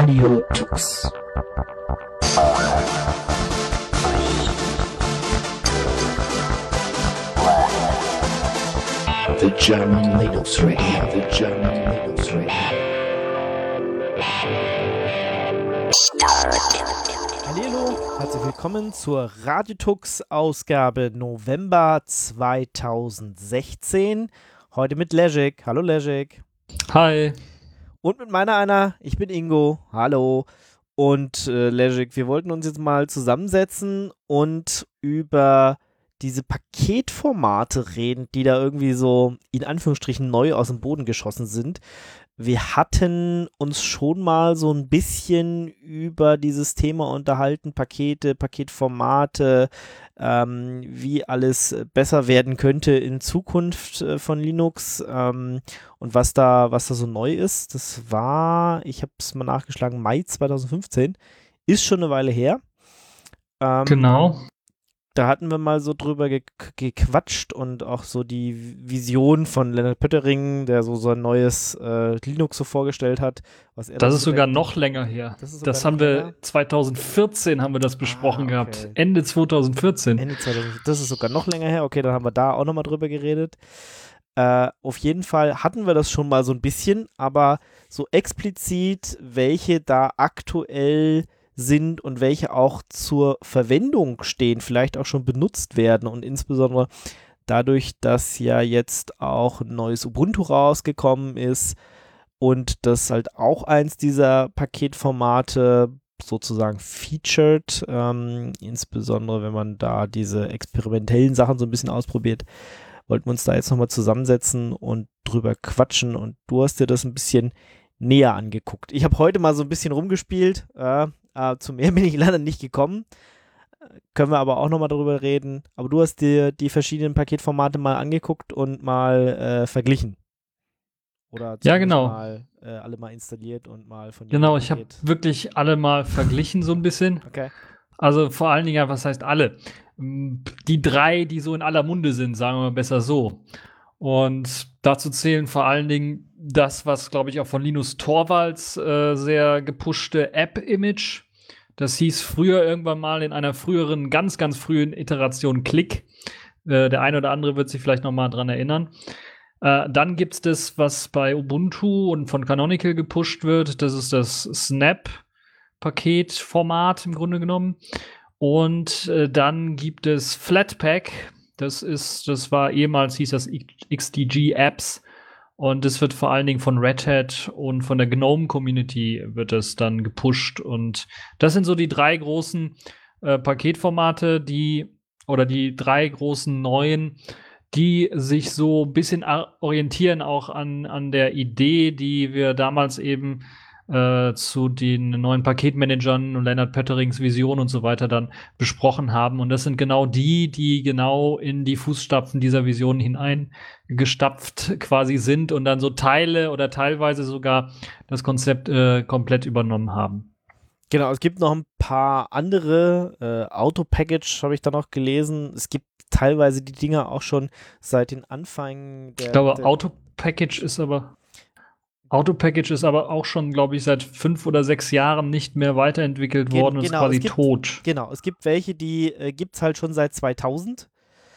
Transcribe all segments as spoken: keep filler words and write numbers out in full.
Radiotux. The German Linux Radio, the German Linux Radio. Hallo, herzlich willkommen zur Radiotux-Ausgabe November zweitausendsechzehn. Heute mit Leszek. Hallo Leszek. Hi. Und mit meiner einer, ich bin Ingo. Hallo. Und äh, Leszek, wir wollten uns jetzt mal zusammensetzen und über diese Paketformate reden, die da irgendwie so in Anführungsstrichen neu aus dem Boden geschossen sind. Wir hatten uns schon mal so ein bisschen über dieses Thema unterhalten, Pakete, Paketformate, ähm, wie alles besser werden könnte in Zukunft äh, von Linux ähm, und was da, was da so neu ist. Das war, ich habe es mal nachgeschlagen, Mai zweitausendfünfzehn, ist schon eine Weile her. Ähm, genau. Da hatten wir mal so drüber ge- gequatscht und auch so die Vision von Lennart Pöttering, der so sein neues äh, Linux so vorgestellt hat. Was er Das ist so sogar denkt. noch länger her. Das, ist sogar das noch haben wir länger? zweitausendvierzehn haben wir das besprochen Ah, okay. gehabt. Ende zweitausendvierzehn. Ende zweitausend, das ist sogar noch länger her. Okay, dann haben wir da auch nochmal drüber geredet. Äh, auf jeden Fall hatten wir das schon mal so ein bisschen, aber so explizit, welche da aktuell sind und welche auch zur Verwendung stehen, vielleicht auch schon benutzt werden und insbesondere dadurch, dass ja jetzt auch ein neues Ubuntu rausgekommen ist und das halt auch eins dieser Paketformate sozusagen featured, ähm, insbesondere wenn man da diese experimentellen Sachen so ein bisschen ausprobiert, wollten wir uns da jetzt nochmal zusammensetzen und drüber quatschen und du hast dir das ein bisschen näher angeguckt. Ich habe heute mal so ein bisschen rumgespielt, äh, äh, zu mehr bin ich leider nicht gekommen, äh, können wir aber auch nochmal darüber reden, aber du hast dir die verschiedenen Paketformate mal angeguckt und mal äh, verglichen. Oder Ja, genau. mal äh, alle mal installiert und mal von Genau, jedem ich habe Paket. wirklich alle mal verglichen so ein bisschen. Okay. Also vor allen Dingen, ja, was heißt alle? Die drei, die so in aller Munde sind, sagen wir mal besser so. Und dazu zählen vor allen Dingen das, was, glaube ich, auch von Linus Torvalds äh, sehr gepushte App-Image. Das hieß früher irgendwann mal in einer früheren, ganz, ganz frühen Iteration Click. Äh, der eine oder andere wird sich vielleicht noch mal dran erinnern. Äh, dann gibt es das, was bei Ubuntu und von Canonical gepusht wird. Das ist das Snap-Paketformat im Grunde genommen. Und äh, dann gibt es Flatpak. Das ist, das war ehemals, hieß das X D G Apps. Und das wird vor allen Dingen von Red Hat und von der GNOME-Community wird das dann gepusht. Und das sind so die drei großen äh, Paketformate, die, oder die drei großen neuen, die sich so ein bisschen orientieren auch an, an der Idee, die wir damals eben äh, zu den neuen Paketmanagern und Lennart Pötterings Vision und so weiter dann besprochen haben. Und das sind genau die, die genau in die Fußstapfen dieser Vision hineingestapft quasi sind und dann so Teile oder teilweise sogar das Konzept äh, komplett übernommen haben. Genau, es gibt noch ein paar andere, äh, Auto-Package habe ich da noch gelesen. Es gibt teilweise die Dinger auch schon seit den Anfängen der... Ich glaube, der Auto-Package ist aber Auto-Package ist aber auch schon, glaube ich, seit fünf oder sechs Jahren nicht mehr weiterentwickelt Gen- worden und genau, ist quasi es gibt- tot. Genau, es gibt welche, die äh, gibt es halt schon seit zweitausend.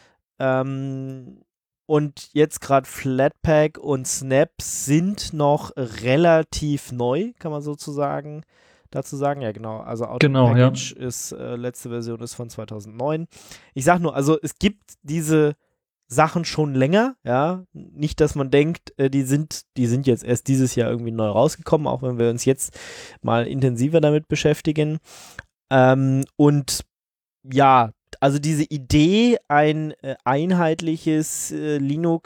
Ähm, und jetzt gerade Flatpak und Snap sind noch relativ neu, kann man sozusagen dazu sagen. Ja, genau. Also Genau, ja. Auto-Package ist, äh, letzte Version ist von zweitausendneun. Ich sag nur, also es gibt diese Sachen schon länger, ja. Nicht, dass man denkt, äh, die sind, die sind jetzt erst dieses Jahr irgendwie neu rausgekommen, auch wenn wir uns jetzt mal intensiver damit beschäftigen. Ähm, und ja, also diese Idee, ein äh, einheitliches äh,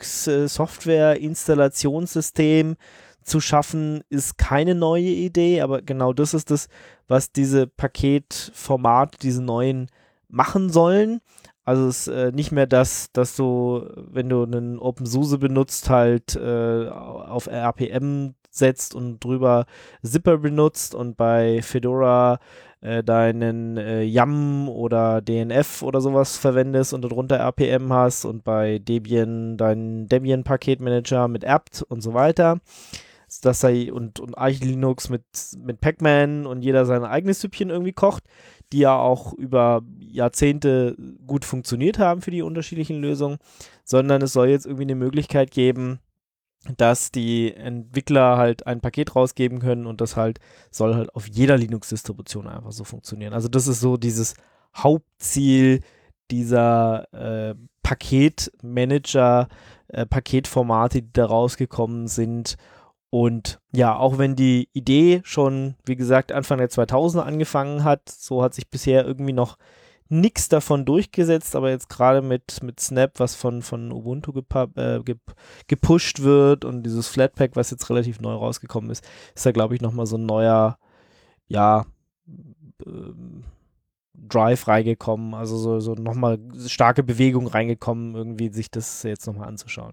Linux-Software-Installationssystem zu schaffen, ist keine neue Idee, aber genau das ist das, was diese Paketformate, diese neuen machen sollen. Also es ist äh, nicht mehr das, dass du, wenn du einen OpenSUSE benutzt, halt äh, auf R P M setzt und drüber Zipper benutzt und bei Fedora äh, deinen äh, Yum oder D N F oder sowas verwendest und darunter R P M hast und bei Debian deinen Debian-Paketmanager mit apt und so weiter, dass er und, und Arch Linux mit, mit Pacman und jeder sein eigenes Süppchen irgendwie kocht, die ja auch über Jahrzehnte gut funktioniert haben für die unterschiedlichen Lösungen, sondern es soll jetzt irgendwie eine Möglichkeit geben, dass die Entwickler halt ein Paket rausgeben können und das halt soll halt auf jeder Linux-Distribution einfach so funktionieren. Also das ist so dieses Hauptziel dieser äh, Paketmanager, äh, Paketformate, die da rausgekommen sind. Und ja, auch wenn die Idee schon, wie gesagt, Anfang der zweitausender angefangen hat, so hat sich bisher irgendwie noch nichts davon durchgesetzt, aber jetzt gerade mit, mit Snap, was von, von Ubuntu gepa- äh, gep- gepusht wird und dieses Flatpak, was jetzt relativ neu rausgekommen ist, ist da, glaube ich, nochmal so ein neuer, ja, ähm, Drive reingekommen, also so, so nochmal starke Bewegung reingekommen, irgendwie sich das jetzt nochmal anzuschauen.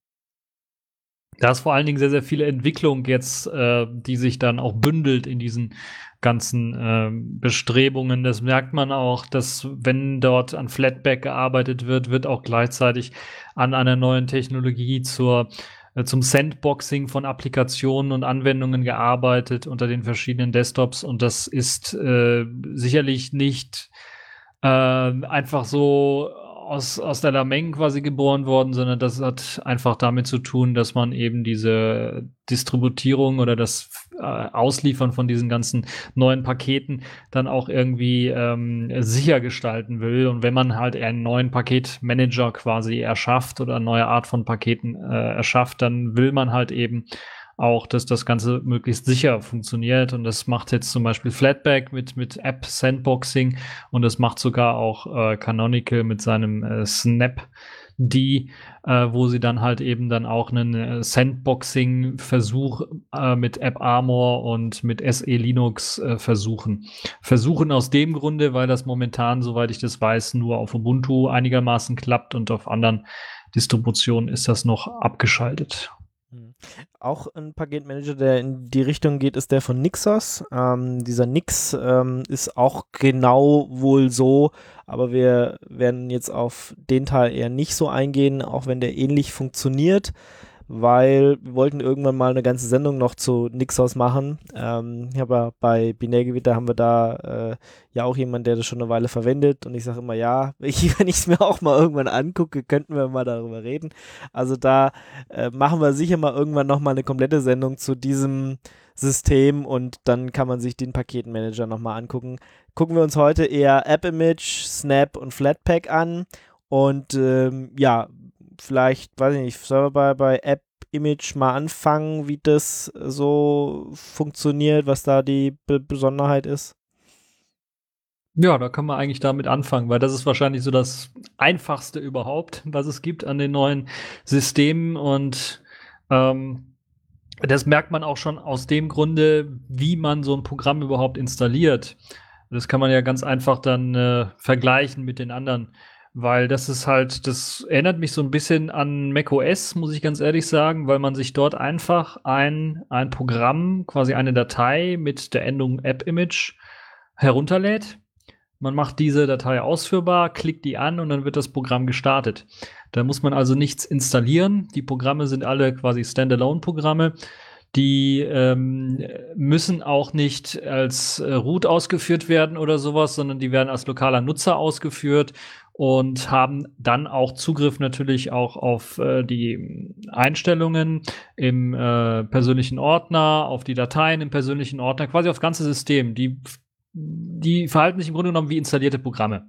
Da ist vor allen Dingen sehr, sehr viele Entwicklung jetzt, äh, die sich dann auch bündelt in diesen ganzen äh, Bestrebungen. Das merkt man auch, dass wenn dort an Flatpak gearbeitet wird, wird auch gleichzeitig an einer neuen Technologie zur, äh, zum Sandboxing von Applikationen und Anwendungen gearbeitet unter den verschiedenen Desktops. Und das ist äh, sicherlich nicht äh, einfach so aus, aus der Lameng quasi geboren worden, sondern das hat einfach damit zu tun, dass man eben diese Distributierung oder das äh, Ausliefern von diesen ganzen neuen Paketen dann auch irgendwie ähm, sicher gestalten will. Und wenn man halt einen neuen Paketmanager quasi erschafft oder eine neue Art von Paketen äh, erschafft, dann will man halt eben auch, dass das Ganze möglichst sicher funktioniert. Und das macht jetzt zum Beispiel Flatpak mit, mit App-Sandboxing und das macht sogar auch äh, Canonical mit seinem äh, Snap D, äh, wo sie dann halt eben dann auch einen äh, Sandboxing-Versuch äh, mit AppArmor und mit S E Linux äh, versuchen. Versuchen aus dem Grunde, weil das momentan, soweit ich das weiß, nur auf Ubuntu einigermaßen klappt und auf anderen Distributionen ist das noch abgeschaltet. Auch ein Paketmanager, der in die Richtung geht, ist der von Nixos. Ähm, dieser Nix ähm, ist auch genau wohl so, aber wir werden jetzt auf den Teil eher nicht so eingehen, auch wenn der ähnlich funktioniert, weil wir wollten irgendwann mal eine ganze Sendung noch zu Nixos machen. Ähm, aber bei Binärgewitter haben wir da äh, ja auch jemanden, der das schon eine Weile verwendet und ich sage immer, ja, ich, wenn ich es mir auch mal irgendwann angucke, könnten wir mal darüber reden. Also da äh, machen wir sicher mal irgendwann nochmal eine komplette Sendung zu diesem System und dann kann man sich den Paketmanager nochmal angucken. Gucken wir uns heute eher AppImage, Snap und Flatpak an und ähm, ja, vielleicht, weiß ich nicht, sollen wir bei, bei AppImage mal anfangen, wie das so funktioniert, was da die Be- Besonderheit ist? Ja, da kann man eigentlich damit anfangen, weil das ist wahrscheinlich so das Einfachste überhaupt, was es gibt an den neuen Systemen und ähm, das merkt man auch schon aus dem Grunde, wie man so ein Programm überhaupt installiert. Das kann man ja ganz einfach dann äh, vergleichen mit den anderen, weil das ist halt, das erinnert mich so ein bisschen an macOS, muss ich ganz ehrlich sagen, weil man sich dort einfach ein, ein Programm, quasi eine Datei mit der Endung AppImage herunterlädt. Man macht diese Datei ausführbar, klickt die an und dann wird das Programm gestartet. Da muss man also nichts installieren. Die Programme sind alle quasi Standalone-Programme. Die ähm, müssen auch nicht als äh, Root ausgeführt werden oder sowas, sondern die werden als lokaler Nutzer ausgeführt und haben dann auch Zugriff natürlich auch auf äh, die Einstellungen im äh, persönlichen Ordner, auf die Dateien im persönlichen Ordner, quasi aufs ganze System. Die Die verhalten sich im Grunde genommen wie installierte Programme.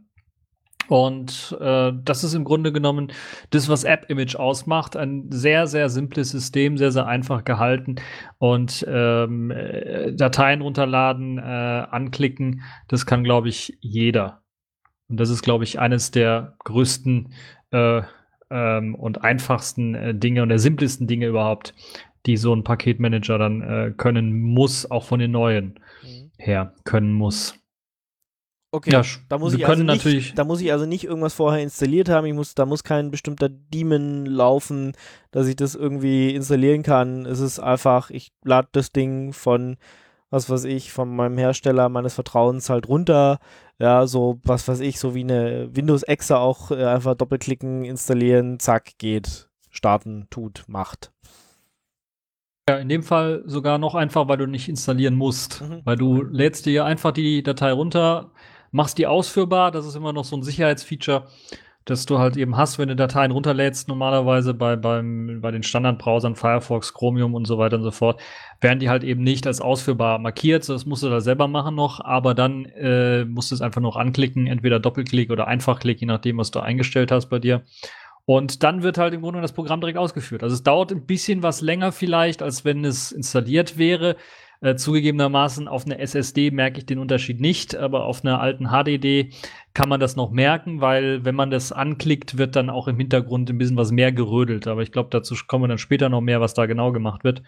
Und äh, das ist im Grunde genommen das, was AppImage ausmacht. Ein sehr, sehr simples System, sehr, sehr einfach gehalten. Und ähm, äh, Dateien runterladen, äh, anklicken, das kann, glaube ich, jeder. Und das ist, glaube ich, eines der größten äh, ähm, und einfachsten äh, Dinge und der simplesten Dinge überhaupt, die so ein Paketmanager dann äh, können muss, auch von den neuen Mhm. her können muss. Okay, Ja, da muss wir ich also können nicht, natürlich. da muss ich also nicht irgendwas vorher installiert haben. Ich muss, da muss kein bestimmter Daemon laufen, dass ich das irgendwie installieren kann. Es ist einfach, ich lade das Ding von, was weiß ich, von meinem Hersteller meines Vertrauens halt runter. Ja, so, was weiß ich, so wie eine Windows-Exe auch äh, einfach doppelklicken, installieren, zack, geht. Starten, tut, macht. Ja, in dem Fall sogar noch einfach, weil du nicht installieren musst. Mhm. Weil du lädst dir einfach die Datei runter, machst die ausführbar. Das ist immer noch so ein Sicherheitsfeature, dass du halt eben hast, wenn du Dateien runterlädst, normalerweise bei, beim, bei den Standardbrowsern, Firefox, Chromium und so weiter und so fort, werden die halt eben nicht als ausführbar markiert. Das musst du da selber machen noch, aber dann äh, musst du es einfach noch anklicken, entweder Doppelklick oder Einfachklick, je nachdem, was du eingestellt hast bei dir. Und dann wird halt im Grunde das Programm direkt ausgeführt. Also es dauert ein bisschen was länger vielleicht, als wenn es installiert wäre. Äh, zugegebenermaßen auf einer S S D merke ich den Unterschied nicht, aber auf einer alten H D D kann man das noch merken, weil wenn man das anklickt, wird dann auch im Hintergrund ein bisschen was mehr gerödelt. Aber ich glaube, dazu kommen wir dann später noch mehr, was da genau gemacht wird.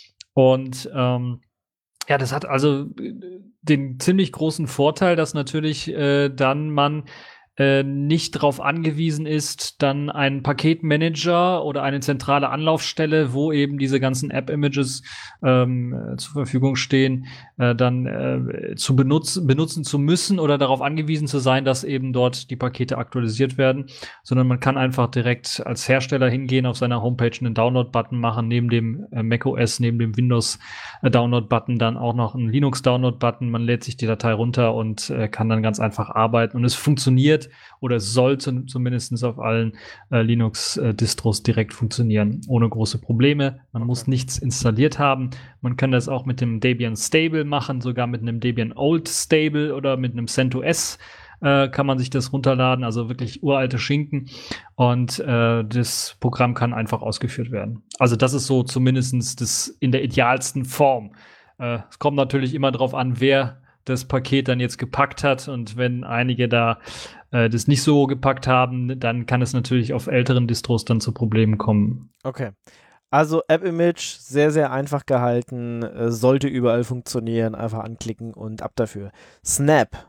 Und ähm, ja, das hat also den ziemlich großen Vorteil, dass natürlich äh, dann man äh, nicht darauf angewiesen ist, dann einen Paketmanager oder eine zentrale Anlaufstelle, wo eben diese ganzen App-Images ähm, äh, zur Verfügung stehen, äh, dann äh, zu benutzen, benutzen zu müssen oder darauf angewiesen zu sein, dass eben dort die Pakete aktualisiert werden, sondern man kann einfach direkt als Hersteller hingehen, auf seiner Homepage einen Download-Button machen, neben dem äh, macOS, neben dem Windows-Download-Button dann auch noch einen Linux-Download-Button. Man lädt sich die Datei runter und äh, kann dann ganz einfach arbeiten. Und es funktioniert oder es soll zum, zumindest auf allen äh, Linux-Distros direkt funktionieren, ohne große Probleme. Man muss nichts installiert haben. Man kann das auch mit dem Debian Stable machen, sogar mit einem Debian Old Stable oder mit einem CentOS äh, kann man sich das runterladen, also wirklich uralte Schinken. Und äh, das Programm kann einfach ausgeführt werden. Also das ist so zumindest das in der idealsten Form. Äh, es kommt natürlich immer darauf an, wer das Paket dann jetzt gepackt hat. Und wenn einige da äh, das nicht so gepackt haben, dann kann es natürlich auf älteren Distros dann zu Problemen kommen. Okay. Also App-Image, sehr, sehr einfach gehalten, äh, sollte überall funktionieren, einfach anklicken und ab dafür. Snap.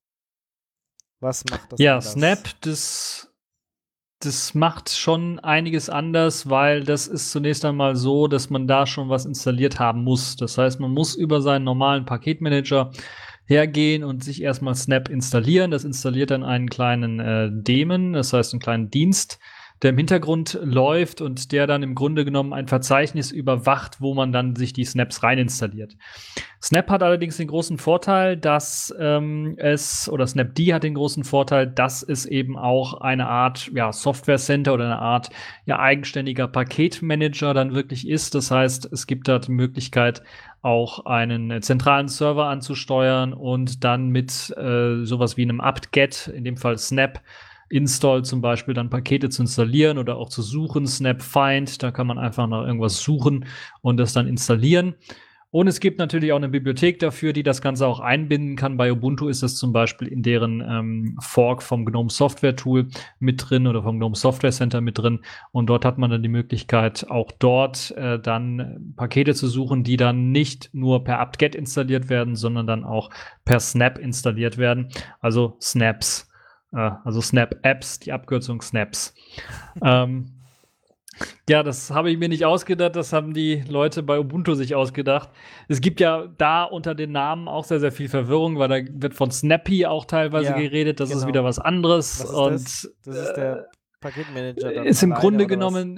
Was macht das Ja, anders? Snap, das, das macht schon einiges anders, weil das ist zunächst einmal so, dass man da schon was installiert haben muss. Das heißt, man muss über seinen normalen Paketmanager hergehen und sich erstmal Snap installieren. Das installiert dann einen kleinen äh, Daemon, das heißt einen kleinen Dienst, der im Hintergrund läuft und der dann im Grunde genommen ein Verzeichnis überwacht, wo man dann sich die Snaps rein installiert. Snap hat allerdings den großen Vorteil, dass ähm, es, oder Snapd hat den großen Vorteil, dass es eben auch eine Art ja, Software Center oder eine Art ja, eigenständiger Paketmanager dann wirklich ist. Das heißt, es gibt da die Möglichkeit, auch einen zentralen Server anzusteuern und dann mit äh, sowas wie einem apt-get, in dem Fall Snap, Install zum Beispiel dann Pakete zu installieren oder auch zu suchen, Snap Find, da kann man einfach nach irgendwas suchen und das dann installieren. Und es gibt natürlich auch eine Bibliothek dafür, die das Ganze auch einbinden kann. Bei Ubuntu ist das zum Beispiel in deren ähm, Fork vom GNOME Software Tool mit drin oder vom GNOME Software Center mit drin. Und dort hat man dann die Möglichkeit, auch dort äh, dann Pakete zu suchen, die dann nicht nur per apt-get installiert werden, sondern dann auch per Snap installiert werden. Also Snaps. Also Snap-Apps, die Abkürzung Snaps. ähm, ja, das habe ich mir nicht ausgedacht, das haben die Leute bei Ubuntu sich ausgedacht. Es gibt ja da unter den Namen auch sehr, sehr viel Verwirrung, weil da wird von Snappy auch teilweise ja, geredet, das genau. ist wieder was anderes. Was ist und das? Das ist der Paketmanager. Äh, ist im Grunde genommen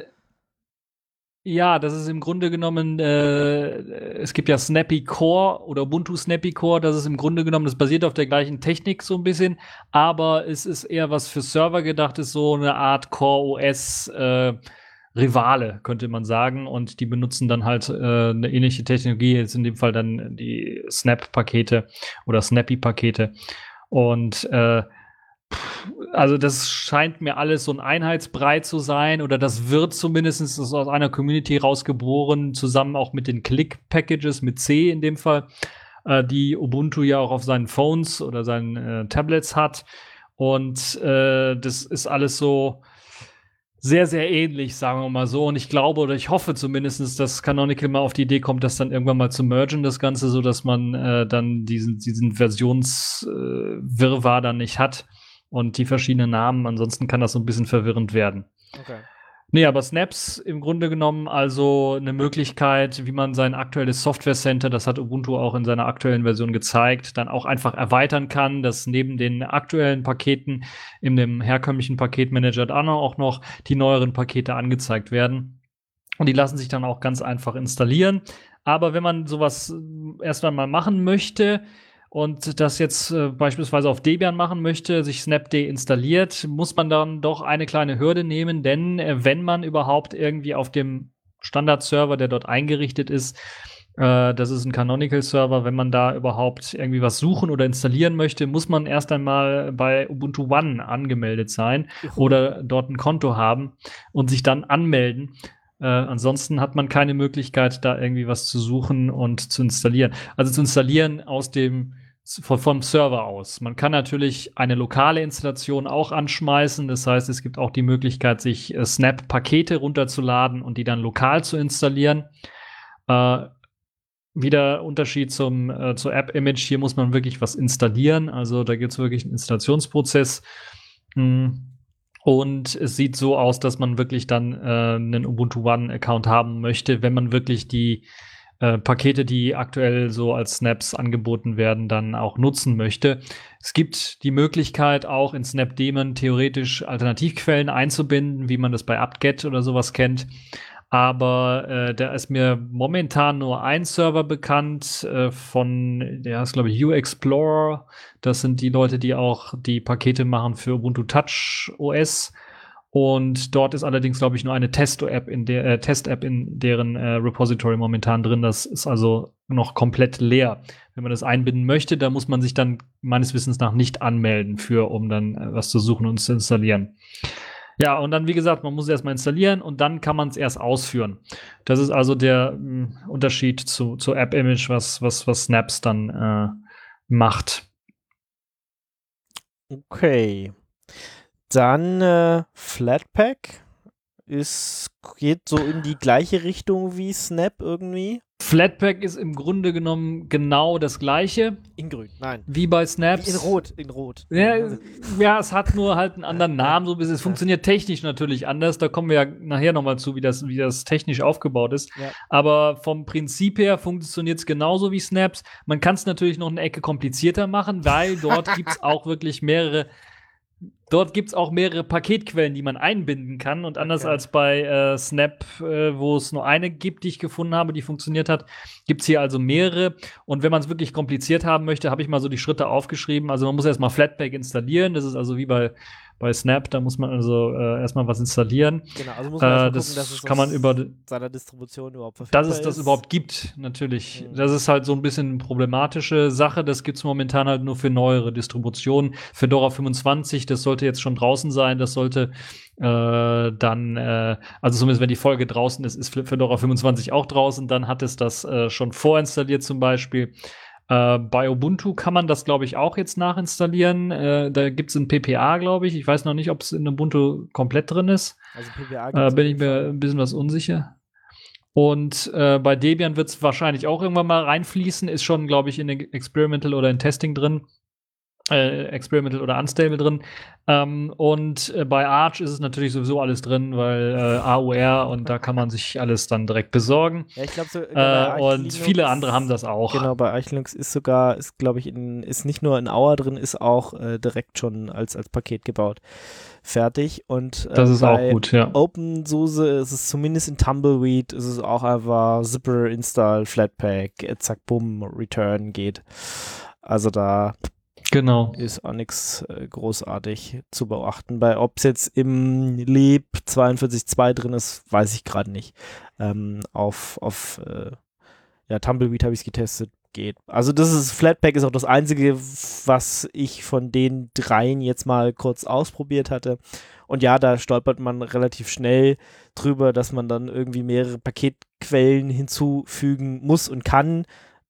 Ja, das ist im Grunde genommen, äh, es gibt ja Snappy Core oder Ubuntu Snappy Core, das ist im Grunde genommen, das basiert auf der gleichen Technik so ein bisschen, aber es ist eher was für Server gedacht, ist so eine Art Core O S äh, Rivale, könnte man sagen, und die benutzen dann halt äh, eine ähnliche Technologie, jetzt in dem Fall dann die Snap-Pakete oder Snappy-Pakete und äh, also das scheint mir alles so ein Einheitsbrei zu sein oder das wird zumindest das ist aus einer Community rausgeboren, zusammen auch mit den Click-Packages, mit C in dem Fall, äh, die Ubuntu ja auch auf seinen Phones oder seinen äh, Tablets hat und äh, das ist alles so sehr, sehr ähnlich, sagen wir mal so. Und ich glaube oder ich hoffe zumindest, dass Canonical mal auf die Idee kommt, das dann irgendwann mal zu mergen, das Ganze, so dass man äh, dann diesen, diesen Versionswirrwarr äh, dann nicht hat. Und die verschiedenen Namen, ansonsten kann das so ein bisschen verwirrend werden. Okay. Nee, aber Snaps im Grunde genommen also eine Möglichkeit, wie man sein aktuelles Software Center, das hat Ubuntu auch in seiner aktuellen Version gezeigt, dann auch einfach erweitern kann, dass neben den aktuellen Paketen in dem herkömmlichen Paketmanager dann auch noch die neueren Pakete angezeigt werden. Und die lassen sich dann auch ganz einfach installieren. Aber wenn man sowas erst einmal machen möchte und das jetzt äh, beispielsweise auf Debian machen möchte, sich snapd installiert, muss man dann doch eine kleine Hürde nehmen, denn äh, wenn man überhaupt irgendwie auf dem Standard-Server, der dort eingerichtet ist, äh, das ist ein Canonical-Server, wenn man da überhaupt irgendwie was suchen oder installieren möchte, muss man erst einmal bei Ubuntu One angemeldet sein oder dort ein Konto haben und sich dann anmelden. Äh, ansonsten hat man keine Möglichkeit, da irgendwie was zu suchen und zu installieren. Also zu installieren aus dem vom Server aus. Man kann natürlich eine lokale Installation auch anschmeißen. Das heißt, es gibt auch die Möglichkeit, sich äh, Snap-Pakete runterzuladen und die dann lokal zu installieren. Äh, wieder Unterschied zum äh, zur App-Image. Hier muss man wirklich was installieren. Also da gibt es wirklich einen Installationsprozess. Hm. Und es sieht so aus, dass man wirklich dann äh, einen Ubuntu One-Account haben möchte, wenn man wirklich die äh, Pakete, die aktuell so als Snaps angeboten werden, dann auch nutzen möchte. Es gibt die Möglichkeit, auch in Snapdaemon theoretisch Alternativquellen einzubinden, wie man das bei apt-get oder sowas kennt. Aber äh, da ist mir momentan nur ein Server bekannt äh, von, der heißt, glaube ich, U-Explorer. Das sind die Leute, die auch die Pakete machen für Ubuntu Touch O S. Und dort ist allerdings, glaube ich, nur eine Test-App in der äh, Test-App in deren äh, Repository momentan drin. Das ist also noch komplett leer. Wenn man das einbinden möchte, da muss man sich dann meines Wissens nach nicht anmelden für, um dann äh, was zu suchen und zu installieren. Ja, und dann, wie gesagt, man muss es erstmal installieren und dann kann man es erst ausführen. Das ist also der mh, Unterschied zu, zu App-Image, was, was, was Snaps dann äh, macht. Okay. Dann äh, Flatpak ist, geht so in die gleiche Richtung wie Snap irgendwie. Flatpak ist im Grunde genommen genau das Gleiche. In grün, nein. Wie bei Snaps. Wie in rot, in rot. Ja, ja, es hat nur halt einen anderen Namen, so bis es funktioniert technisch natürlich anders. Da kommen wir ja nachher nochmal zu, wie das, wie das technisch aufgebaut ist. Ja. Aber vom Prinzip her funktioniert es genauso wie Snaps. Man kann es natürlich noch eine Ecke komplizierter machen, weil dort gibt es auch wirklich mehrere Dort gibt es auch mehrere Paketquellen, die man einbinden kann. Und anders okay. als bei äh, Snap, äh, wo es nur eine gibt, die ich gefunden habe, die funktioniert hat, gibt es hier also mehrere. Und wenn man es wirklich kompliziert haben möchte, habe ich mal so die Schritte aufgeschrieben. Also man muss erstmal Flatpak installieren. Das ist also wie bei Bei Snap, da muss man also äh, erstmal was installieren. Genau, also muss man erstmal äh, das gucken, dass es kann man über seiner Distribution überhaupt verfügbar ist. Dass es das überhaupt gibt, natürlich. Mhm. Das ist halt so ein bisschen eine problematische Sache. Das gibt es momentan halt nur für neuere Distributionen. Fedora fünfundzwanzig, das sollte jetzt schon draußen sein. Das sollte äh, dann, äh, also zumindest wenn die Folge draußen ist, ist Fedora fünfundzwanzig auch draußen. Dann hat es das äh, schon vorinstalliert zum Beispiel. Äh, bei Ubuntu kann man das, glaube ich, auch jetzt nachinstallieren. Äh, da gibt es ein P P A, glaube ich. Ich weiß noch nicht, ob es in Ubuntu komplett drin ist. Also P P A äh, bin ich mir ein bisschen was unsicher. Und äh, bei Debian wird es wahrscheinlich auch irgendwann mal reinfließen. Ist schon, glaube ich, in Experimental oder in Testing drin. Äh, Experimental oder Unstable drin. Ähm, und äh, bei Arch ist es natürlich sowieso alles drin, weil äh, A U R und da kann man sich alles dann direkt besorgen. Ja, ich glaube so. Äh, und Linux, viele andere haben das auch. Genau, bei Arch Linux ist sogar, ist glaube ich, in, ist nicht nur in Aua drin, ist auch äh, direkt schon als, als Paket gebaut. Fertig. Und äh, das ist bei auch gut, ja. OpenSUSE ist es zumindest in Tumbleweed, ist es auch einfach Zipper, Install, Flatpak, zack, bumm, Return geht. Also da Genau. ist auch nichts äh, großartig zu beachten. Bei ob es jetzt im Lib zweiundvierzig Punkt zwei drin ist, weiß ich gerade nicht. Ähm, auf auf äh, ja, Tumbleweed habe ich es getestet, geht. Also das ist, Flatpak ist auch das einzige, was ich von den dreien jetzt mal kurz ausprobiert hatte. Und ja, da stolpert man relativ schnell drüber, dass man dann irgendwie mehrere Paketquellen hinzufügen muss und kann.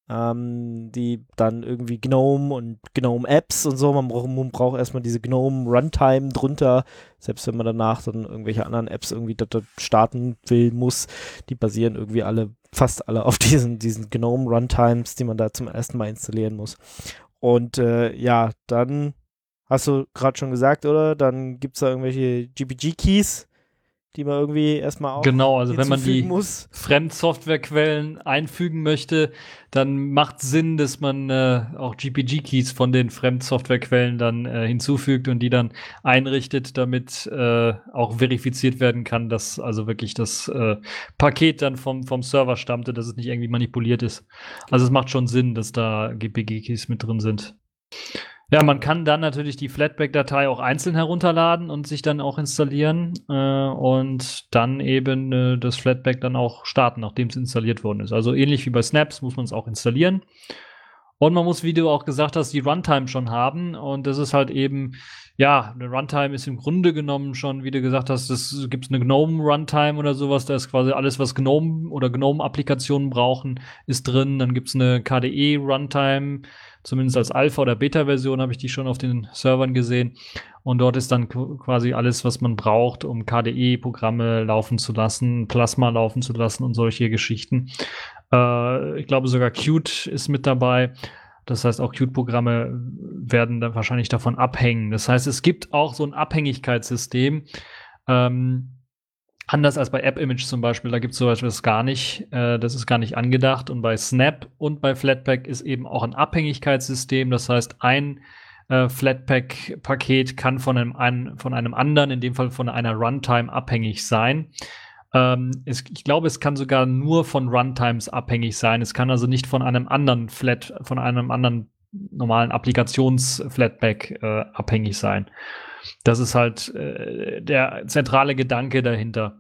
Ähm, die dann irgendwie GNOME und GNOME-Apps und so, man braucht, man braucht erstmal diese GNOME-Runtime drunter, selbst wenn man danach dann irgendwelche anderen Apps irgendwie dort starten will, muss, die basieren irgendwie alle, fast alle auf diesen, diesen GNOME-Runtimes, die man da zum ersten Mal installieren muss. Und äh, ja, dann hast du gerade schon gesagt, oder? Dann gibt es da irgendwelche G P G-Keys, die man irgendwie erstmal auch Genau, also wenn man die muss. Fremdsoftwarequellen einfügen möchte, dann macht Sinn, dass man äh, auch G P G-Keys von den Fremdsoftwarequellen dann äh, hinzufügt und die dann einrichtet, damit äh, auch verifiziert werden kann, dass also wirklich das äh, Paket dann vom, vom Server stammte, dass es nicht irgendwie manipuliert ist. Also es macht schon Sinn, dass da G P G-Keys mit drin sind. Ja, man kann dann natürlich die Flatpak-Datei auch einzeln herunterladen und sich dann auch installieren äh, und dann eben äh, das Flatpak dann auch starten, nachdem es installiert worden ist. Also ähnlich wie bei Snaps muss man es auch installieren. Und man muss, wie du auch gesagt hast, die Runtime schon haben. Und das ist halt eben, ja, eine Runtime ist im Grunde genommen schon, wie du gesagt hast, es gibt eine GNOME-Runtime oder sowas. Da ist quasi alles, was GNOME oder GNOME-Applikationen brauchen, ist drin. Dann gibt es eine K D E-Runtime, zumindest als Alpha- oder Beta-Version habe ich die schon auf den Servern gesehen. Und dort ist dann quasi alles, was man braucht, um K D E-Programme laufen zu lassen, Plasma laufen zu lassen und solche Geschichten. Äh, ich glaube, sogar Qt ist mit dabei. Das heißt, auch Qt-Programme werden dann wahrscheinlich davon abhängen. Das heißt, es gibt auch so ein Abhängigkeitssystem. Ähm, Anders als bei AppImage zum Beispiel, da gibt es so etwas gar nicht. Äh, das ist gar nicht angedacht. Und bei Snap und bei Flatpak ist eben auch ein Abhängigkeitssystem. Das heißt, ein äh, Flatpak-Paket kann von einem, ein, von einem anderen, in dem Fall von einer Runtime, abhängig sein. Ähm, es, ich glaube, es kann sogar nur von Runtimes abhängig sein. Es kann also nicht von einem anderen Flat, von einem anderen normalen Applikations-Flatpak äh, abhängig sein. Das ist halt äh, der zentrale Gedanke dahinter.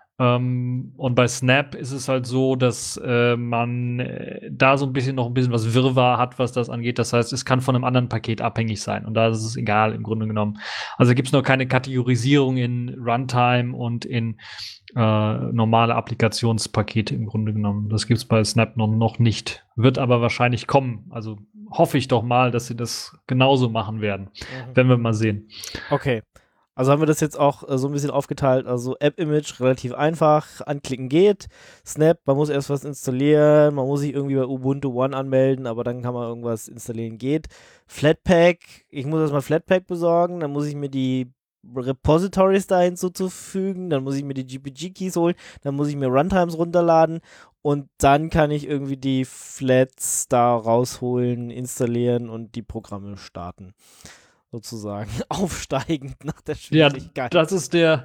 Ähm, und bei Snap ist es halt so, dass äh, man äh, da so ein bisschen noch ein bisschen was Wirrwarr hat, was das angeht. Das heißt, es kann von einem anderen Paket abhängig sein. Und da ist es egal im Grunde genommen. Also gibt es noch keine Kategorisierung in Runtime und in äh, normale Applikationspakete im Grunde genommen. Das gibt es bei Snap noch, noch nicht. Wird aber wahrscheinlich kommen. Also hoffe ich doch mal, dass sie das genauso machen werden. Mhm. Werden wir mal sehen. Okay. Also haben wir das jetzt auch äh, so ein bisschen aufgeteilt. Also AppImage relativ einfach, anklicken geht. Snap, man muss erst was installieren, man muss sich irgendwie bei Ubuntu One anmelden, aber dann kann man irgendwas installieren, geht. Flatpak, ich muss erstmal Flatpak besorgen, dann muss ich mir die Repositories da hinzuzufügen, dann muss ich mir die G P G-Keys holen, dann muss ich mir Runtimes runterladen und dann kann ich irgendwie die Flats da rausholen, installieren und die Programme starten. Sozusagen aufsteigend nach der Schwierigkeit. Ja, das ist der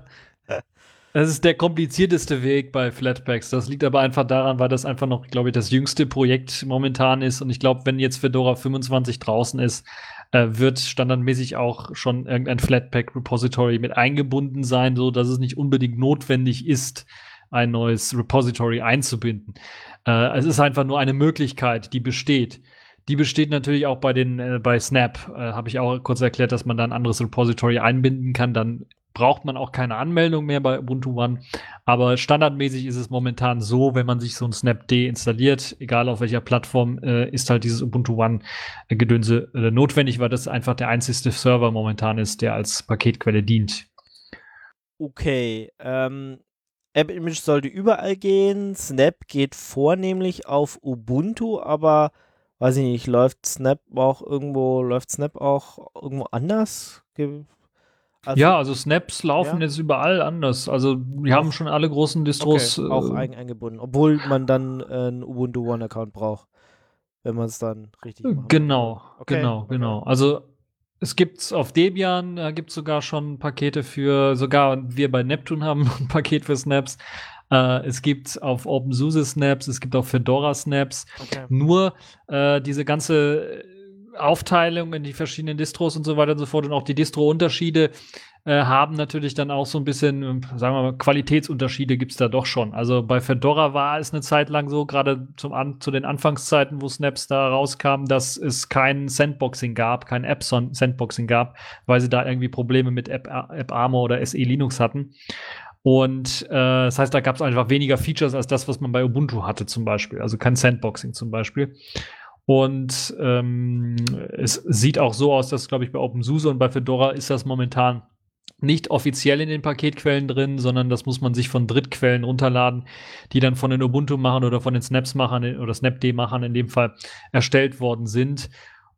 das ist der komplizierteste Weg bei Flatpaks. Das liegt aber einfach daran, weil das einfach noch, glaube ich, das jüngste Projekt momentan ist. Und ich glaube, wenn jetzt Fedora fünfundzwanzig draußen ist, äh, wird standardmäßig auch schon irgendein Flatpak-Repository mit eingebunden sein, so dass es nicht unbedingt notwendig ist, ein neues Repository einzubinden. Äh, es ist einfach nur eine Möglichkeit, die besteht. Die besteht natürlich auch bei den äh, bei Snap. Äh, Habe ich auch kurz erklärt, dass man da ein anderes Repository einbinden kann. Dann braucht man auch keine Anmeldung mehr bei Ubuntu One. Aber standardmäßig ist es momentan so, wenn man sich so ein Snapd installiert, egal auf welcher Plattform, äh, ist halt dieses Ubuntu One äh, Gedönse äh, notwendig, weil das einfach der einzigste Server momentan ist, der als Paketquelle dient. Okay, ähm, AppImage sollte überall gehen. Snap geht vornehmlich auf Ubuntu, aber weiß ich nicht, läuft Snap auch irgendwo, läuft Snap auch irgendwo anders? Also, ja, also Snaps laufen ja? jetzt überall anders. Also die haben schon alle großen Distros okay, auch äh, eigen eingebunden, obwohl man dann äh, einen Ubuntu One-Account braucht, wenn man es dann richtig macht. Genau, okay, genau, okay. genau. Also es gibt auf Debian, da gibt es sogar schon Pakete für, sogar wir bei Neptune haben ein Paket für Snaps. Uh, es gibt auf OpenSUSE Snaps, es gibt auch Fedora Snaps. Okay. Nur uh, diese ganze Aufteilung in die verschiedenen Distros und so weiter und so fort und auch die Distro-Unterschiede uh, haben natürlich dann auch so ein bisschen, sagen wir mal, Qualitätsunterschiede gibt es da doch schon. Also bei Fedora war es eine Zeit lang so, gerade zum An- zu den Anfangszeiten, wo Snaps da rauskamen, dass es kein Sandboxing gab, kein App-Sandboxing gab, weil sie da irgendwie Probleme mit App, AppArmor oder S E Linux hatten. Und äh, das heißt, da gab es einfach weniger Features als das, was man bei Ubuntu hatte zum Beispiel. Also kein Sandboxing zum Beispiel. Und ähm, es sieht auch so aus, dass, glaube ich, bei OpenSUSE und bei Fedora ist das momentan nicht offiziell in den Paketquellen drin, sondern das muss man sich von Drittquellen runterladen, die dann von den Ubuntu-Machern oder von den Snaps-Machern oder Snapd-Machern in dem Fall erstellt worden sind.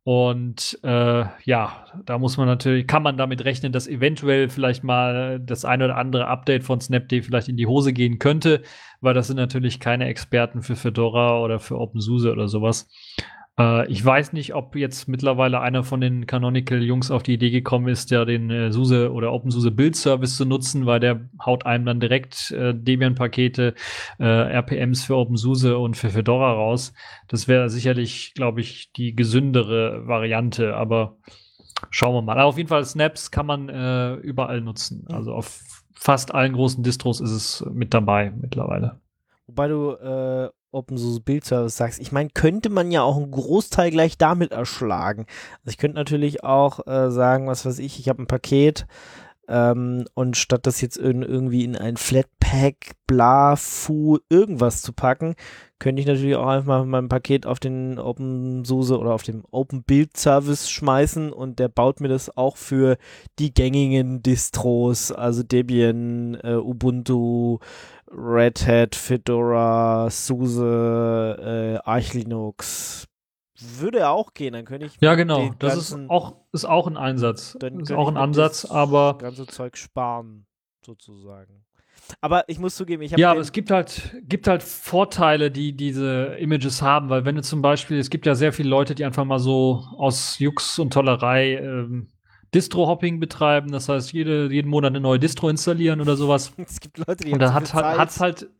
Und äh, ja, da muss man natürlich, kann man damit rechnen, dass eventuell vielleicht mal das ein oder andere Update von Snapd vielleicht in die Hose gehen könnte, weil das sind natürlich keine Experten für Fedora oder für OpenSUSE oder sowas. Äh, ich weiß nicht, ob jetzt mittlerweile einer von den Canonical-Jungs auf die Idee gekommen ist, ja den äh, SUSE oder OpenSUSE Build-Service zu nutzen, weil der haut einem dann direkt äh, Debian-Pakete, äh, R P Ms für OpenSUSE und für Fedora raus. Das wäre sicherlich, glaube ich, die gesündere Variante, aber schauen wir mal. Aber auf jeden Fall, Snaps kann man äh, überall nutzen. Also auf fast allen großen Distros ist es mit dabei mittlerweile. Wobei du äh, OpenSUSE Build Service sagst, ich meine, könnte man ja auch einen Großteil gleich damit erschlagen. Also ich könnte natürlich auch äh, sagen, was weiß ich, ich habe ein Paket ähm, und statt das jetzt in, irgendwie in ein Flatpak, bla, fu, irgendwas zu packen, könnte ich natürlich auch einfach mein Paket auf den OpenSUSE oder auf dem Open Build Service schmeißen und der baut mir das auch für die gängigen Distros, also Debian, äh, Ubuntu, Red Hat, Fedora, SUSE, äh, Arch Linux. Würde auch gehen, dann könnte ich Ja, genau. den Das ganzen, ist auch, ist auch ein Einsatz. dann Das ist könnte auch ich ein mir Ansatz, das aber ganze Zeug sparen, sozusagen. Aber ich muss zugeben, ich habe ja, den- aber es gibt halt, gibt halt Vorteile, die diese Images haben, weil wenn du zum Beispiel, es gibt ja sehr viele Leute, die einfach mal so aus Jux und Tollerei ähm, Distro-Hopping betreiben, das heißt, jede, jeden Monat eine neue Distro installieren oder sowas. es gibt Leute, die Und haben da so hat viel halt, Zeit. hat's halt,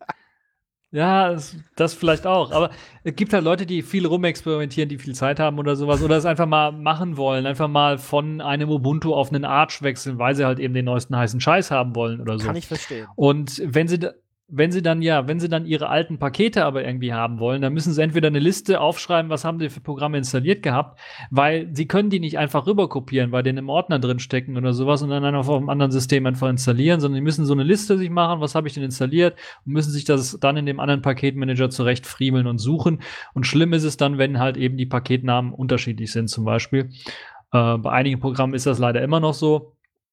ja, das, das vielleicht auch, aber es gibt halt Leute, die viel rumexperimentieren, die viel Zeit haben oder sowas, oder es einfach mal machen wollen, einfach mal von einem Ubuntu auf einen Arch wechseln, weil sie halt eben den neuesten heißen Scheiß haben wollen oder so. Kann ich verstehen. Und wenn sie, da- wenn sie dann, ja, wenn sie dann ihre alten Pakete aber irgendwie haben wollen, dann müssen sie entweder eine Liste aufschreiben, was haben sie für Programme installiert gehabt, weil sie können die nicht einfach rüberkopieren, weil denen im Ordner drin stecken oder sowas und dann einfach auf einem anderen System einfach installieren, sondern die müssen so eine Liste sich machen, was habe ich denn installiert und müssen sich das dann in dem anderen Paketmanager zurechtfriemeln und suchen. Und schlimm ist es dann, wenn halt eben die Paketnamen unterschiedlich sind zum Beispiel. Äh, bei einigen Programmen ist das leider immer noch so.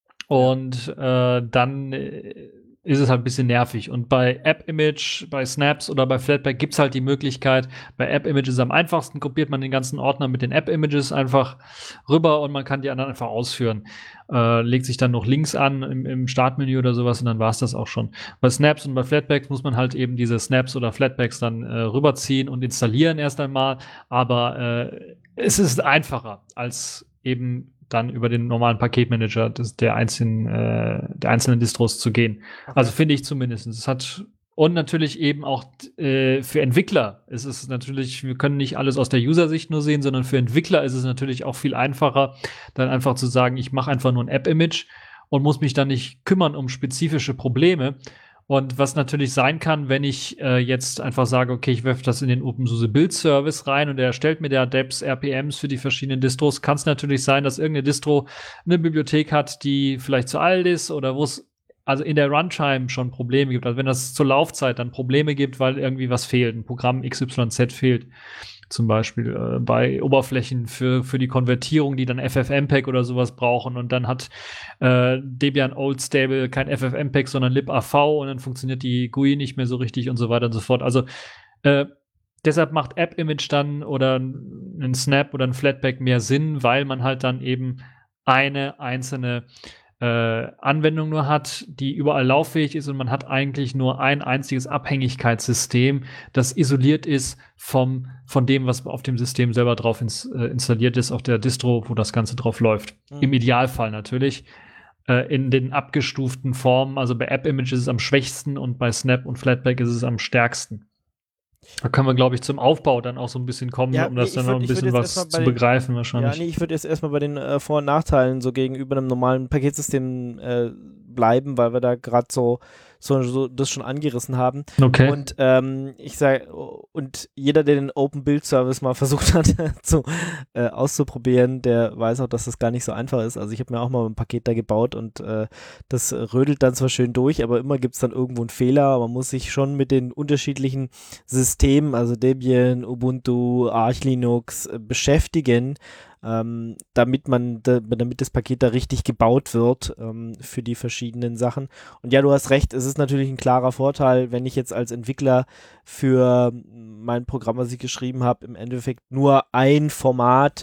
Und äh, dann äh, ist es halt ein bisschen nervig. Und bei AppImage, bei Snaps oder bei Flatpak gibt's halt die Möglichkeit, bei AppImage ist es am einfachsten, kopiert man den ganzen Ordner mit den AppImages einfach rüber und man kann die anderen einfach ausführen. Äh, legt sich dann noch Links an im, im Startmenü oder sowas und dann war's das auch schon. Bei Snaps und bei Flatpaks muss man halt eben diese Snaps oder Flatpaks dann äh, rüberziehen und installieren erst einmal. Aber äh, es ist einfacher als eben dann über den normalen Paketmanager des, der, einzelnen, äh, der einzelnen Distros zu gehen. Okay. Also finde ich zumindest. Es hat und natürlich eben auch äh, für Entwickler ist es natürlich, wir können nicht alles aus der User-Sicht nur sehen, sondern für Entwickler ist es natürlich auch viel einfacher, dann einfach zu sagen, ich mache einfach nur ein App-Image und muss mich dann nicht kümmern um spezifische Probleme. Und was natürlich sein kann, wenn ich äh, jetzt einfach sage, okay, ich werfe das in den OpenSUSE Build Service rein und er erstellt mir der Deps R P Ms für die verschiedenen Distros, kann es natürlich sein, dass irgendeine Distro eine Bibliothek hat, die vielleicht zu alt ist oder wo es also in der Runtime schon Probleme gibt. Also wenn das zur Laufzeit dann Probleme gibt, weil irgendwie was fehlt, ein Programm X Y Z fehlt. Zum Beispiel äh, bei Oberflächen für, für die Konvertierung, die dann F F mpeg oder sowas brauchen und dann hat äh, Debian Old Stable kein F F mpeg, sondern libav und dann funktioniert die G U I nicht mehr so richtig und so weiter und so fort. Also äh, deshalb macht AppImage dann oder ein Snap oder ein Flatpak mehr Sinn, weil man halt dann eben eine einzelne Äh, Anwendung nur hat, die überall lauffähig ist und man hat eigentlich nur ein einziges Abhängigkeitssystem, das isoliert ist vom, von dem, was auf dem System selber drauf ins, äh, installiert ist, auf der Distro, wo das Ganze drauf läuft. Mhm. Im Idealfall natürlich. Äh, in den abgestuften Formen, also bei AppImage ist es am schwächsten und bei Snap und Flatpak ist es am stärksten. Da können wir, glaube ich, zum Aufbau dann auch so ein bisschen kommen, Ja, um das nee, dann würd, noch ein bisschen was zu den, begreifen wahrscheinlich. Ja, nee, ich würde jetzt erstmal bei den äh, Vor- und Nachteilen so gegenüber einem normalen Paketsystem äh, bleiben, weil wir da gerade so, so, so das schon angerissen haben. Okay. Und ähm, ich sage, und jeder, der den Open Build Service mal versucht hat zu, äh, auszuprobieren, der weiß auch, dass das gar nicht so einfach ist. Also ich habe mir auch mal ein Paket da gebaut und äh, das rödelt dann zwar schön durch, aber immer gibt es dann irgendwo einen Fehler. Man muss sich schon mit den unterschiedlichen Systemen, also Debian, Ubuntu, Arch Linux, äh, beschäftigen, ähm, damit man, da, damit das Paket da richtig gebaut wird ähm, für die verschiedenen Sachen. Und ja, du hast recht, es ist natürlich ein klarer Vorteil, wenn ich jetzt als Entwickler für mein Programm, was ich geschrieben habe, im Endeffekt nur ein Format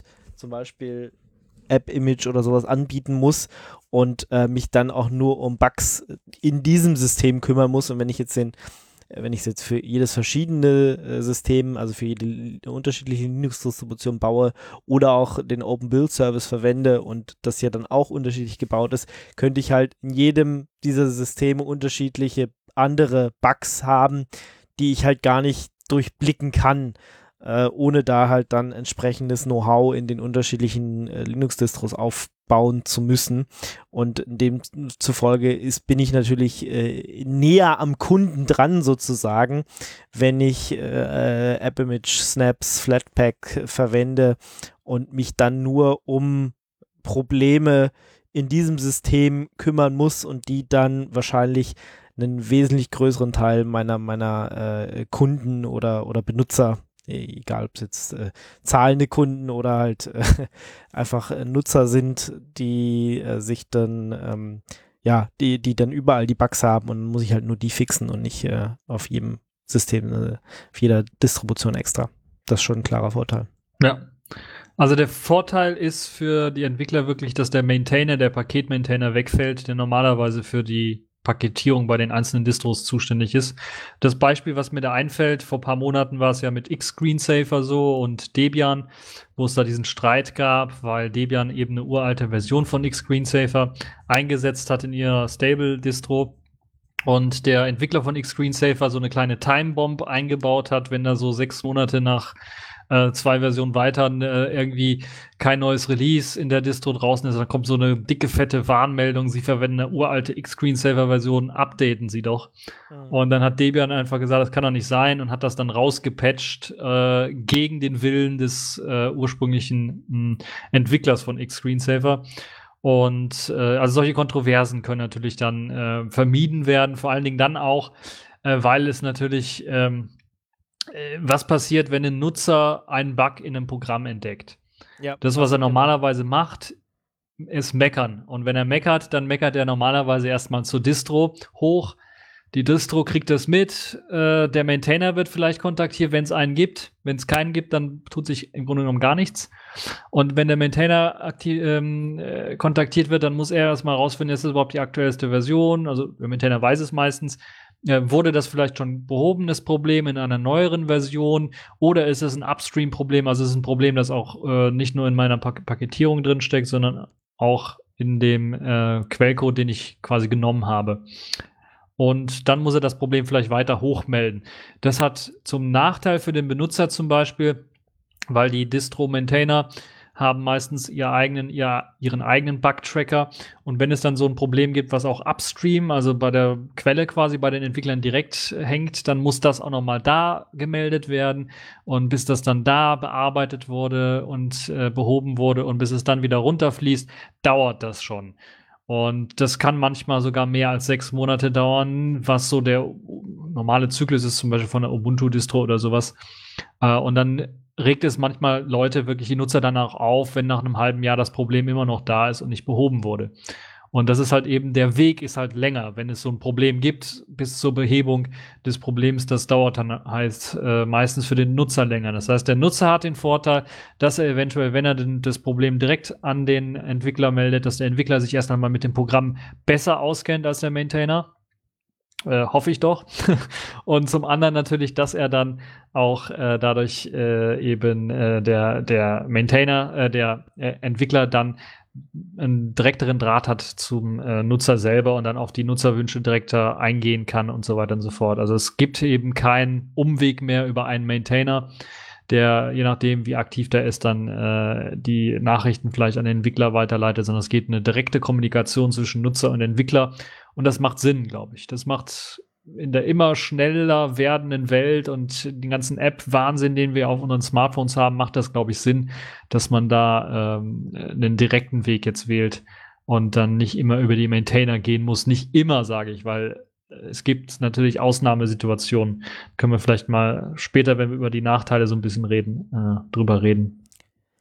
zum Beispiel App-Image oder sowas anbieten muss und äh, mich dann auch nur um Bugs in diesem System kümmern muss. Und wenn ich jetzt den, wenn ich es jetzt für jedes verschiedene äh, System, also für jede unterschiedliche Linux-Distribution baue oder auch den Open-Build-Service verwende und das ja dann auch unterschiedlich gebaut ist, könnte ich halt in jedem dieser Systeme unterschiedliche andere Bugs haben, die ich halt gar nicht durchblicken kann, äh, ohne da halt dann entsprechendes Know-how in den unterschiedlichen äh, Linux-Distros aufbauen zu müssen. Und demzufolge ist, bin ich natürlich äh, näher am Kunden dran sozusagen, wenn ich äh, AppImage, Snaps, Flatpak verwende und mich dann nur um Probleme in diesem System kümmern muss und die dann wahrscheinlich einen wesentlich größeren Teil meiner, meiner äh, Kunden oder, oder Benutzer, egal ob es jetzt äh, zahlende Kunden oder halt äh, einfach äh, Nutzer sind, die äh, sich dann, ähm, ja, die, die dann überall die Bugs haben und dann muss ich halt nur die fixen und nicht äh, auf jedem System, äh, auf jeder Distribution extra. Das ist schon ein klarer Vorteil. Ja. Also der Vorteil ist für die Entwickler wirklich, dass der Maintainer, der Paketmaintainer wegfällt, der normalerweise für die Paketierung bei den einzelnen Distros zuständig ist. Das Beispiel, was mir da einfällt, vor ein paar Monaten war es ja mit X-Screensaver so und Debian, wo es da diesen Streit gab, weil Debian eben eine uralte Version von X-Screensaver eingesetzt hat in ihrer Stable-Distro und der Entwickler von X-Screensaver so eine kleine Timebomb eingebaut hat, wenn da so sechs Monate nach äh, zwei Versionen weiter äh, irgendwie kein neues Release in der Distro draußen ist, dann kommt so eine dicke, fette Warnmeldung, sie verwenden eine uralte X-Screensaver-Version, updaten sie doch. Mhm. Und dann hat Debian einfach gesagt, das kann doch nicht sein und hat das dann rausgepatcht äh, gegen den Willen des äh, ursprünglichen mh, Entwicklers von X-Screensaver. Und äh, also solche Kontroversen können natürlich dann äh, vermieden werden, vor allen Dingen dann auch, äh, weil es natürlich ähm, äh, was passiert, wenn ein Nutzer einen Bug in einem Programm entdeckt. Ja, das, was er normalerweise macht, ist meckern. Und wenn er meckert, dann meckert er normalerweise erstmal zur Distro hoch. Die Distro kriegt das mit, äh, der Maintainer wird vielleicht kontaktiert, wenn es einen gibt. Wenn es keinen gibt, dann tut sich im Grunde genommen gar nichts. Und wenn der Maintainer aktiv, ähm, äh, kontaktiert wird, dann muss er erstmal rausfinden, ist das überhaupt die aktuellste Version? Also der Maintainer weiß es meistens. Äh, wurde das vielleicht schon behobenes Problem in einer neueren Version? Oder ist es ein Upstream-Problem? Also es ist ein Problem, das auch äh, nicht nur in meiner Pak- Paketierung drin steckt, sondern auch in dem äh, Quellcode, den ich quasi genommen habe. Und dann muss er das Problem vielleicht weiter hochmelden. Das hat zum Nachteil für den Benutzer zum Beispiel, weil die Distro-Maintainer haben meistens ihr eigenen, ihr, ihren eigenen Bug-Tracker. Und wenn es dann so ein Problem gibt, was auch upstream, also bei der Quelle quasi bei den Entwicklern direkt hängt, dann muss das auch nochmal da gemeldet werden. Und bis das dann da bearbeitet wurde und äh, behoben wurde und bis es dann wieder runterfließt, dauert das schon. Und das kann manchmal sogar mehr als sechs Monate dauern, was so der normale Zyklus ist, zum Beispiel von der Ubuntu-Distro oder sowas. Äh, und dann regt es manchmal Leute, wirklich die Nutzer danach auf, wenn nach einem halben Jahr das Problem immer noch da ist und nicht behoben wurde. Und das ist halt eben, der Weg ist halt länger. Wenn es so ein Problem gibt, bis zur Behebung des Problems, das dauert dann heißt äh, meistens für den Nutzer länger. Das heißt, der Nutzer hat den Vorteil, dass er eventuell, wenn er den, das Problem direkt an den Entwickler meldet, dass der Entwickler sich erst einmal mit dem Programm besser auskennt als der Maintainer. Äh, hoffe ich doch. Und zum anderen natürlich, dass er dann auch äh, dadurch äh, eben äh, der, der Maintainer, äh, der äh, Entwickler dann einen direkteren Draht hat zum äh, Nutzer selber und dann auf die Nutzerwünsche direkter eingehen kann und so weiter und so fort. Also es gibt eben keinen Umweg mehr über einen Maintainer, der, je nachdem, wie aktiv der ist, dann äh, die Nachrichten vielleicht an den Entwickler weiterleitet, sondern es geht eine direkte Kommunikation zwischen Nutzer und Entwickler und das macht Sinn, glaube ich. Das macht in der immer schneller werdenden Welt und den ganzen App-Wahnsinn, den wir auf unseren Smartphones haben, macht das, glaube ich, Sinn, dass man da ähm, einen direkten Weg jetzt wählt und dann nicht immer über die Maintainer gehen muss. Nicht immer, sage ich, weil es gibt natürlich Ausnahmesituationen. Können wir vielleicht mal später, wenn wir über die Nachteile so ein bisschen reden, äh, drüber reden.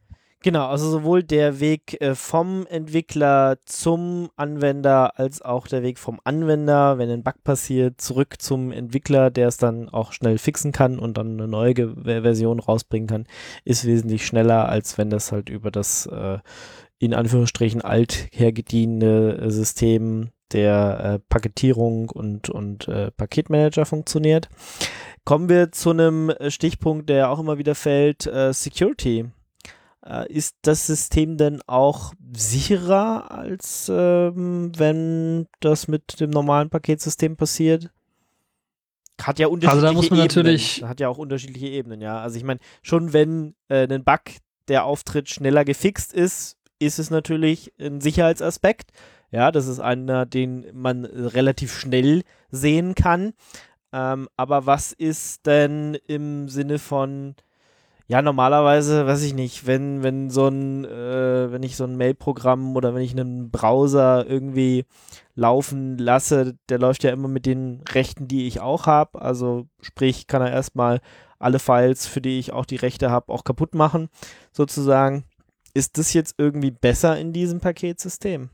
Genau, also sowohl der Weg äh, vom Entwickler zum Anwender als auch der Weg vom Anwender, wenn ein Bug passiert, zurück zum Entwickler, der es dann auch schnell fixen kann und dann eine neue Ge- Version rausbringen kann, ist wesentlich schneller, als wenn das halt über das äh, in Anführungsstrichen althergediente System der äh, Paketierung und, und äh, Paketmanager funktioniert. Kommen wir zu einem Stichpunkt, der auch immer wieder fällt, äh, Security. Äh, ist das System denn auch sicherer, als ähm, wenn das mit dem normalen Paketsystem passiert? Hat ja unterschiedliche Also da muss man Ebenen. natürlich- Hat ja auch unterschiedliche Ebenen, ja. Also ich meine, schon wenn äh, ein Bug, der auftritt, schneller gefixt ist, ist es natürlich ein Sicherheitsaspekt. Ja, das ist einer, den man relativ schnell sehen kann. Ähm, aber was ist denn im Sinne von, ja, normalerweise, weiß ich nicht, wenn, wenn so ein, äh, wenn ich so ein Mail-Programm oder wenn ich einen Browser irgendwie laufen lasse, der läuft ja immer mit den Rechten, die ich auch habe. Also sprich, kann er erstmal alle Files, für die ich auch die Rechte habe, auch kaputt machen, sozusagen. Ist das jetzt irgendwie besser in diesem Paketsystem?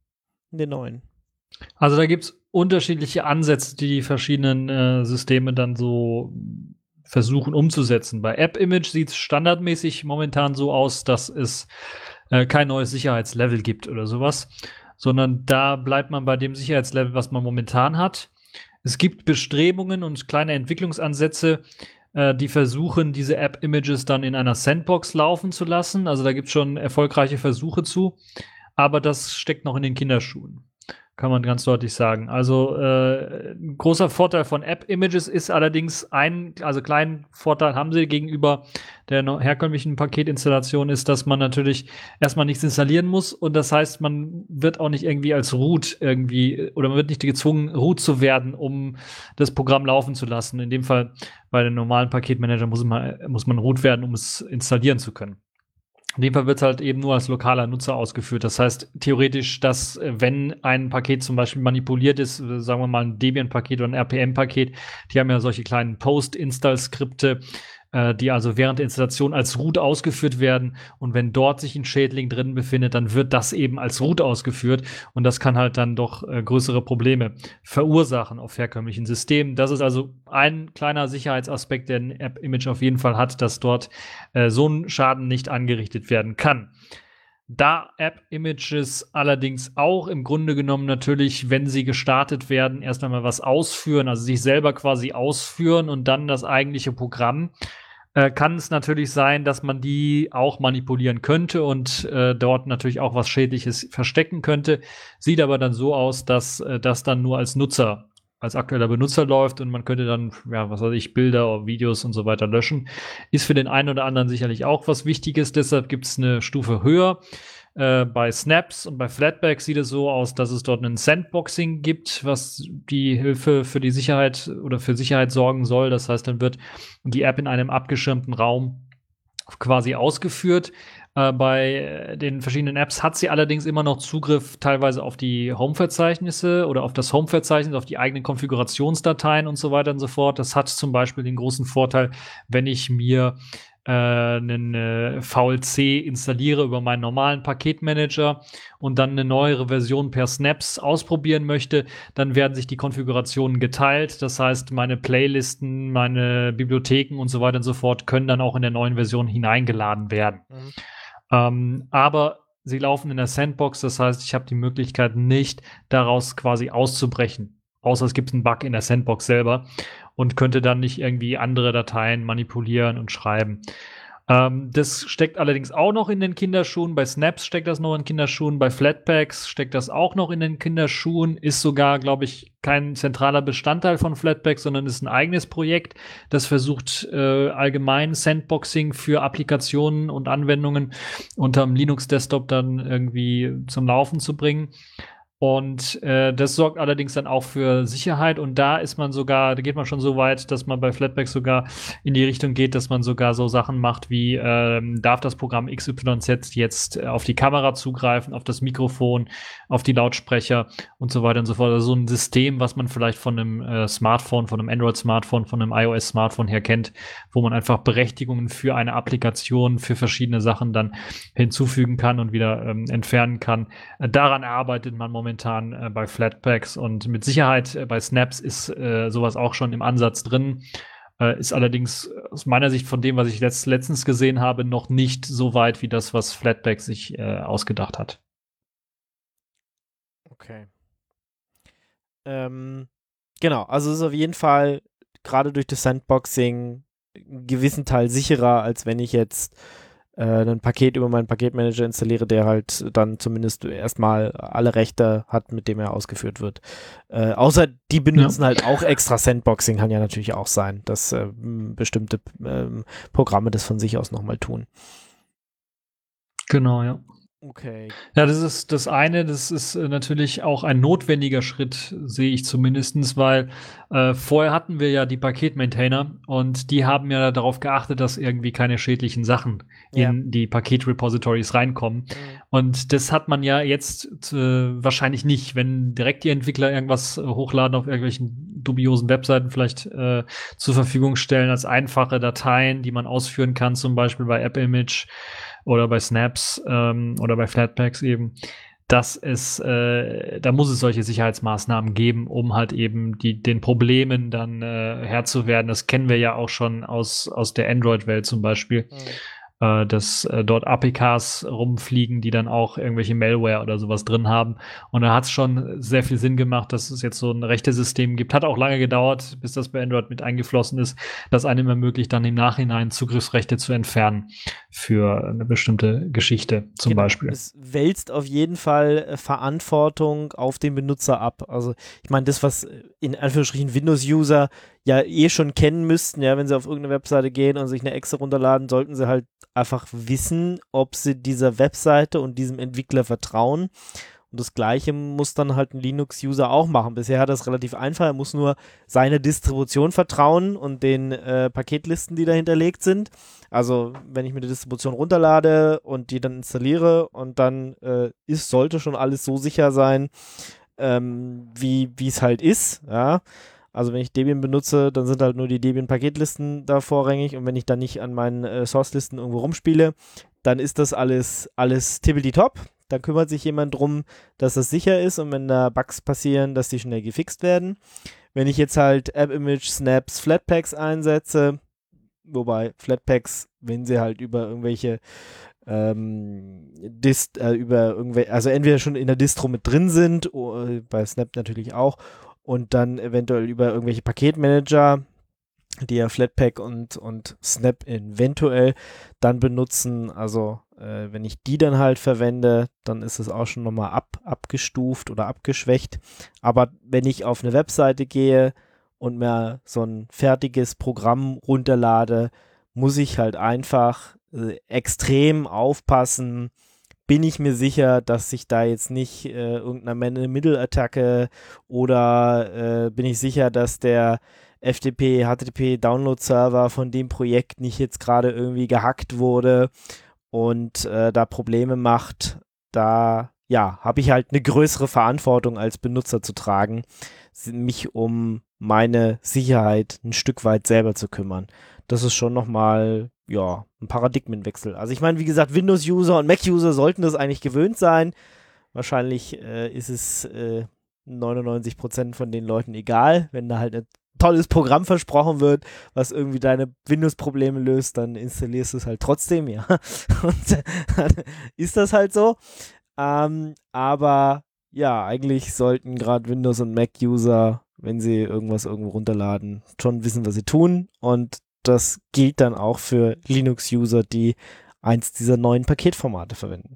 In den neuen? Also da gibt es unterschiedliche Ansätze, die die verschiedenen äh, Systeme dann so versuchen umzusetzen. Bei AppImage sieht es standardmäßig momentan so aus, dass es äh, kein neues Sicherheitslevel gibt oder sowas, sondern da bleibt man bei dem Sicherheitslevel, was man momentan hat. Es gibt Bestrebungen und kleine Entwicklungsansätze, äh, die versuchen, diese App-Images dann in einer Sandbox laufen zu lassen. Also da gibt es schon erfolgreiche Versuche zu, aber das steckt noch in den Kinderschuhen. Kann man ganz deutlich sagen. Also äh, ein großer Vorteil von App-Images ist allerdings ein, also kleinen Vorteil haben sie gegenüber der no- herkömmlichen Paketinstallation, ist, dass man natürlich erstmal nichts installieren muss und das heißt, man wird auch nicht irgendwie als Root irgendwie oder man wird nicht gezwungen, Root zu werden, um das Programm laufen zu lassen. In dem Fall bei den normalen Paketmanager muss man, muss man Root werden, um es installieren zu können. In dem Fall wird es halt eben nur als lokaler Nutzer ausgeführt. Das heißt theoretisch, dass äh, wenn ein Paket zum Beispiel manipuliert ist, äh, sagen wir mal ein Debian-Paket oder ein R P M-Paket, die haben ja solche kleinen Post-Install-Skripte, äh, die also während der Installation als Root ausgeführt werden. Und wenn dort sich ein Schädling drin befindet, dann wird das eben als Root ausgeführt. Und das kann halt dann doch äh, größere Probleme verursachen auf herkömmlichen Systemen. Das ist also ein kleiner Sicherheitsaspekt, der ein App-Image auf jeden Fall hat, dass dort äh, so ein Schaden nicht angerichtet werden kann. Da App-Images allerdings auch im Grunde genommen natürlich, wenn sie gestartet werden, erst einmal was ausführen, also sich selber quasi ausführen und dann das eigentliche Programm, äh, kann es natürlich sein, dass man die auch manipulieren könnte und äh, dort natürlich auch was Schädliches verstecken könnte. Sieht aber dann so aus, dass äh, das dann nur als Nutzer, als aktueller Benutzer läuft und man könnte dann, ja, was weiß ich, Bilder, Videos und so weiter löschen. Ist für den einen oder anderen sicherlich auch was Wichtiges, deshalb gibt es eine Stufe höher. Äh, bei Snaps und bei Flatpak sieht es so aus, dass es dort ein Sandboxing gibt, was die Hilfe für die Sicherheit oder für Sicherheit sorgen soll. Das heißt, dann wird die App in einem abgeschirmten Raum quasi ausgeführt. Äh, bei den verschiedenen Apps hat sie allerdings immer noch Zugriff teilweise auf die Home-Verzeichnisse oder auf das Home-Verzeichnis, auf die eigenen Konfigurationsdateien und so weiter und so fort. Das hat zum Beispiel den großen Vorteil, wenn ich mir äh, einen äh, V L C installiere über meinen normalen Paketmanager und dann eine neuere Version per Snaps ausprobieren möchte, dann werden sich die Konfigurationen geteilt. Das heißt, meine Playlisten, meine Bibliotheken und so weiter und so fort können dann auch in der neuen Version hineingeladen werden. Mhm. Ähm, aber sie laufen in der Sandbox, das heißt, ich habe die Möglichkeit nicht, daraus quasi auszubrechen. Außer es gibt einen Bug in der Sandbox selber und könnte dann nicht irgendwie andere Dateien manipulieren und schreiben. Ähm, das steckt allerdings auch noch in den Kinderschuhen. Bei Snaps steckt das noch in den Kinderschuhen. Bei Flatpaks steckt das auch noch in den Kinderschuhen. Ist sogar, glaube ich, kein zentraler Bestandteil von Flatpak, sondern ist ein eigenes Projekt, das versucht, äh, allgemein Sandboxing für Applikationen und Anwendungen unterm Linux-Desktop dann irgendwie zum Laufen zu bringen. Und äh, das sorgt allerdings dann auch für Sicherheit. Und da ist man sogar, da geht man schon so weit, dass man bei Flatpaks sogar in die Richtung geht, dass man sogar so Sachen macht wie, ähm, darf das Programm X Y Z jetzt äh, auf die Kamera zugreifen, auf das Mikrofon, auf die Lautsprecher und so weiter und so fort. Also so ein System, was man vielleicht von einem äh, Smartphone, von einem Android-Smartphone, von einem iOS-Smartphone her kennt, wo man einfach Berechtigungen für eine Applikation, für verschiedene Sachen dann hinzufügen kann und wieder ähm, entfernen kann. Äh, daran arbeitet man momentan Momentan äh, bei Flatpaks und mit Sicherheit äh, bei Snaps ist äh, sowas auch schon im Ansatz drin. Äh, ist allerdings aus meiner Sicht von dem, was ich letzt, letztens gesehen habe, noch nicht so weit wie das, was Flatpak sich äh, ausgedacht hat. Okay. Ähm, genau, also es ist auf jeden Fall gerade durch das Sandboxing einen gewissen Teil sicherer, als wenn ich jetzt äh, ein Paket über meinen Paketmanager installiere, der halt dann zumindest erstmal alle Rechte hat, mit dem er ausgeführt wird. Äh, außer die benutzen ja. halt auch extra Sandboxing, kann ja natürlich auch sein, dass äh, bestimmte äh, Programme das von sich aus nochmal tun. Genau, ja. Okay. Ja, das ist das eine, das ist äh, natürlich auch ein notwendiger Schritt, sehe ich zumindestens, weil äh, vorher hatten wir ja die Paketmaintainer und die haben ja darauf geachtet, dass irgendwie keine schädlichen Sachen ja. in die Paketrepositories reinkommen. Mhm. Und das hat man ja jetzt äh, wahrscheinlich nicht, wenn direkt die Entwickler irgendwas äh, hochladen auf irgendwelchen dubiosen Webseiten vielleicht äh, zur Verfügung stellen als einfache Dateien, die man ausführen kann, zum Beispiel bei AppImage oder bei Snaps ähm, oder bei Flatpaks eben, dass es, äh, da muss es solche Sicherheitsmaßnahmen geben, um halt eben die, den Problemen dann äh, Herr zu werden. Das kennen wir ja auch schon aus, aus der Android-Welt zum Beispiel, mhm. äh, dass äh, dort A P Ks rumfliegen, die dann auch irgendwelche Malware oder sowas drin haben. Und da hat es schon sehr viel Sinn gemacht, dass es jetzt so ein Rechtesystem gibt. Hat auch lange gedauert, bis das bei Android mit eingeflossen ist, das einem ermöglicht, dann im Nachhinein Zugriffsrechte zu entfernen für eine bestimmte Geschichte zum genau. Beispiel. Es wälzt auf jeden Fall äh, Verantwortung auf den Benutzer ab. Also ich meine, das, was in Anführungsstrichen Windows-User ja eh schon kennen müssten, ja, wenn sie auf irgendeine Webseite gehen und sich eine Exe runterladen, sollten sie halt einfach wissen, ob sie dieser Webseite und diesem Entwickler vertrauen. Und das Gleiche muss dann halt ein Linux-User auch machen. Bisher hat er es relativ einfach. Er muss nur seiner Distribution vertrauen und den äh, Paketlisten, die da hinterlegt sind. Also wenn ich mir die Distribution runterlade und die dann installiere und dann äh, ist, sollte schon alles so sicher sein, ähm, wie es halt ist. Ja. Also wenn ich Debian benutze, dann sind halt nur die Debian-Paketlisten da vorrangig und wenn ich dann nicht an meinen äh, Source-Listen irgendwo rumspiele, dann ist das alles, alles tippeldi-top. Da kümmert sich jemand drum, dass das sicher ist und wenn da Bugs passieren, dass die schnell gefixt werden. Wenn ich jetzt halt AppImage, Snaps, Flatpaks einsetze, wobei Flatpaks, wenn sie halt über irgendwelche ähm, Dist, äh, über irgendwelche, also entweder schon in der Distro mit drin sind, oder bei Snap natürlich auch, und dann eventuell über irgendwelche Paketmanager, die ja Flatpak und, und Snap eventuell dann benutzen, also äh, wenn ich die dann halt verwende, dann ist es auch schon nochmal ab, abgestuft oder abgeschwächt, aber wenn ich auf eine Webseite gehe und mir so ein fertiges Programm runterlade, muss ich halt einfach äh, extrem aufpassen, bin ich mir sicher, dass sich da jetzt nicht äh, irgendeine Middle-Attacke oder äh, bin ich sicher, dass der F T P, H T T P Download-Server von dem Projekt nicht jetzt gerade irgendwie gehackt wurde und äh, da Probleme macht, da ja, habe ich halt eine größere Verantwortung als Benutzer zu tragen, mich um meine Sicherheit ein Stück weit selber zu kümmern. Das ist schon nochmal, ja, ein Paradigmenwechsel. Also ich meine, wie gesagt, Windows-User und Mac-User sollten das eigentlich gewöhnt sein. Wahrscheinlich äh, ist es äh, neunundneunzig Prozent von den Leuten egal, wenn da halt ein tolles Programm versprochen wird, was irgendwie deine Windows-Probleme löst, dann installierst du es halt trotzdem, ja. Und dann ist das halt so. Ähm, aber ja, eigentlich sollten gerade Windows- und Mac-User, wenn sie irgendwas irgendwo runterladen, schon wissen, was sie tun. Und das gilt dann auch für Linux-User, die eins dieser neuen Paketformate verwenden.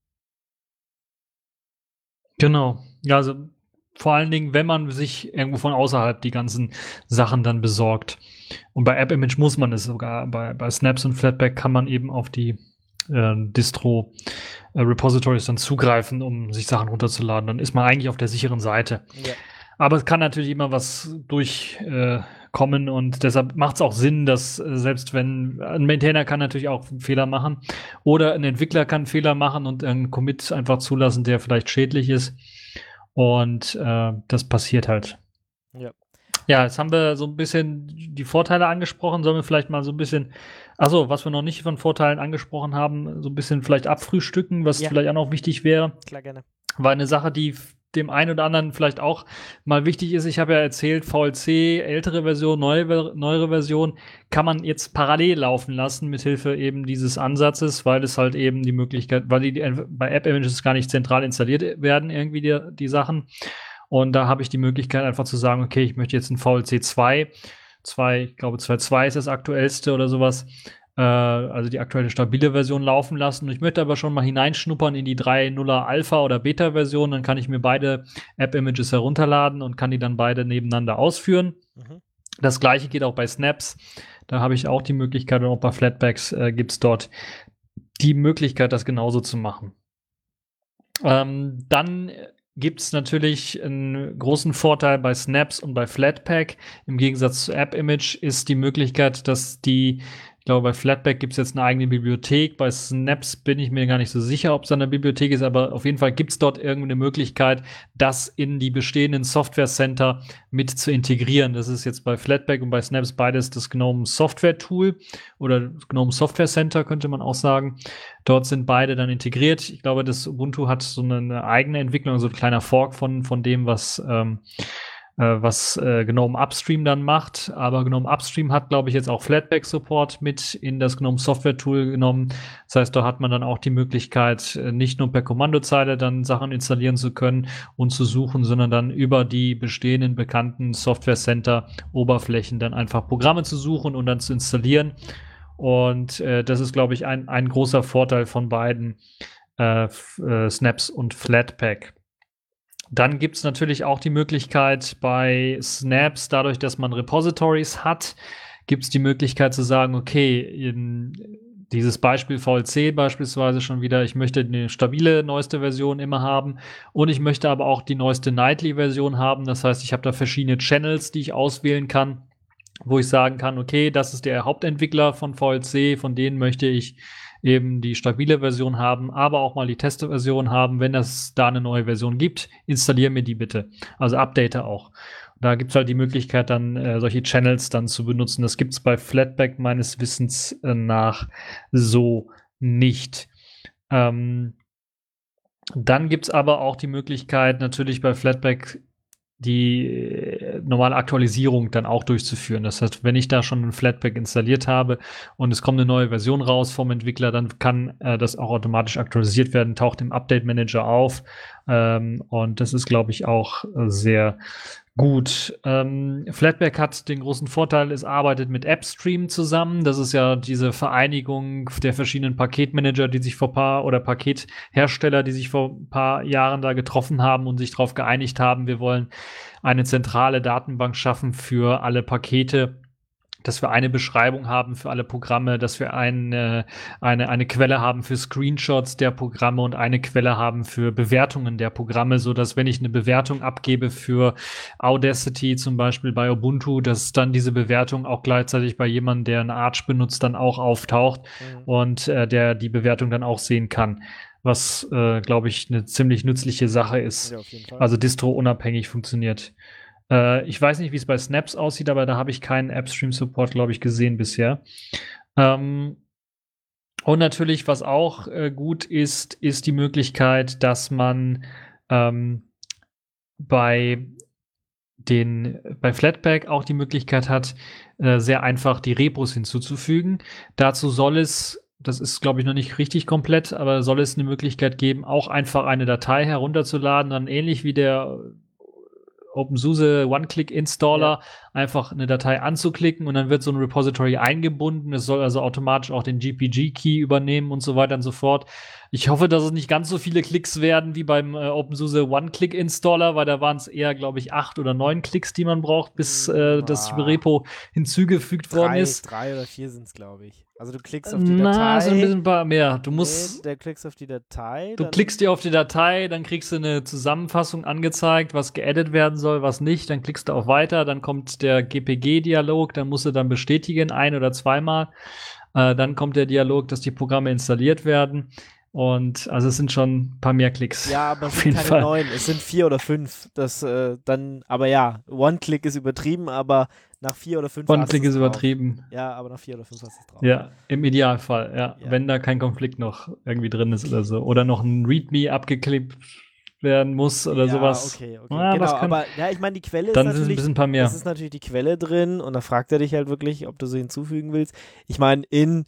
Genau. Ja, also vor allen Dingen, wenn man sich irgendwo von außerhalb die ganzen Sachen dann besorgt. Und bei AppImage muss man es sogar. Bei, bei Snaps und Flatpak kann man eben auf die äh, Distro-Repositories dann zugreifen, um sich Sachen runterzuladen. Dann ist man eigentlich auf der sicheren Seite. Ja. Aber es kann natürlich immer was durchkommen äh, und deshalb macht es auch Sinn, dass äh, selbst wenn ein Maintainer kann natürlich auch Fehler machen oder ein Entwickler kann Fehler machen und einen Commit einfach zulassen, der vielleicht schädlich ist. Und äh, das passiert halt. Ja. Ja, jetzt haben wir so ein bisschen die Vorteile angesprochen. Sollen wir vielleicht mal so ein bisschen, achso, was wir noch nicht von Vorteilen angesprochen haben, so ein bisschen vielleicht abfrühstücken, was Ja. vielleicht auch noch wichtig wäre. Klar, gerne. War eine Sache, die dem einen oder anderen vielleicht auch mal wichtig ist. Ich habe ja erzählt, V L C, ältere Version, neue, neuere Version, kann man jetzt parallel laufen lassen, mithilfe eben dieses Ansatzes, weil es halt eben die Möglichkeit, weil die, die bei App-Images gar nicht zentral installiert werden, irgendwie die, die Sachen. Und da habe ich die Möglichkeit, einfach zu sagen, okay, ich möchte jetzt ein V L C zwei, zwei, ich glaube zwei Punkt zwei ist das aktuellste oder sowas, äh, also die aktuelle stabile Version laufen lassen. Ich möchte aber schon mal hineinschnuppern in die drei Punkt nuller Alpha- oder Beta-Version, dann kann ich mir beide App-Images herunterladen und kann die dann beide nebeneinander ausführen. Mhm. Das gleiche geht auch bei Snaps. Da habe ich auch die Möglichkeit, und auch bei Flatpaks äh, gibt es dort die Möglichkeit, das genauso zu machen. Ähm, dann gibt es natürlich einen großen Vorteil bei Snaps und bei Flatpak. Im Gegensatz zu App-Image ist die Möglichkeit, dass die, ich glaube, bei Flatpak gibt es jetzt eine eigene Bibliothek. Bei Snaps bin ich mir gar nicht so sicher, ob es eine Bibliothek ist, aber auf jeden Fall gibt es dort irgendeine Möglichkeit, das in die bestehenden Software Center mit zu integrieren. Das ist jetzt bei Flatpak und bei Snaps beides das GNOME Software Tool oder GNOME Software Center, könnte man auch sagen. Dort sind beide dann integriert. Ich glaube, das Ubuntu hat so eine eigene Entwicklung, so ein kleiner Fork von, von dem, was ähm, was äh, GNOME Upstream dann macht. Aber GNOME Upstream hat, glaube ich, jetzt auch Flatpak-Support mit in das GNOME Software-Tool genommen. Das heißt, da hat man dann auch die Möglichkeit, nicht nur per Kommandozeile dann Sachen installieren zu können und zu suchen, sondern dann über die bestehenden bekannten Software-Center-Oberflächen dann einfach Programme zu suchen und dann zu installieren. Und äh, das ist, glaube ich, ein, ein großer Vorteil von beiden äh, äh, Snaps und Flatpak. Dann gibt es natürlich auch die Möglichkeit bei Snaps, dadurch, dass man Repositories hat, gibt es die Möglichkeit zu sagen, okay, in dieses Beispiel V L C beispielsweise schon wieder, ich möchte eine stabile neueste Version immer haben und ich möchte aber auch die neueste Nightly-Version haben. Das heißt, ich habe da verschiedene Channels, die ich auswählen kann, wo ich sagen kann, okay, das ist der Hauptentwickler von V L C, von denen möchte ich eben die stabile Version haben, aber auch mal die Testversion haben. Wenn es da eine neue Version gibt, installiere mir die bitte. Also update auch. Da gibt es halt die Möglichkeit, dann äh, solche Channels dann zu benutzen. Das gibt es bei Flatpak meines Wissens äh, nach so nicht. Ähm, dann gibt es aber auch die Möglichkeit, natürlich bei Flatpak die normale Aktualisierung dann auch durchzuführen. Das heißt, wenn ich da schon ein Flatpak installiert habe und es kommt eine neue Version raus vom Entwickler, dann kann äh, das auch automatisch aktualisiert werden, taucht im Update Manager auf. Ähm, und das ist, glaube ich, auch äh, sehr gut. Ähm, Flatpak hat den großen Vorteil, es arbeitet mit AppStream zusammen. Das ist ja diese Vereinigung der verschiedenen Paketmanager, die sich vor paar oder Pakethersteller, die sich vor ein paar Jahren da getroffen haben und sich darauf geeinigt haben, wir wollen eine zentrale Datenbank schaffen für alle Pakete, dass wir eine Beschreibung haben für alle Programme, dass wir eine, eine, eine Quelle haben für Screenshots der Programme und eine Quelle haben für Bewertungen der Programme, so dass wenn ich eine Bewertung abgebe für Audacity zum Beispiel bei Ubuntu, dass dann diese Bewertung auch gleichzeitig bei jemandem, der eine Arch benutzt, dann auch auftaucht mhm. und äh, der die Bewertung dann auch sehen kann. Was, äh, glaube ich, eine ziemlich nützliche Sache ist. Ja, auf jeden Fall. Also distro-unabhängig funktioniert. Ich weiß nicht, wie es bei Snaps aussieht, aber da habe ich keinen AppStream-Support, glaube ich, gesehen bisher. Ähm, und natürlich, was auch äh, gut ist, ist die Möglichkeit, dass man ähm, bei den bei Flatpak auch die Möglichkeit hat, äh, sehr einfach die Repos hinzuzufügen. Dazu soll es, das ist, glaube ich, noch nicht richtig komplett, aber soll es eine Möglichkeit geben, auch einfach eine Datei herunterzuladen, dann ähnlich wie der OpenSUSE One-Click-Installer, ja. einfach eine Datei anzuklicken und dann wird so ein Repository eingebunden. Es soll also automatisch auch den G P G-Key übernehmen und so weiter und so fort. Ich hoffe, dass es nicht ganz so viele Klicks werden wie beim äh, OpenSUSE One-Click-Installer, weil da waren es eher, glaube ich, acht oder neun Klicks, die man braucht, bis äh, das Repo hinzugefügt drei, worden ist. Drei oder vier sind es, glaube ich. Also du klickst auf die Na, Datei. Na, so ein bisschen paar mehr. Du musst. Nee, der klickst auf die Datei. Du klickst dir auf die Datei, dann kriegst du eine Zusammenfassung angezeigt, was geedit werden soll, was nicht. Dann klickst du auf Weiter, dann kommt der G P G-Dialog, dann musst du dann bestätigen, ein- oder zweimal. Äh, dann kommt der Dialog, dass die Programme installiert werden. Und also es sind schon ein paar mehr Klicks. Ja, aber es sind keine neun, es sind vier oder fünf. Das äh, dann, aber ja, One-Click ist übertrieben, aber nach vier oder fünf One-Click ist übertrieben. Ja, aber nach vier oder fünf hast du es drauf. Ja, im Idealfall, ja. ja. Wenn da kein Konflikt noch irgendwie drin ist oder so. Oder noch ein README abgeklebt werden muss oder ja, sowas. Okay, okay. Ah, genau, kann, aber ja, ich meine, die Quelle ist dann natürlich, sind ein bisschen ein paar mehr. Das ist natürlich die Quelle drin und da fragt er dich halt wirklich, ob du sie hinzufügen willst. Ich meine, in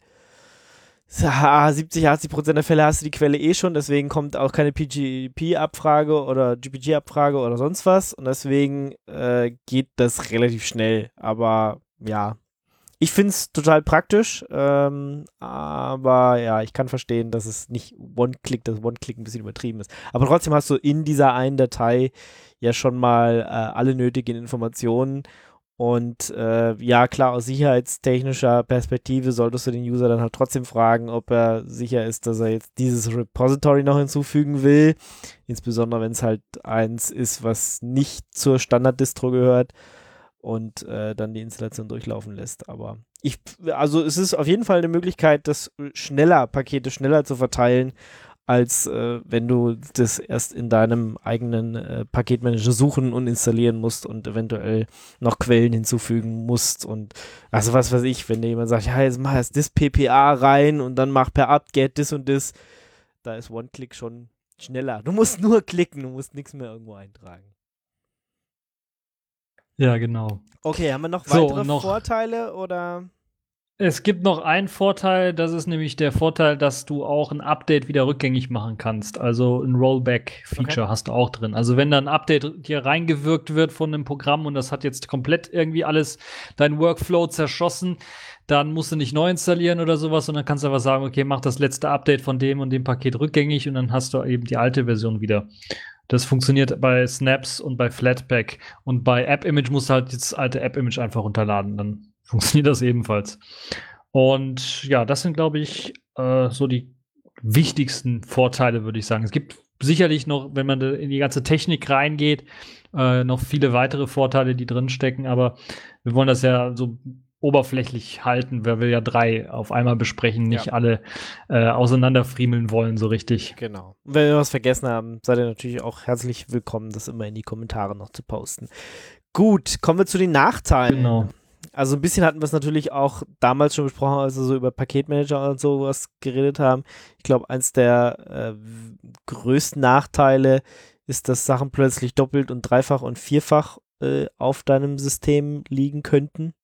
siebzig, achtzig Prozent der Fälle hast du die Quelle eh schon, deswegen kommt auch keine P G P-Abfrage oder G P G-Abfrage oder sonst was und deswegen äh, geht das relativ schnell, aber ja, ich finde es total praktisch, ähm, aber ja, ich kann verstehen, dass es nicht One-Click, dass One-Click ein bisschen übertrieben ist, aber trotzdem hast du in dieser einen Datei ja schon mal äh, alle nötigen Informationen. Und äh, ja, klar, aus sicherheitstechnischer Perspektive solltest du den User dann halt trotzdem fragen, ob er sicher ist, dass er jetzt dieses Repository noch hinzufügen will. Insbesondere, wenn es halt eins ist, was nicht zur Standard-Distro gehört und äh, dann die Installation durchlaufen lässt. Aber ich, also es ist auf jeden Fall eine Möglichkeit, das schneller, Pakete schneller zu verteilen, als äh, wenn du das erst in deinem eigenen äh, Paketmanager suchen und installieren musst und eventuell noch Quellen hinzufügen musst und also was weiß ich, wenn dir jemand sagt, ja, jetzt mach jetzt das P P A rein und dann mach per apt-get das und das, da ist One-Click schon schneller. Du musst nur klicken, du musst nichts mehr irgendwo eintragen. Ja, genau. Okay, haben wir noch so, weitere noch Vorteile oder? Es gibt noch einen Vorteil, das ist nämlich der Vorteil, dass du auch ein Update wieder rückgängig machen kannst. Also ein Rollback-Feature okay. hast du auch drin. Also wenn da ein Update dir reingewirkt wird von einem Programm und das hat jetzt komplett irgendwie alles dein Workflow zerschossen, dann musst du nicht neu installieren oder sowas, sondern kannst einfach sagen, okay, mach das letzte Update von dem und dem Paket rückgängig und dann hast du eben die alte Version wieder. Das funktioniert bei Snaps und bei Flatpak. Und bei AppImage musst du halt das alte AppImage einfach runterladen, dann funktioniert das ebenfalls. Und ja, das sind, glaube ich, äh, so die wichtigsten Vorteile, würde ich sagen. Es gibt sicherlich noch, wenn man in die ganze Technik reingeht, äh, noch viele weitere Vorteile, die drinstecken, aber wir wollen das ja so oberflächlich halten, weil wir ja drei auf einmal besprechen, nicht ja. alle äh, auseinanderfriemeln wollen so richtig. Genau. Und wenn wir was vergessen haben, seid ihr natürlich auch herzlich willkommen, das immer in die Kommentare noch zu posten. Gut, kommen wir zu den Nachteilen. Genau. Also ein bisschen hatten wir es natürlich auch damals schon besprochen, als wir so über Paketmanager und sowas geredet haben. Ich glaube, eins der äh, größten Nachteile ist, dass Sachen plötzlich doppelt und dreifach und vierfach äh, auf deinem System liegen könnten.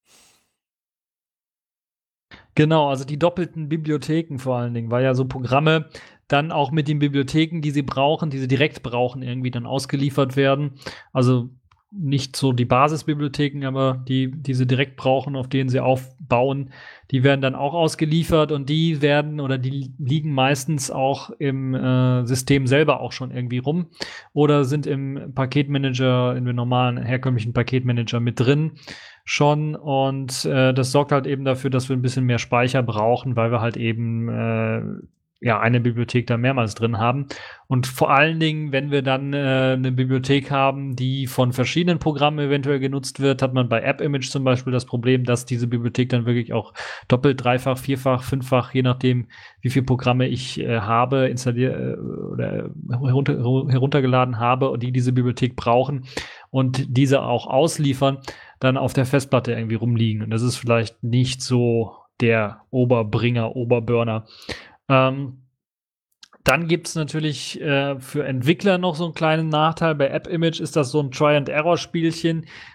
Genau, also die doppelten Bibliotheken vor allen Dingen, weil ja so Programme dann auch mit den Bibliotheken, die sie brauchen, die sie direkt brauchen, irgendwie dann ausgeliefert werden. Also nicht so die Basisbibliotheken, aber die, die sie direkt brauchen, auf denen sie aufbauen, die werden dann auch ausgeliefert und die werden oder die liegen meistens auch im äh, System selber auch schon irgendwie rum oder sind im Paketmanager, in dem normalen herkömmlichen Paketmanager mit drin schon und äh, das sorgt halt eben dafür, dass wir ein bisschen mehr Speicher brauchen, weil wir halt eben äh, ja, eine Bibliothek da mehrmals drin haben. Und vor allen Dingen, wenn wir dann äh, eine Bibliothek haben, die von verschiedenen Programmen eventuell genutzt wird, hat man bei AppImage zum Beispiel das Problem, dass diese Bibliothek dann wirklich auch doppelt, dreifach, vierfach, fünffach, je nachdem, wie viele Programme ich äh, habe, installiert äh, oder herunter, heruntergeladen habe und die diese Bibliothek brauchen und diese auch ausliefern, dann auf der Festplatte irgendwie rumliegen. Und das ist vielleicht nicht so der Oberbringer, Oberburner. Ähm, dann gibt es natürlich äh, für Entwickler noch so einen kleinen Nachteil. Bei AppImage ist das so ein Try-and-Error-Spielchen,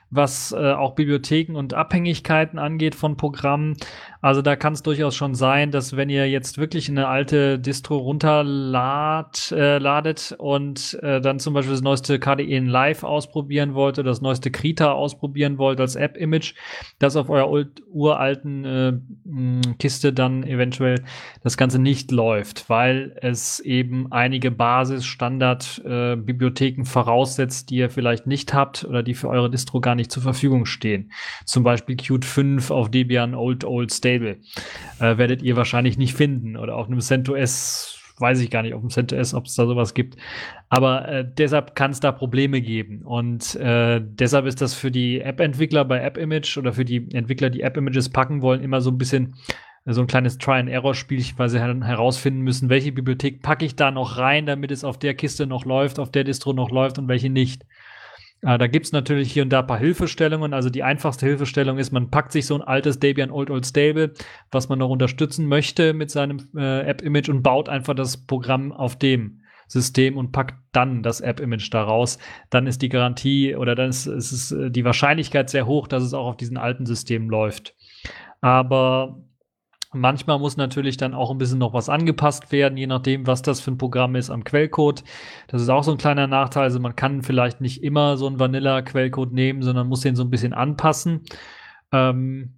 was äh, auch Bibliotheken und Abhängigkeiten angeht von Programmen. Also da kann es durchaus schon sein, dass wenn ihr jetzt wirklich eine alte Distro runterladet äh, ladet und äh, dann zum Beispiel das neueste K D E in Live ausprobieren wollt oder das neueste Krita ausprobieren wollt als App-Image, dass auf eurer ult- uralten äh, mh, Kiste dann eventuell das Ganze nicht läuft, weil es eben einige Basis-Standard-Bibliotheken äh, voraussetzt, die ihr vielleicht nicht habt oder die für eure Distro gar nicht zur Verfügung stehen. Zum Beispiel Qt fünf auf Debian Old Old Stable. Äh, werdet ihr wahrscheinlich nicht finden. Oder auf einem CentOS, weiß ich gar nicht, auf dem CentOS, ob es da sowas gibt. Aber äh, deshalb kann es da Probleme geben. Und äh, deshalb ist das für die App-Entwickler bei AppImage oder für die Entwickler, die App-Images packen wollen, immer so ein bisschen äh, so ein kleines Try-and-Error-Spiel, weil sie her- herausfinden müssen, welche Bibliothek packe ich da noch rein, damit es auf der Kiste noch läuft, auf der Distro noch läuft und welche nicht. Äh, da gibt es natürlich hier und da ein paar Hilfestellungen. Also die einfachste Hilfestellung ist, man packt sich so ein altes Debian Old Old Stable, was man noch unterstützen möchte mit seinem äh, App-Image und baut einfach das Programm auf dem System und packt dann das App-Image daraus. Dann ist die Garantie oder dann ist, ist es die Wahrscheinlichkeit sehr hoch, dass es auch auf diesen alten Systemen läuft. Aber manchmal muss natürlich dann auch ein bisschen noch was angepasst werden, je nachdem, was das für ein Programm ist am Quellcode. Das ist auch so ein kleiner Nachteil. Also man kann vielleicht nicht immer so einen Vanilla-Quellcode nehmen, sondern muss den so ein bisschen anpassen. Ähm,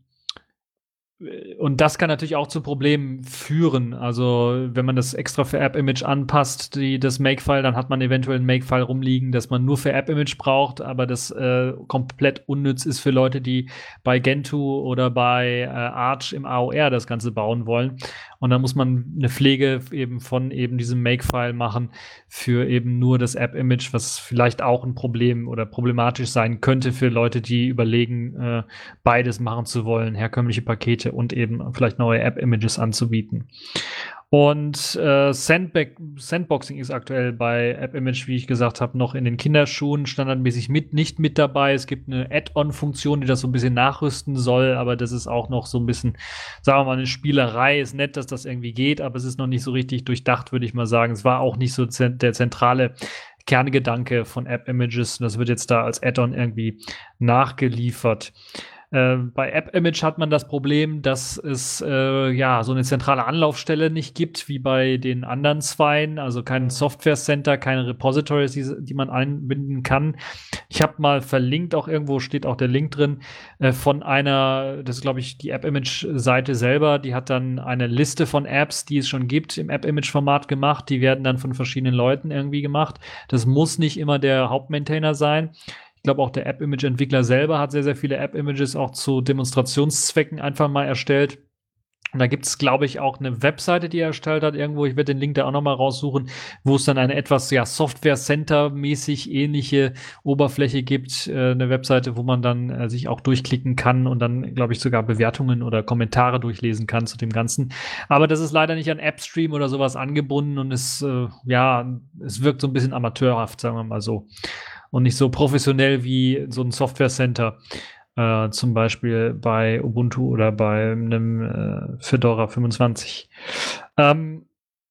Und das kann natürlich auch zu Problemen führen. Also wenn man das extra für App-Image anpasst, die, das Makefile, dann hat man eventuell ein Makefile rumliegen, das man nur für App-Image braucht, aber das äh, komplett unnütz ist für Leute, die bei Gentoo oder bei äh, Arch im A O R das Ganze bauen wollen. Und dann muss man eine Pflege eben von eben diesem Makefile machen für eben nur das App-Image, was vielleicht auch ein Problem oder problematisch sein könnte für Leute, die überlegen, äh, beides machen zu wollen, herkömmliche Pakete und eben vielleicht neue App-Images anzubieten. Und äh, Sandba- Sandboxing ist aktuell bei App-Image, wie ich gesagt habe, noch in den Kinderschuhen standardmäßig mit, nicht mit dabei. Es gibt eine Add-on-Funktion, die das so ein bisschen nachrüsten soll, aber das ist auch noch so ein bisschen, sagen wir mal, eine Spielerei. Ist nett, dass das irgendwie geht, aber es ist noch nicht so richtig durchdacht, würde ich mal sagen. Es war auch nicht so zent- der zentrale Kerngedanke von App-Images. Das wird jetzt da als Add-on irgendwie nachgeliefert. Äh, bei App-Image hat man das Problem, dass es äh, ja so eine zentrale Anlaufstelle nicht gibt, wie bei den anderen zweien, also kein Software-Center, keine Repositories, die, die man einbinden kann. Ich habe mal verlinkt, auch irgendwo steht auch der Link drin, äh, von einer, das ist glaube ich die App-Image-Seite selber, die hat dann eine Liste von Apps, die es schon gibt, im App-Image-Format gemacht, die werden dann von verschiedenen Leuten irgendwie gemacht. Das muss nicht immer der Hauptmaintainer sein. Ich glaube, auch der App-Image-Entwickler selber hat sehr, sehr viele App-Images auch zu Demonstrationszwecken einfach mal erstellt. Und da gibt es, glaube ich, auch eine Webseite, die er erstellt hat irgendwo. Ich werde den Link da auch noch mal raussuchen, wo es dann eine etwas ja Software-Center-mäßig ähnliche Oberfläche gibt. Äh, eine Webseite, wo man dann äh, sich auch durchklicken kann und dann, glaube ich, sogar Bewertungen oder Kommentare durchlesen kann zu dem Ganzen. Aber das ist leider nicht an AppStream oder sowas angebunden und es, äh, ja, es wirkt so ein bisschen amateurhaft, sagen wir mal so. Und nicht so professionell wie so ein Software Center, äh, zum Beispiel bei Ubuntu oder bei einem äh, Fedora fünfundzwanzig. Ähm,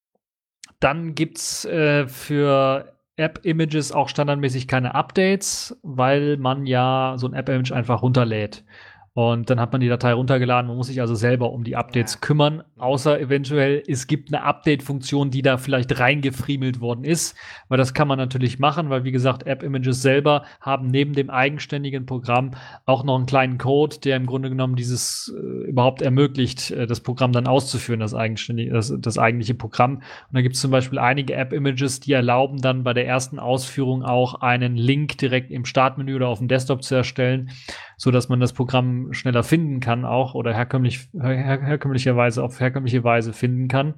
dann gibt's äh, für App-Images auch standardmäßig keine Updates, weil man ja so ein App-Image einfach runterlädt. Und dann hat man die Datei runtergeladen. Man muss sich also selber um die Updates ja. kümmern, außer eventuell, es gibt eine Update-Funktion, die da vielleicht reingefriemelt worden ist. Weil das kann man natürlich machen, weil wie gesagt, App-Images selber haben neben dem eigenständigen Programm auch noch einen kleinen Code, der im Grunde genommen dieses äh, überhaupt ermöglicht, äh, das Programm dann auszuführen, das eigenständige, das, das eigentliche Programm. Und da gibt es zum Beispiel einige App-Images, die erlauben dann bei der ersten Ausführung auch einen Link direkt im Startmenü oder auf dem Desktop zu erstellen, so dass man das Programm schneller finden kann auch oder herkömmlich, her, herkömmlicherweise auf herkömmliche Weise finden kann.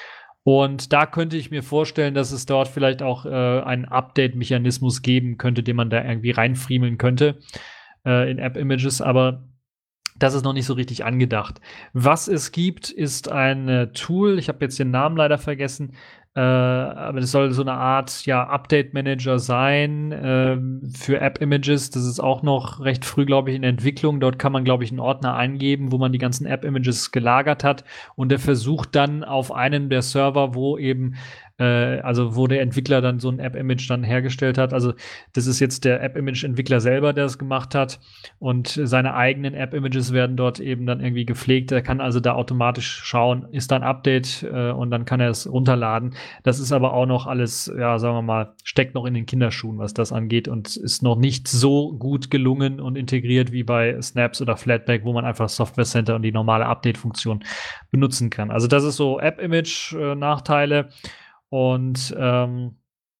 Und da könnte ich mir vorstellen, dass es dort vielleicht auch äh, einen Update-Mechanismus geben könnte, den man da irgendwie reinfriemeln könnte äh, in App-Images, aber das ist noch nicht so richtig angedacht. Was es gibt, ist ein äh, Tool, ich habe jetzt den Namen leider vergessen, Äh, aber das soll so eine Art ja Update-Manager sein äh, für App-Images. Das ist auch noch recht früh, glaube ich, in Entwicklung. Dort kann man, glaube ich, einen Ordner eingeben, wo man die ganzen App-Images gelagert hat. Und der versucht dann auf einem der Server, wo eben äh, also wo der Entwickler dann so ein App-Image dann hergestellt hat. Also das ist jetzt der App-Image-Entwickler selber, der es gemacht hat und seine eigenen App-Images werden dort eben dann irgendwie gepflegt. Er kann also da automatisch schauen, ist da ein Update äh, und dann kann er es runterladen. Das ist aber auch noch alles, ja, sagen wir mal, steckt noch in den Kinderschuhen, was das angeht und ist noch nicht so gut gelungen und integriert wie bei Snaps oder Flatpak, wo man einfach Software Center und die normale Update-Funktion benutzen kann. Also das ist so App-Image-Nachteile und ähm,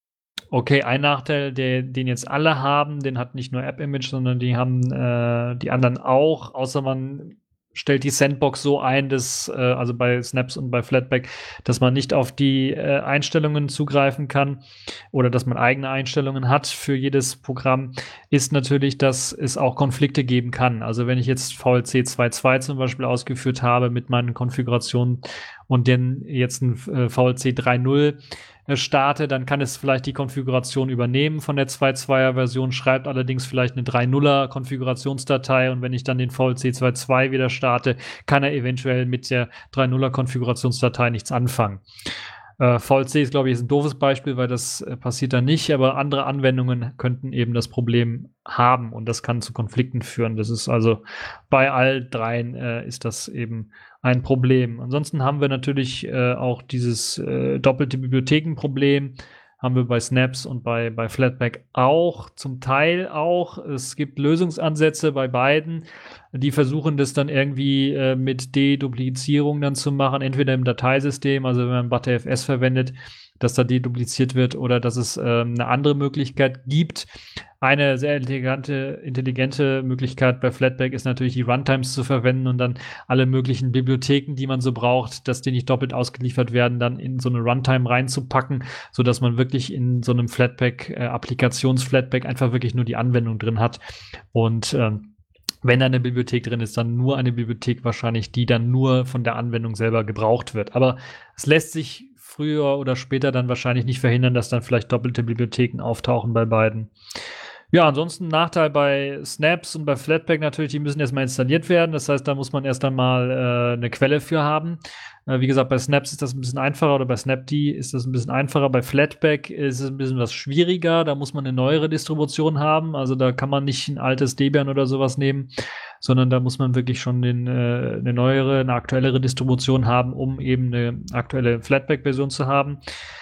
okay, ein Nachteil, der, den jetzt alle haben, den hat nicht nur App-Image, sondern die haben äh, die anderen auch, außer man stellt die Sandbox so ein, dass, äh, also bei Snaps und bei Flatpak, dass man nicht auf die äh, Einstellungen zugreifen kann oder dass man eigene Einstellungen hat für jedes Programm, ist natürlich, dass es auch Konflikte geben kann. Also wenn ich jetzt V L C zwei Punkt zwei zum Beispiel ausgeführt habe mit meinen Konfigurationen und dann jetzt ein äh, V L C drei Punkt null starte, dann kann es vielleicht die Konfiguration übernehmen von der zwei Punkt zweier Version, schreibt allerdings vielleicht eine drei Punkt nuller Konfigurationsdatei und wenn ich dann den V L C zwei Punkt zwei wieder starte, kann er eventuell mit der drei Punkt nuller Konfigurationsdatei nichts anfangen. Äh, V L C ist, glaube ich, ist ein doofes Beispiel, weil das äh, passiert dann nicht, aber andere Anwendungen könnten eben das Problem haben und das kann zu Konflikten führen. Das ist also bei all dreien äh, ist das eben ein Problem. Ansonsten haben wir natürlich äh, auch dieses äh, doppelte Bibliothekenproblem, haben wir bei Snaps und bei, bei Flatpak auch, zum Teil auch. Es gibt Lösungsansätze bei beiden, die versuchen das dann irgendwie äh, mit Deduplizierung dann zu machen, entweder im Dateisystem, also wenn man ButterFS verwendet, dass da dedupliziert wird oder dass es ähm, eine andere Möglichkeit gibt. Eine sehr intelligente, intelligente Möglichkeit bei Flatpak ist natürlich die Runtimes zu verwenden und dann alle möglichen Bibliotheken, die man so braucht, dass die nicht doppelt ausgeliefert werden, dann in so eine Runtime reinzupacken, sodass man wirklich in so einem Flatpak, äh, Applikations-Flatpak einfach wirklich nur die Anwendung drin hat und ähm, wenn da eine Bibliothek drin ist, dann nur eine Bibliothek wahrscheinlich, die dann nur von der Anwendung selber gebraucht wird. Aber es lässt sich früher oder später dann wahrscheinlich nicht verhindern, dass dann vielleicht doppelte Bibliotheken auftauchen bei beiden. Ja, ansonsten Nachteil bei Snaps und bei Flatpak natürlich, die müssen erstmal installiert werden. Das heißt, da muss man erst einmal äh, eine Quelle für haben. Äh, wie gesagt, bei Snaps ist das ein bisschen einfacher oder bei Snapd ist das ein bisschen einfacher. Bei Flatpak ist es ein bisschen was schwieriger. Da muss man eine neuere Distribution haben. Also da kann man nicht ein altes Debian oder sowas nehmen, sondern da muss man wirklich schon den, äh, eine neuere, eine aktuellere Distribution haben, um eben eine aktuelle Flatpak-Version zu haben.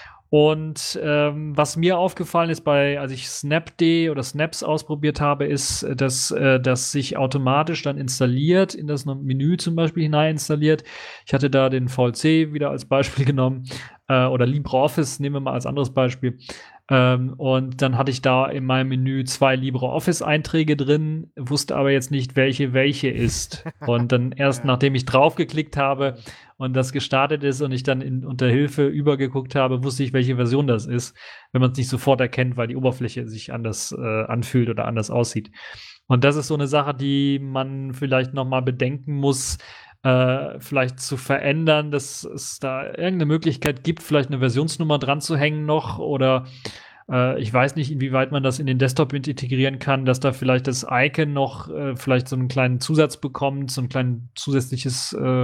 Und ähm, was mir aufgefallen ist, bei, als ich Snapd oder Snaps ausprobiert habe, ist, dass äh, das sich automatisch dann installiert, in das Menü zum Beispiel hinein installiert. Ich hatte da den V L C wieder als Beispiel genommen äh, oder LibreOffice nehmen wir mal als anderes Beispiel. Ähm, und dann hatte ich da in meinem Menü zwei LibreOffice-Einträge drin, wusste aber jetzt nicht, welche welche ist. Und dann erst, nachdem ich draufgeklickt habe und das gestartet ist und ich dann in, unter Hilfe übergeguckt habe, wusste ich, welche Version das ist, wenn man es nicht sofort erkennt, weil die Oberfläche sich anders äh, anfühlt oder anders aussieht. Und das ist so eine Sache, die man vielleicht noch mal bedenken muss, äh, vielleicht zu verändern, dass es da irgendeine Möglichkeit gibt, vielleicht eine Versionsnummer dran zu hängen noch oder äh, ich weiß nicht, inwieweit man das in den Desktop integrieren kann, dass da vielleicht das Icon noch äh, vielleicht so einen kleinen Zusatz bekommt, so ein kleines zusätzliches äh,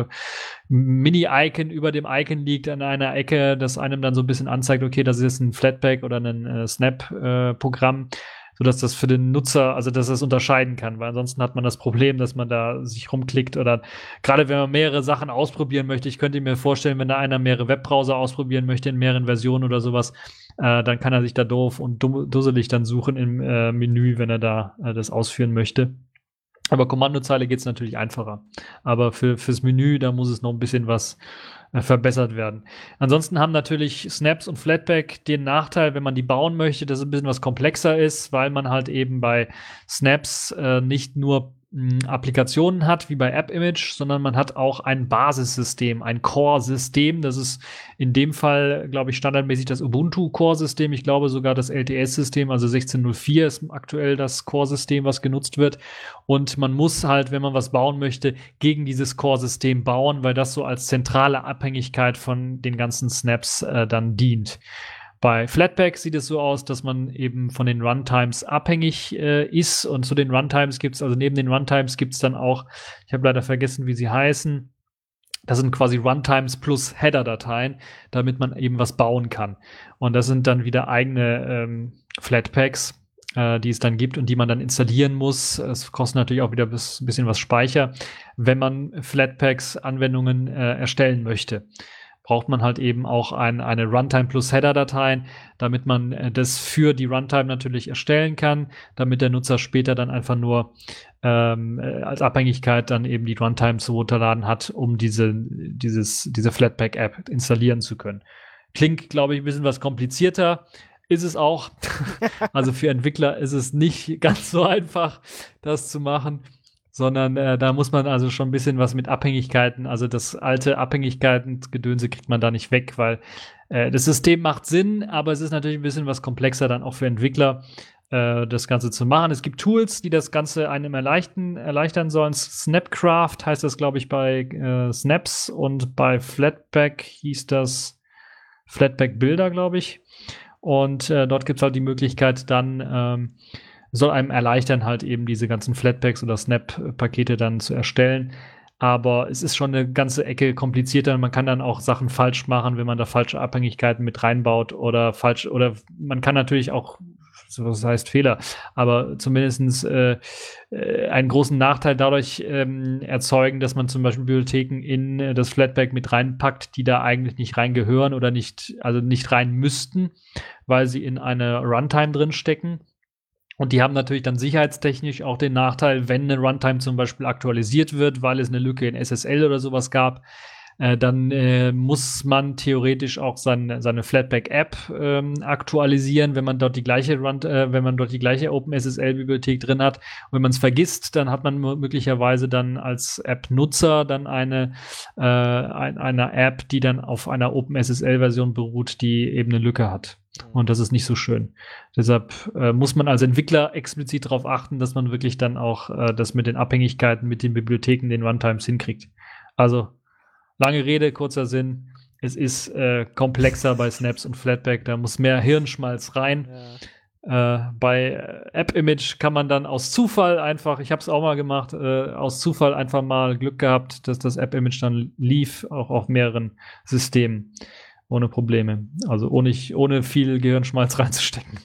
Mini-Icon über dem Icon liegt an einer Ecke, das einem dann so ein bisschen anzeigt, okay, das ist ein Flatpak oder ein äh, Snap-Programm. Äh, sodass das für den Nutzer, also dass er es unterscheiden kann, weil ansonsten hat man das Problem, dass man da sich rumklickt oder gerade wenn man mehrere Sachen ausprobieren möchte, ich könnte mir vorstellen, wenn da einer mehrere Webbrowser ausprobieren möchte in mehreren Versionen oder sowas, äh, dann kann er sich da doof und dusselig dann suchen im äh, Menü, wenn er da äh, das ausführen möchte. Aber Kommandozeile geht es natürlich einfacher. Aber für, fürs Menü, da muss es noch ein bisschen was äh, verbessert werden. Ansonsten haben natürlich Snaps und Flatpak den Nachteil, wenn man die bauen möchte, dass es ein bisschen was komplexer ist, weil man halt eben bei Snaps äh, nicht nur mh, Applikationen hat, wie bei App-Image, sondern man hat auch ein Basissystem, ein Core-System. Das ist in dem Fall, glaube ich, standardmäßig das Ubuntu-Core-System. Ich glaube sogar das L T S-System, also sechzehn null vier ist aktuell das Core-System, was genutzt wird. Und man muss halt, wenn man was bauen möchte, gegen dieses Core-System bauen, weil das so als zentrale Abhängigkeit von den ganzen Snaps äh, dann dient. Bei Flatpak sieht es so aus, dass man eben von den Runtimes abhängig äh, ist und zu den Runtimes gibt es, also neben den Runtimes gibt es dann auch, ich habe leider vergessen, wie sie heißen, Das sind quasi Runtimes plus Header-Dateien, damit man eben was bauen kann. Und das sind dann wieder eigene ähm, Flatpaks, äh, die es dann gibt und die man dann installieren muss. Es kostet natürlich auch wieder ein bisschen was Speicher. Wenn man Flatpaks-Anwendungen äh, erstellen möchte, braucht man halt eben auch ein, eine Runtime plus Header-Dateien, damit man äh, das für die Runtime natürlich erstellen kann, damit der Nutzer später dann einfach nur ähm, äh, als Abhängigkeit dann eben die Runtime zu runterladen hat, um diese, dieses, diese Flatpak-App installieren zu können. Klingt, glaube ich, ein bisschen was komplizierter. Ist es auch. Also für Entwickler ist es nicht ganz so einfach, das zu machen, sondern äh, da muss man also schon ein bisschen was mit Abhängigkeiten, also das alte Abhängigkeiten-Gedönse kriegt man da nicht weg, weil äh, das System macht Sinn, aber es ist natürlich ein bisschen was komplexer dann auch für Entwickler, äh, das Ganze zu machen. Es gibt Tools, die das Ganze einem erleichtern, erleichtern sollen. Snapcraft heißt das, glaube ich, bei äh, Snaps und bei Flatpak hieß das Flatpak Builder, glaube ich. Und äh, dort gibt es halt die Möglichkeit, dann ähm, soll einem erleichtern, halt eben diese ganzen Flatpaks oder Snap-Pakete dann zu erstellen. Aber es ist schon eine ganze Ecke komplizierter. Man kann dann auch Sachen falsch machen, wenn man da falsche Abhängigkeiten mit reinbaut oder falsch, oder man kann natürlich auch, was heißt Fehler, aber zumindest äh, äh, einen großen Nachteil dadurch ähm, erzeugen, dass man zum Beispiel Bibliotheken in äh, das Flatpak mit reinpackt, die da eigentlich nicht reingehören oder nicht, also nicht rein müssten, weil sie in einer Runtime drin stecken. Und die haben natürlich dann sicherheitstechnisch auch den Nachteil, wenn eine Runtime zum Beispiel aktualisiert wird, weil es eine Lücke in S S L oder sowas gab, äh, dann äh, muss man theoretisch auch sein, seine Flatpak-App ähm, aktualisieren, wenn man dort die gleiche Run, äh, wenn man dort die gleiche OpenSSL-Bibliothek drin hat. Und wenn man es vergisst, dann hat man möglicherweise dann als App-Nutzer dann eine, äh, ein, eine App, die dann auf einer OpenSSL-Version beruht, die eben eine Lücke hat. Und das ist nicht so schön. Deshalb äh, muss man als Entwickler explizit darauf achten, dass man wirklich dann auch äh, das mit den Abhängigkeiten, mit den Bibliotheken, den Runtimes hinkriegt. Also, lange Rede, kurzer Sinn. Es ist äh, komplexer bei Snaps und Flatpak. Da muss mehr Hirnschmalz rein. Ja. Äh, bei App-Image kann man dann aus Zufall einfach, ich habe es auch mal gemacht, äh, aus Zufall einfach mal Glück gehabt, dass das App-Image dann lief, auch auf mehreren Systemen. Ohne Probleme. Also ohne, ohne viel Gehirnschmalz reinzustecken.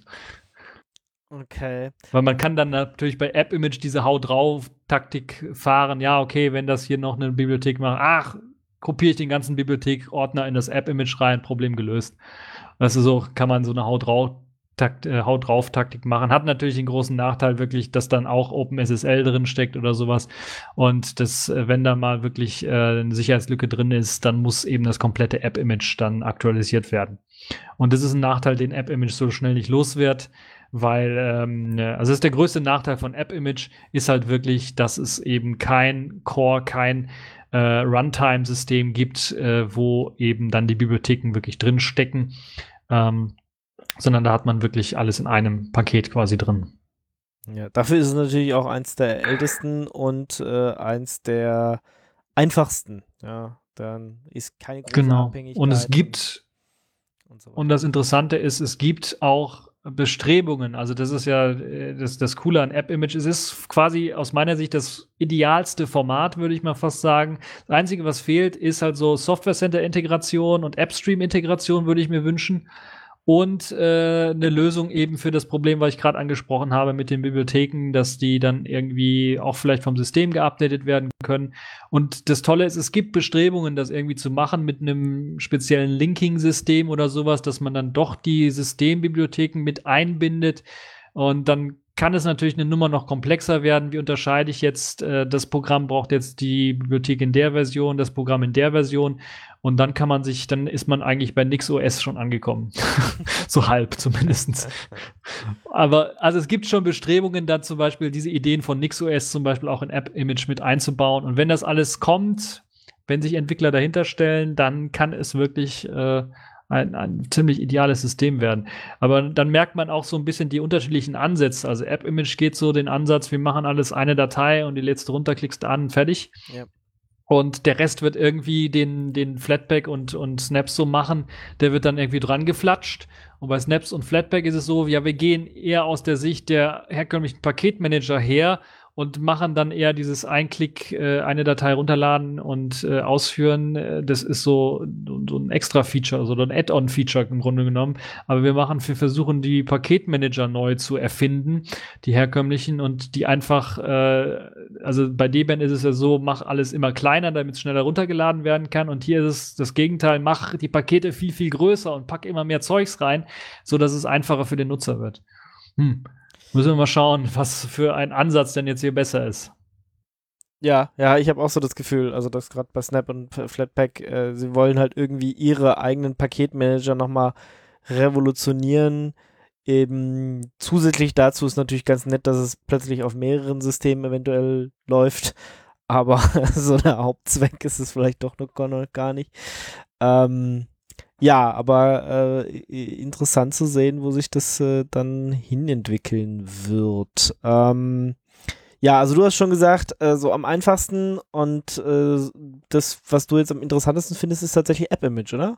Okay. Weil man kann dann natürlich bei App-Image diese Hau-drauf-Taktik fahren. Ja, okay, wenn das hier noch eine Bibliothek macht, ach, kopiere ich den ganzen Bibliothek-Ordner in das App-Image rein, Problem gelöst. Also so kann man so eine Hau-drauf Takt, äh, Haut drauf Taktik machen. Hat natürlich den großen Nachteil wirklich, dass dann auch OpenSSL drin steckt oder sowas. Und das, äh, wenn da mal wirklich äh, eine Sicherheitslücke drin ist, dann muss eben das komplette App-Image dann aktualisiert werden. Und das ist ein Nachteil, den App-Image so schnell nicht los wird, weil, ähm, also das ist der größte Nachteil von App-Image, ist halt wirklich, dass es eben kein Core, kein äh, Runtime-System gibt, äh, wo eben dann die Bibliotheken wirklich drin stecken. Ähm, sondern da hat man wirklich alles in einem Paket quasi drin. Ja, dafür ist es natürlich auch eins der ältesten und äh, eins der einfachsten. Ja, dann ist keine große genau. Abhängigkeit. Und es gibt, und, so und das Interessante ist, es gibt auch Bestrebungen, also das ist ja das, das Coole an App-Image, es ist quasi aus meiner Sicht das idealste Format, würde ich mal fast sagen. Das Einzige, was fehlt, ist halt so Software-Center-Integration und App-Stream-Integration, würde ich mir wünschen. Und äh, eine Lösung eben für das Problem, was ich gerade angesprochen habe mit den Bibliotheken, dass die dann irgendwie auch vielleicht vom System geupdatet werden können. Und das Tolle ist, es gibt Bestrebungen, das irgendwie zu machen mit einem speziellen Linking-System oder sowas, dass man dann doch die Systembibliotheken mit einbindet. Und dann kann es natürlich eine Nummer noch komplexer werden. Wie unterscheide ich jetzt, äh, das Programm braucht jetzt die Bibliothek in der Version, das Programm in der Version. Und dann kann man sich, dann ist man eigentlich bei NixOS schon angekommen. So halb zumindest. Aber also es gibt schon Bestrebungen, dann zum Beispiel diese Ideen von NixOS zum Beispiel auch in App-Image mit einzubauen. Und wenn das alles kommt, wenn sich Entwickler dahinter stellen, dann kann es wirklich äh, ein, ein ziemlich ideales System werden. Aber dann merkt man auch so ein bisschen die unterschiedlichen Ansätze. Also App-Image geht so den Ansatz, wir machen alles eine Datei und die lädst du runter, klickst an, fertig. Ja. Und der Rest wird irgendwie den, den Flatpak und, und Snaps so machen, der wird dann irgendwie dran geflatscht. Und bei Snaps und Flatpak ist es so, ja, wir gehen eher aus der Sicht der herkömmlichen Paketmanager her und machen dann eher dieses Ein-Klick, äh, eine Datei runterladen und äh, ausführen. Äh, Das ist so, so ein Extra-Feature, so ein Add-on-Feature im Grunde genommen. Aber wir machen, wir versuchen die Paketmanager neu zu erfinden, die herkömmlichen, und die einfach, äh, also bei Debian ist es ja so, mach alles immer kleiner, damit es schneller runtergeladen werden kann. Und hier ist es das Gegenteil, mach die Pakete viel, viel größer und pack immer mehr Zeugs rein, so dass es einfacher für den Nutzer wird. Hm. Müssen wir mal schauen, was für ein Ansatz denn jetzt hier besser ist. Ja, ja, ich habe auch so das Gefühl, also dass gerade bei Snap und Flatpak, äh, sie wollen halt irgendwie ihre eigenen Paketmanager nochmal revolutionieren. Eben zusätzlich dazu ist natürlich ganz nett, dass es plötzlich auf mehreren Systemen eventuell läuft, aber so der Hauptzweck ist es vielleicht doch noch gar nicht. Ähm, ja, aber äh, interessant zu sehen, wo sich das äh, dann hinentwickeln wird. Ähm, ja, also du hast schon gesagt, äh, so am einfachsten und äh, das, was du jetzt am interessantesten findest, ist tatsächlich App-Image, oder?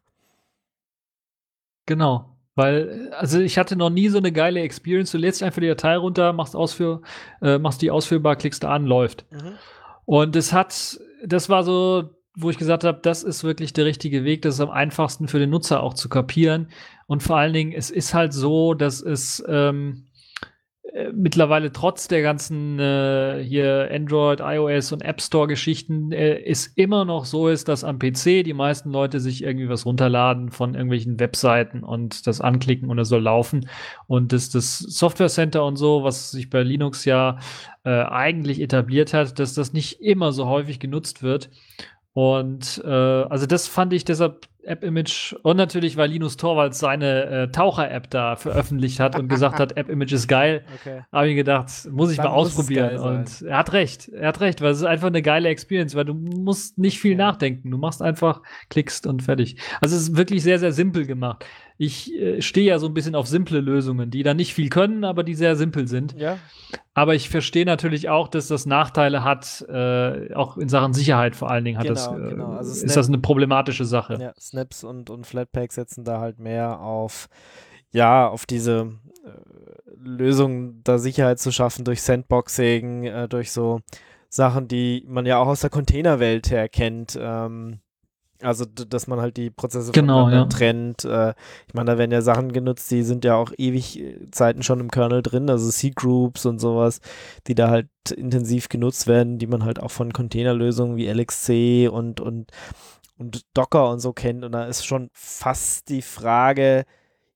Genau. Weil, also ich hatte noch nie so eine geile Experience. Du lädst einfach die Datei runter, machst ausführ, äh, machst die ausführbar, klickst da an, läuft. Mhm. Und es hat, das war so, wo ich gesagt habe, das ist wirklich der richtige Weg, das ist am einfachsten für den Nutzer auch zu kapieren. Und vor allen Dingen, es ist halt so, dass es ähm, äh, mittlerweile trotz der ganzen äh, hier Android, iOS und App Store Geschichten äh, es immer noch so ist, dass am P C die meisten Leute sich irgendwie was runterladen von irgendwelchen Webseiten und das anklicken und es soll laufen. Und das, das Software Center und so, was sich bei Linux ja äh, eigentlich etabliert hat, dass das nicht immer so häufig genutzt wird. Und äh, also das fand ich deshalb App-Image, und natürlich, weil Linus Torvalds seine äh, Taucher-App da veröffentlicht hat und gesagt hat, App-Image ist geil, Okay. habe ich gedacht, muss ich Dann mal muss es ausprobieren. geil sein. Und er hat recht, er hat recht, weil es ist einfach eine geile Experience, weil du musst nicht viel Ja. nachdenken. Du machst einfach, klickst und fertig. Also es ist wirklich sehr, sehr simpel gemacht. Ich äh, stehe ja so ein bisschen auf simple Lösungen, die dann nicht viel können, aber die sehr simpel sind. Ja, Aber ich verstehe natürlich auch, dass das Nachteile hat, äh, auch in Sachen Sicherheit vor allen Dingen hat das, Genau, äh, genau. Also ist Snap- das eine problematische Sache. ja, Snaps und, und Flatpak setzen da halt mehr auf, ja, auf diese äh, Lösung, da Sicherheit zu schaffen durch Sandboxing, äh, durch so Sachen, die man ja auch aus der Containerwelt her kennt. Ähm, also, d- dass man halt die Prozesse Genau, voneinander ja. trennt. Äh, ich meine, da werden ja Sachen genutzt, die sind ja auch ewig äh, Zeiten schon im Kernel drin, also C-Groups und sowas, die da halt intensiv genutzt werden, die man halt auch von Containerlösungen wie L X C und, und, und Docker und so kennt. Und da ist schon fast die Frage,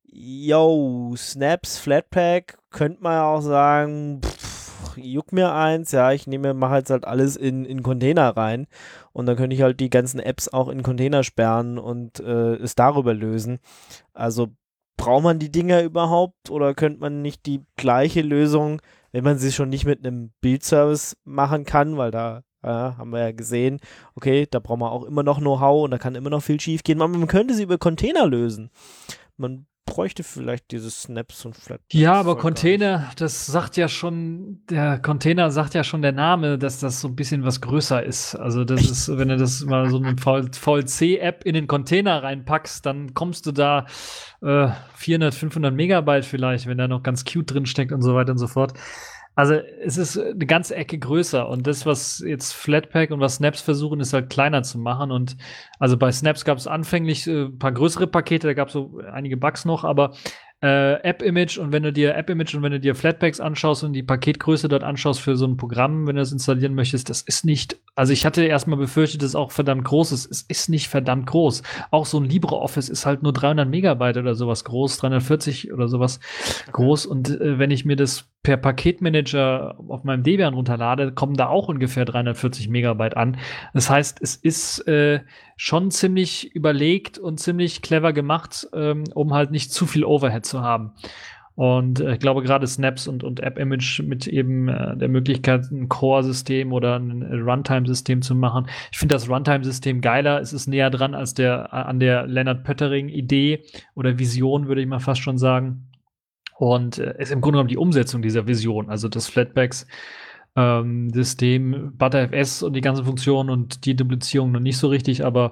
yo, Snaps, Flatpak, könnte man ja auch sagen, pff, juck mir eins, ja, ich nehme, mache jetzt halt alles in, in Container rein und dann könnte ich halt die ganzen Apps auch in Container sperren und äh, es darüber lösen. Also braucht man die Dinger überhaupt oder könnte man nicht die gleiche Lösung, wenn man sie schon nicht mit einem Build-Service machen kann, weil da ja, haben wir ja gesehen, okay, da braucht man auch immer noch Know-how und da kann immer noch viel schief gehen, aber man könnte sie über Container lösen. Man bräuchte vielleicht diese Snaps und Flatpaks. Ja, aber voll gar Container, das sagt ja schon, der Container sagt ja schon der Name, dass das so ein bisschen was größer ist. Also das ist, wenn du das mal so eine V L C-App in den Container reinpackst, dann kommst du da äh, vierhundert, fünfhundert Megabyte vielleicht, wenn da noch ganz cute drin steckt und so weiter und so fort. Also es ist eine ganze Ecke größer und das, was jetzt Flatpak und was Snaps versuchen, ist halt kleiner zu machen. Und also bei Snaps gab es anfänglich äh, ein paar größere Pakete, da gab es so einige Bugs noch, aber äh, App-Image und wenn du dir App-Image und wenn du dir Flatpaks anschaust und die Paketgröße dort anschaust für so ein Programm, wenn du das installieren möchtest, das ist nicht, also ich hatte erstmal befürchtet, dass es auch verdammt groß ist. Es ist nicht verdammt groß. Auch so ein LibreOffice ist halt nur dreihundert Megabyte oder sowas groß, dreihundertvierzig oder sowas groß. Und äh, wenn ich mir das per Paketmanager auf meinem Debian runterlade, kommen da auch ungefähr dreihundertvierzig Megabyte an. Das heißt, es ist äh, schon ziemlich überlegt und ziemlich clever gemacht, ähm, um halt nicht zu viel Overhead zu haben. Und äh, ich glaube, gerade Snaps und, und App-Image mit eben äh, der Möglichkeit, ein Core-System oder ein äh, Runtime-System zu machen. Ich finde das Runtime-System geiler. Es ist näher dran als der an der Leonard Pöttering-Idee oder Vision, würde ich mal fast schon sagen. Und äh, ist im Grunde genommen die Umsetzung dieser Vision, also das Flatpaks ähm, System, ButterFS und die ganzen Funktionen und die Duplizierung noch nicht so richtig, aber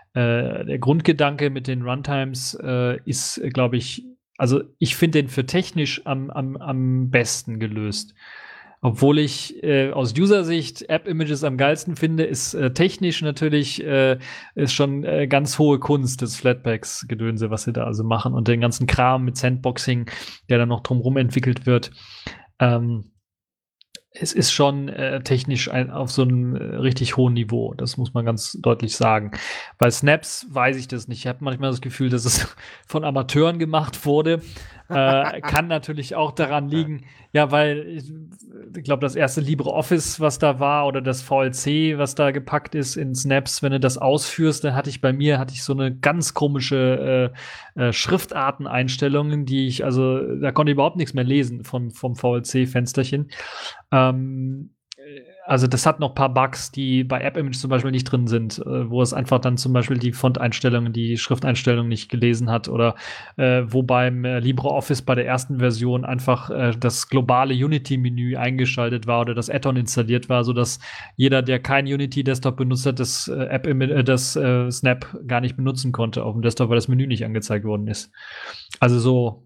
äh, der Grundgedanke mit den Runtimes äh, ist, äh, glaube ich, also ich finde den für technisch am, am, am besten gelöst. Obwohl ich äh, aus User-Sicht App-Images am geilsten finde, ist äh, technisch natürlich äh, ist schon äh, ganz hohe Kunst des Flatpaks-Gedönse, was sie da also machen und den ganzen Kram mit Sandboxing, der dann noch drumherum entwickelt wird. Ähm, Es ist schon äh, technisch ein, auf so einem äh, richtig hohen Niveau. Das muss man ganz deutlich sagen. Bei Snaps weiß ich das nicht. Ich habe manchmal das Gefühl, dass es von Amateuren gemacht wurde. Äh, kann natürlich auch daran liegen, ja, weil ich, ich glaube, das erste LibreOffice, was da war, oder das V L C, was da gepackt ist in Snaps, wenn du das ausführst, dann hatte ich bei mir hatte ich so eine ganz komische äh, äh, Schriftarteneinstellungen, die ich, also da konnte ich überhaupt nichts mehr lesen vom, vom V L C-Fensterchen. Ähm, also das hat noch ein paar Bugs, die bei App-Image zum Beispiel nicht drin sind, äh, wo es einfach dann zum Beispiel die Font-Einstellungen, die Schrifteinstellungen nicht gelesen hat, oder äh, wo beim äh, LibreOffice bei der ersten Version einfach äh, das globale Unity-Menü eingeschaltet war oder das Add-on installiert war, sodass jeder, der kein Unity-Desktop benutzt hat, das äh, App äh, das äh, Snap gar nicht benutzen konnte auf dem Desktop, weil das Menü nicht angezeigt worden ist. Also so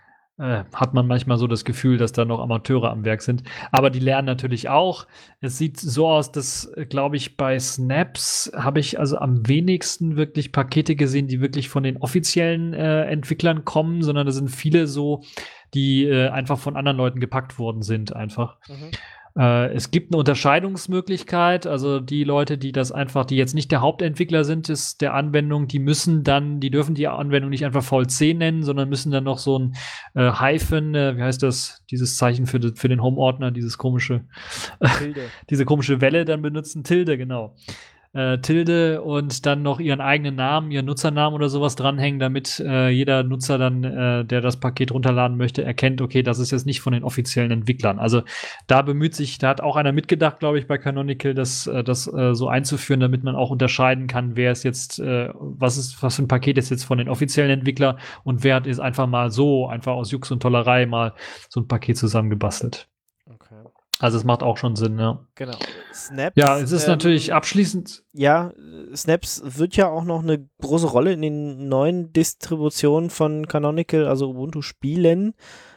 Äh, hat man manchmal so das Gefühl, dass da noch Amateure am Werk sind. Aber die lernen natürlich auch. Es sieht so aus, dass, glaube ich, bei Snaps habe ich also am wenigsten wirklich Pakete gesehen, die wirklich von den offiziellen äh, Entwicklern kommen, sondern da sind viele so, die äh, einfach von anderen Leuten gepackt worden sind, einfach. Mhm. Äh, es gibt eine Unterscheidungsmöglichkeit, also die Leute, die das einfach, die jetzt nicht der Hauptentwickler sind, ist der Anwendung, die müssen dann, die dürfen die Anwendung nicht einfach V L C nennen, sondern müssen dann noch so ein äh, Hyphen, äh, wie heißt das, dieses Zeichen für, de, für den Home-Ordner, dieses komische, Tilde. diese komische Welle dann benutzen, Tilde, genau. Äh, Tilde und dann noch ihren eigenen Namen, ihren Nutzernamen oder sowas dranhängen, damit äh, jeder Nutzer dann, äh, der das Paket runterladen möchte, erkennt, okay, das ist jetzt nicht von den offiziellen Entwicklern. Also da bemüht sich, da hat auch einer mitgedacht, glaube ich, bei Canonical, das, äh, das äh, so einzuführen, damit man auch unterscheiden kann, wer ist jetzt, äh, was ist, was für ein Paket ist jetzt von den offiziellen Entwicklern und wer hat ist einfach mal so, einfach aus Jux und Tollerei mal so ein Paket zusammengebastelt. Okay. Also es macht auch schon Sinn, ja. Genau. Snaps. Ja, es ist ähm, natürlich abschließend. Ja, Snaps wird ja auch noch eine große Rolle in den neuen Distributionen von Canonical, also Ubuntu spielen.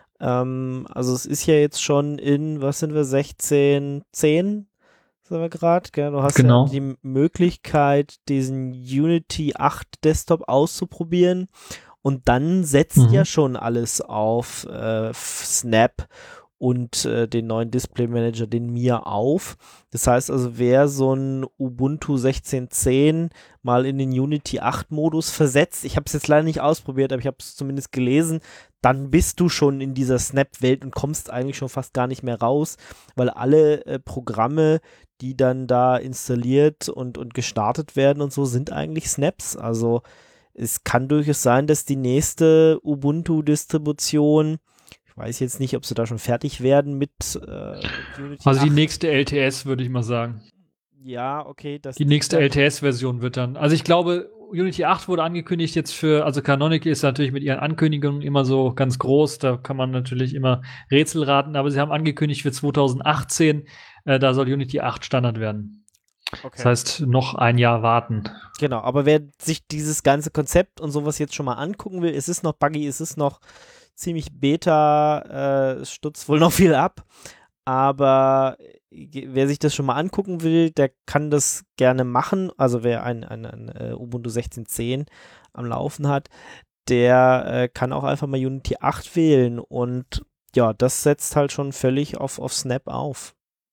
Ähm, also es ist ja jetzt schon in, was sind wir, sechzehn Punkt zehn sind wir gerade. Du hast genau. ja die Möglichkeit, diesen Unity acht Desktop auszuprobieren und dann setzt mhm. ja schon alles auf äh, Snap und äh, den neuen Display Manager, den Mir, auf. Das heißt also, wer so ein Ubuntu sechzehn Punkt zehn mal in den Unity acht Modus versetzt, ich habe es jetzt leider nicht ausprobiert, aber ich habe es zumindest gelesen, dann bist du schon in dieser Snap-Welt und kommst eigentlich schon fast gar nicht mehr raus, weil alle äh, Programme, die dann da installiert und, und gestartet werden und so, sind eigentlich Snaps. Also es kann durchaus sein, dass die nächste Ubuntu-Distribution, ich weiß jetzt nicht, ob sie da schon fertig werden mit äh, Unity Also die acht. nächste L T S, würde ich mal sagen. Ja, okay. Das die nächste L T S-Version wird dann, also ich glaube, Unity acht wurde angekündigt jetzt für, also Canonical ist natürlich mit ihren Ankündigungen immer so ganz groß, da kann man natürlich immer Rätsel raten, aber sie haben angekündigt für zwanzig achtzehn, äh, da soll Unity acht Standard werden. Okay. Das heißt, noch ein Jahr warten. Genau, aber wer sich dieses ganze Konzept und sowas jetzt schon mal angucken will, es ist noch buggy, es ist noch ziemlich Beta, äh, stutzt wohl noch viel ab, aber wer sich das schon mal angucken will, der kann das gerne machen, also wer ein, ein, ein, ein Ubuntu sechzehn Punkt zehn am Laufen hat, der äh, kann auch einfach mal Unity acht wählen und ja, das setzt halt schon völlig auf, auf Snap auf.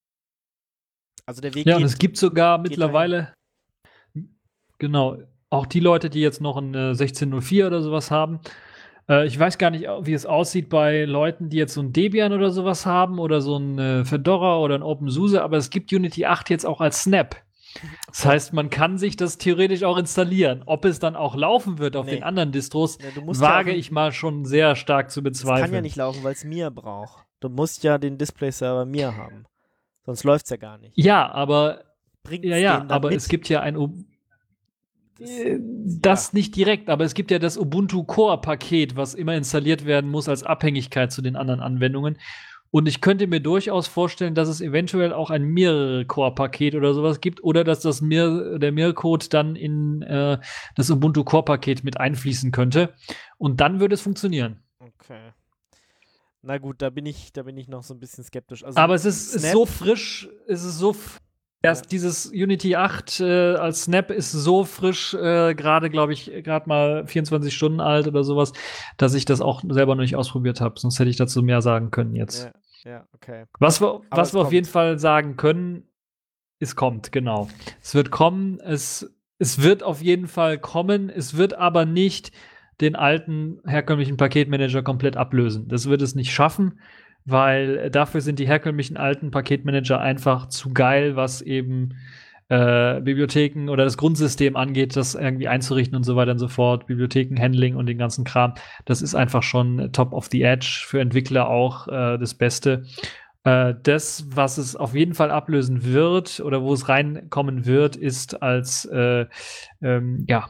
Also der Weg Ja, geht, und es gibt sogar mittlerweile, dahin. Genau, auch die Leute, die jetzt noch ein äh, sechzehn null vier oder sowas haben, äh, ich weiß gar nicht, wie es aussieht bei Leuten, die jetzt so ein Debian oder sowas haben oder so ein äh, Fedora oder ein OpenSUSE, aber es gibt Unity acht jetzt auch als Snap. Das heißt, man kann sich das theoretisch auch installieren. Ob es dann auch laufen wird auf nee. den anderen Distros, ja, wage ja ich mal schon sehr stark zu bezweifeln. Das kann ja nicht laufen, weil es Mir braucht. Du musst ja den Display-Server Mir haben. Sonst läuft es ja gar nicht. Ja, aber Bringt's ja, ja, aber mit? es gibt ja ein U das, das ja. nicht direkt, aber es gibt ja das Ubuntu Core-Paket, was immer installiert werden muss als Abhängigkeit zu den anderen Anwendungen. Und ich könnte mir durchaus vorstellen, dass es eventuell auch ein Mir-Core-Paket oder sowas gibt oder dass das Mir, der Mir-Code dann in äh, das Ubuntu Core-Paket mit einfließen könnte. Und dann würde es funktionieren. Okay. Na gut, da bin ich, da bin ich noch so ein bisschen skeptisch. Also Aber es ist, ist Snap- so frisch, es ist so f- erst Ja. dieses Unity acht äh, als Snap ist so frisch, äh, gerade glaube ich, gerade mal vierundzwanzig Stunden alt oder sowas, dass ich das auch selber noch nicht ausprobiert habe. Sonst hätte ich dazu mehr sagen können jetzt. Ja, ja, okay. Was wir, was es wir auf kommt. jeden Fall sagen können, es kommt, genau. Es wird kommen, es, es wird auf jeden Fall kommen, es wird aber nicht den alten herkömmlichen Paketmanager komplett ablösen. Das wird es nicht schaffen, weil dafür sind die herkömmlichen alten Paketmanager einfach zu geil, was eben äh, Bibliotheken oder das Grundsystem angeht, das irgendwie einzurichten und so weiter und so fort, Bibliothekenhandling und den ganzen Kram. Das ist einfach schon top of the edge, für Entwickler auch äh, das Beste. Äh, das, was es auf jeden Fall ablösen wird oder wo es reinkommen wird, ist als äh, ähm, ja,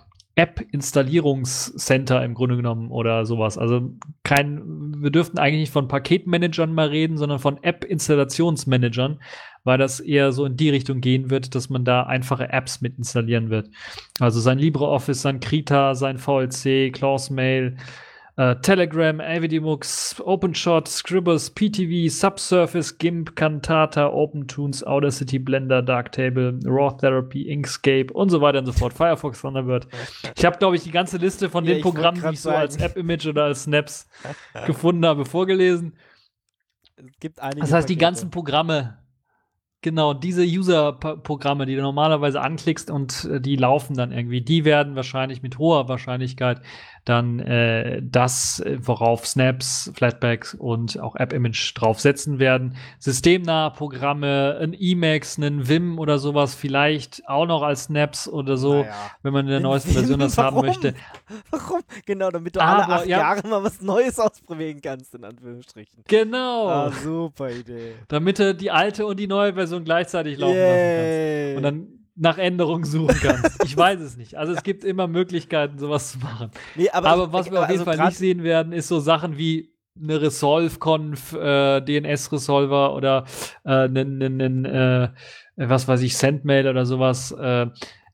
App-Installierungscenter im Grunde genommen oder sowas. Also kein, wir dürften eigentlich nicht von Paketmanagern mal reden, sondern von App-Installationsmanagern, weil das eher so in die Richtung gehen wird, dass man da einfache Apps mit installieren wird. Also sein LibreOffice, sein Krita, sein V L C, Clausemail, Uh, Telegram, AvidMux, OpenShot, Scribbles, P T V, Subsurface, GIMP, Cantata, OpenTunes, Audacity, Blender, Darktable, Raw Therapy, Inkscape und so weiter und so fort. Firefox, Thunderbird. Ich habe, glaube ich, die ganze Liste von Ja, den ich wollt Programmen, die grad ich so sagen. als App-Image oder als Snaps gefunden habe, vorgelesen. Es gibt einige Das heißt, die Pakete. ganzen Programme, genau, diese User-Programme, die du normalerweise anklickst und äh, die laufen dann irgendwie, die werden wahrscheinlich mit hoher Wahrscheinlichkeit dann äh, das, äh, worauf Snaps, Flatpaks und auch App-Image draufsetzen werden. Systemnahe Programme, ein Emacs, ein Vim oder sowas, vielleicht auch noch als Snaps oder so, Naja. wenn man in der In neuesten Vim? Version das haben Warum? möchte. Warum? Genau, damit du alle Aber, acht ja. Jahre mal was Neues ausprobieren kannst, in Anführungsstrichen. Genau. Ah, super Idee. Damit du die alte und die neue Version gleichzeitig laufen lassen kannst. Yay. Und dann nach Änderungen suchen kannst. Ich weiß es nicht. Also es gibt immer Möglichkeiten, sowas zu machen. Nee, aber, Aber was wir auf jeden also Fall grad- nicht sehen werden, ist so Sachen wie eine Resolve-Conf, äh, D N S-Resolver oder äh, nen, nen, nen, äh, was weiß ich, Sendmail oder sowas. Äh,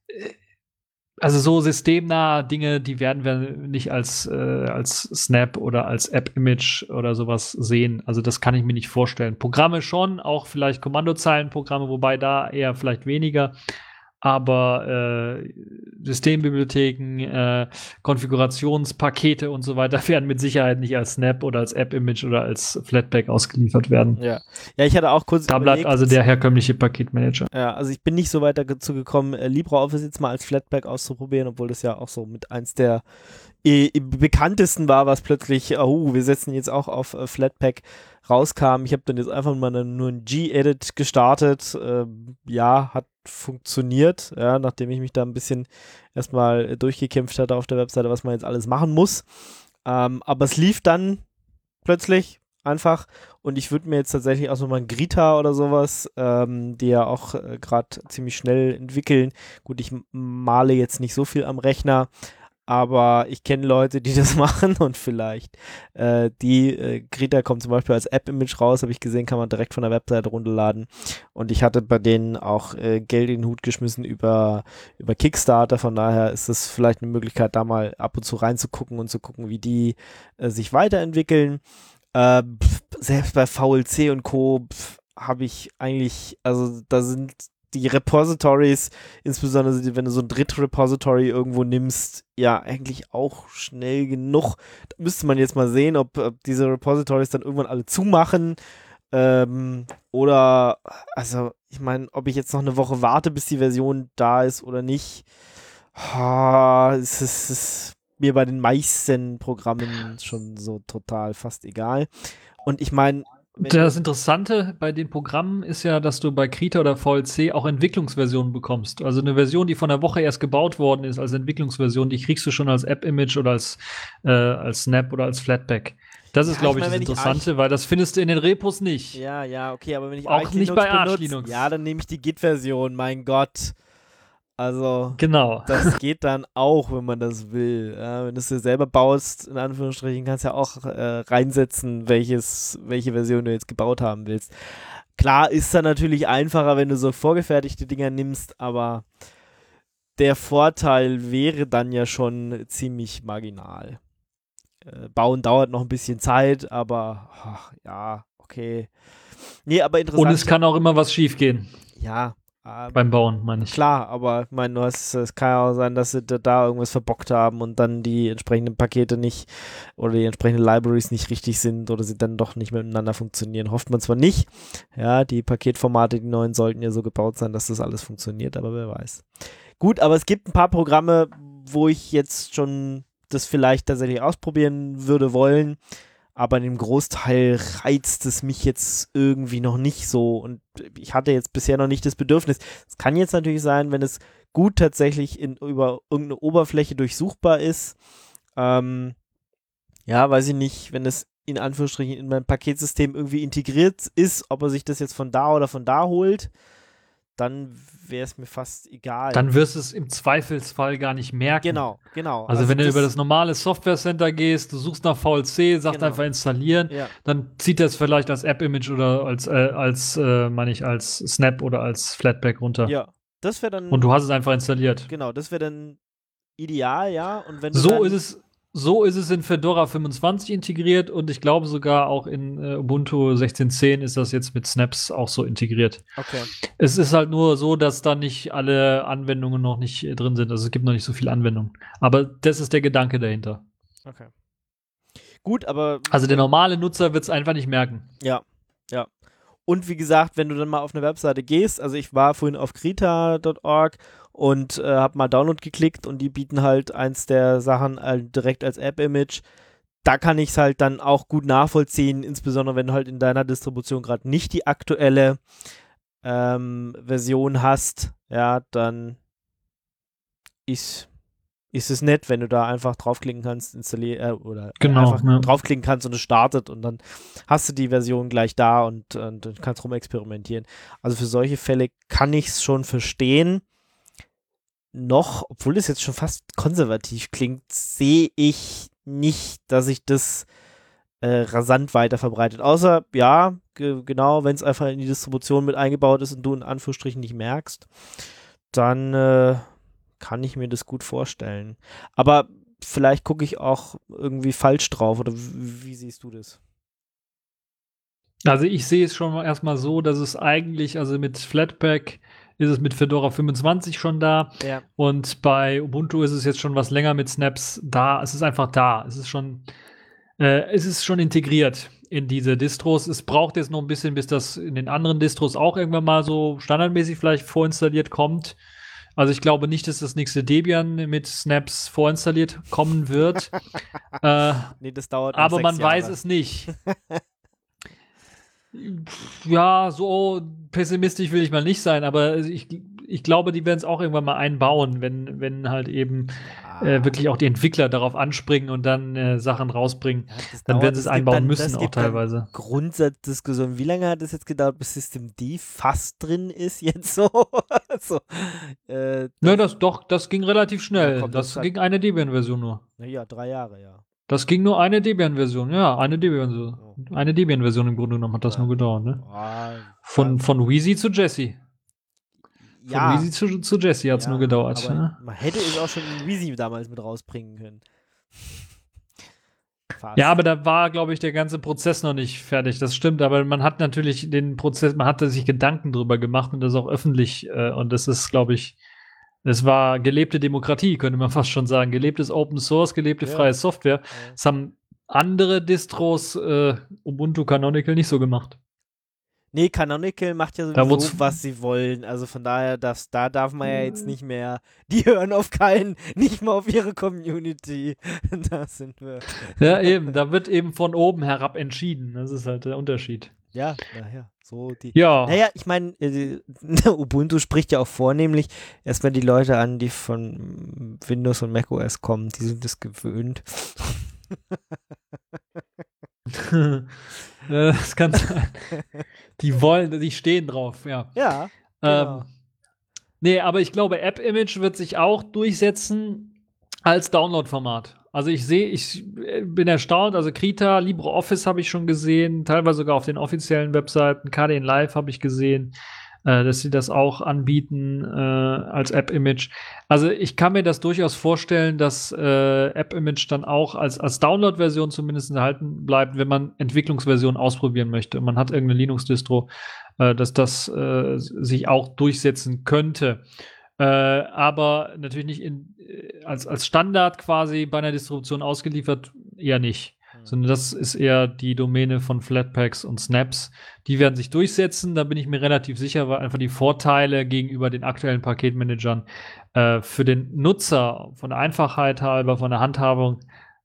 also so systemnahe Dinge, die werden wir nicht als, äh, als Snap oder als App-Image oder sowas sehen. Also das kann ich mir nicht vorstellen. Programme schon, auch vielleicht Kommandozeilenprogramme, wobei da eher vielleicht weniger. Aber äh, Systembibliotheken, äh, Konfigurationspakete und so weiter werden mit Sicherheit nicht als Snap oder als App-Image oder als Flatpak ausgeliefert werden. Ja. Ja, ich hatte auch kurz Da bleibt überlegt, also der herkömmliche Paketmanager. Ja, also ich bin nicht so weit dazu gekommen, äh, LibreOffice jetzt mal als Flatpak auszuprobieren, obwohl das ja auch so mit eins der äh, bekanntesten war, was plötzlich, oh, wir setzen jetzt auch auf äh, Flatpak rauskam. Ich habe dann jetzt einfach mal einen, nur ein G-Edit gestartet. Ähm, ja, hat funktioniert, ja, nachdem ich mich da ein bisschen erstmal äh, durchgekämpft hatte auf der Webseite, was man jetzt alles machen muss. Ähm, aber es lief dann plötzlich einfach und ich würde mir jetzt tatsächlich auch nochmal ein Grita oder sowas, ähm, die ja auch äh, gerade ziemlich schnell entwickeln. Gut, ich m- male jetzt nicht so viel am Rechner, aber ich kenne Leute, die das machen und vielleicht äh, die, äh, Grita kommt zum Beispiel als App-Image raus, habe ich gesehen, kann man direkt von der Webseite runterladen und ich hatte bei denen auch äh, Geld in den Hut geschmissen über, über Kickstarter, von daher ist es vielleicht eine Möglichkeit, da mal ab und zu reinzugucken und zu gucken, wie die äh, sich weiterentwickeln. Äh, pf, selbst bei V L C und Co. habe ich eigentlich, also da sind die Repositories, insbesondere wenn du so ein Drittrepository irgendwo nimmst, ja eigentlich auch schnell genug. Da müsste man jetzt mal sehen, ob, ob diese Repositories dann irgendwann alle zumachen ähm, oder, also ich meine, ob ich jetzt noch eine Woche warte, bis die Version da ist oder nicht. Oh, es ist, es ist mir bei den meisten Programmen schon so total fast egal. Und ich meine, Das Interessante bei den Programmen ist ja, dass du bei Krita oder V L C auch Entwicklungsversionen bekommst. Also eine Version, die von der Woche erst gebaut worden ist als Entwicklungsversion, die kriegst du schon als App-Image oder als, äh, als Snap oder als Flatpak. Das ist, Ja, glaube ich ich, mein, das wenn ich Interessante, weil das findest du in den Repos nicht. ja, ja, okay, aber wenn ich Auch Arch nicht Linux bei Arch benutze, Linux. ja, dann nehme ich die Git-Version, mein Gott. Also, Genau. das geht dann auch, wenn man das will. Ja, wenn du es dir selber baust, in Anführungsstrichen, kannst du ja auch äh, reinsetzen, welches, welche Version du jetzt gebaut haben willst. Klar ist dann natürlich einfacher, wenn du so vorgefertigte Dinger nimmst, aber der Vorteil wäre dann ja schon ziemlich marginal. äh, Bauen dauert noch ein bisschen Zeit, aber ach, ja, okay. Nee, aber interessant. Und es kann auch immer was schief gehen. Ja. Ähm, beim Bauen, meine ich. Klar, aber ich meine, es kann ja auch sein, dass sie da irgendwas verbockt haben und dann die entsprechenden Pakete nicht oder die entsprechenden Libraries nicht richtig sind oder sie dann doch nicht miteinander funktionieren. Hofft man zwar nicht. Ja, die Paketformate, die neuen, sollten ja so gebaut sein, dass das alles funktioniert, aber wer weiß. Gut, aber es gibt ein paar Programme, wo ich jetzt schon das vielleicht tatsächlich ausprobieren würde wollen. Aber in dem Großteil reizt es mich jetzt irgendwie noch nicht so und ich hatte jetzt bisher noch nicht das Bedürfnis. Es kann jetzt natürlich sein, wenn es gut tatsächlich in, über irgendeine Oberfläche durchsuchbar ist. Ähm, ja, weiß ich nicht, wenn es in Anführungsstrichen in mein Paketsystem irgendwie integriert ist, ob er sich das jetzt von da oder von da holt, dann wäre es mir fast egal. Dann wirst du es im Zweifelsfall gar nicht merken. Genau, genau. Also, also wenn du über das normale Software Center gehst, du suchst nach V L C, sagst genau. einfach installieren, ja. dann zieht das vielleicht als App-Image oder als, äh, als äh, meine ich, als Snap oder als Flatpak runter. Ja, das wäre dann. Und du hast es einfach installiert. Genau, das wäre dann ideal, ja. Und wenn du so dann ist es. So ist es in Fedora fünfundzwanzig integriert und ich glaube sogar auch in äh, Ubuntu sechzehn Punkt zehn ist das jetzt mit Snaps auch so integriert. Okay. Es ist halt nur so, dass da nicht alle Anwendungen noch nicht äh, drin sind. Also es gibt noch nicht so viele Anwendungen. Aber das ist der Gedanke dahinter. Okay. Gut, aber also der normale Nutzer wird es einfach nicht merken. Ja, ja. Und wie gesagt, wenn du dann mal auf eine Webseite gehst, also ich war vorhin auf krita Punkt org und äh, habe mal Download geklickt und die bieten halt eins der Sachen äh, direkt als App-Image. Da kann ich es halt dann auch gut nachvollziehen, insbesondere wenn du halt in deiner Distribution gerade nicht die aktuelle ähm, Version hast, ja, dann ist, ist es nett, wenn du da einfach draufklicken kannst, installieren äh, oder genau, einfach ja. draufklicken kannst und es startet und dann hast du die Version gleich da und, und, und kannst rumexperimentieren. Also für solche Fälle kann ich es schon verstehen. Noch, obwohl es jetzt schon fast konservativ klingt, sehe ich nicht, dass sich das äh, rasant weiter verbreitet. Außer, ja, ge- genau, wenn es einfach in die Distribution mit eingebaut ist und du in Anführungsstrichen nicht merkst, dann äh, kann ich mir das gut vorstellen. Aber vielleicht gucke ich auch irgendwie falsch drauf, oder wie, wie siehst du das? Also ich sehe es schon mal erstmal so, dass es eigentlich, also mit Flatpak ist es mit Fedora fünfundzwanzig schon da. Ja. Und bei Ubuntu ist es jetzt schon was länger mit Snaps da. Es ist einfach da. Es ist schon, äh, es ist schon integriert in diese Distros. Es braucht jetzt noch ein bisschen, bis das in den anderen Distros auch irgendwann mal so standardmäßig vielleicht vorinstalliert kommt. Also ich glaube nicht, dass das nächste Debian mit Snaps vorinstalliert kommen wird. äh, nee, das dauert noch aber sechs man Jahre. weiß es nicht. Ja, so pessimistisch will ich mal nicht sein, aber ich, ich glaube, die werden es auch irgendwann mal einbauen, wenn, wenn halt eben ja. äh, wirklich auch die Entwickler darauf anspringen und dann äh, Sachen rausbringen. Ja, dann dauert, werden sie es einbauen dann, müssen, auch teilweise. Grundsatzdiskussion. Wie lange hat es jetzt gedauert, bis System D fast drin ist jetzt so? so äh, Nö, das doch, das ging relativ schnell. Ja, komm, das das ging hat- eine Debian-Version nur. Naja, drei Jahre, ja. Das ging nur eine Debian-Version, ja, eine Debian-Version. Oh. Eine Debian-Version im Grunde genommen hat das Ja. nur gedauert, ne? Ah, Von, ja. von Wheezy zu Jesse. Von ja, Wheezy zu, zu Jesse hat es ja, nur gedauert. aber Ne? man hätte es auch schon in Wheezy damals mit rausbringen können. Fast. Ja, aber da war, glaube ich, der ganze Prozess noch nicht fertig. Das stimmt, aber man hat natürlich den Prozess, man hatte sich Gedanken drüber gemacht und das auch öffentlich. Äh, und das ist, glaube ich, es war gelebte Demokratie, könnte man fast schon sagen. Gelebtes Open Source, gelebte Ja. freie Software. Ja. Das haben andere Distros, äh, Ubuntu Canonical, nicht so gemacht. Nee, Canonical macht ja Da sowieso, wurd's- was sie wollen. Also von daher, darf's, da darf man ja jetzt nicht mehr, die hören auf keinen, nicht mal auf ihre Community. Da sind wir. Ja, eben, da wird eben von oben herab entschieden. Das ist halt der Unterschied. Ja, naja, so die. Ja, Naja, ich meine, äh, Ubuntu spricht ja auch vornehmlich erstmal die Leute an, die von Windows und macOS kommen. Die sind es gewöhnt. äh, das kann sein. Die wollen, die stehen drauf, ja. Ja, genau. Ähm, nee, aber ich glaube, App-Image wird sich auch durchsetzen als Download-Format. Also ich sehe, ich äh, bin erstaunt, also Krita, LibreOffice habe ich schon gesehen, teilweise sogar auf den offiziellen Webseiten, K D N Live habe ich gesehen. äh, dass sie das auch anbieten äh, als App-Image. Also ich kann mir das durchaus vorstellen, dass äh, App-Image dann auch als, als Download-Version zumindest erhalten bleibt, wenn man Entwicklungsversionen ausprobieren möchte. Man hat irgendeine Linux-Distro, äh, dass das äh, sich auch durchsetzen könnte. Äh, aber natürlich nicht in, äh, als, als Standard quasi bei einer Distribution ausgeliefert, eher nicht. Mhm. Sondern das ist eher die Domäne von Flatpaks und Snaps. Die werden sich durchsetzen, da bin ich mir relativ sicher, weil einfach die Vorteile gegenüber den aktuellen Paketmanagern äh, für den Nutzer von der Einfachheit halber, von der Handhabung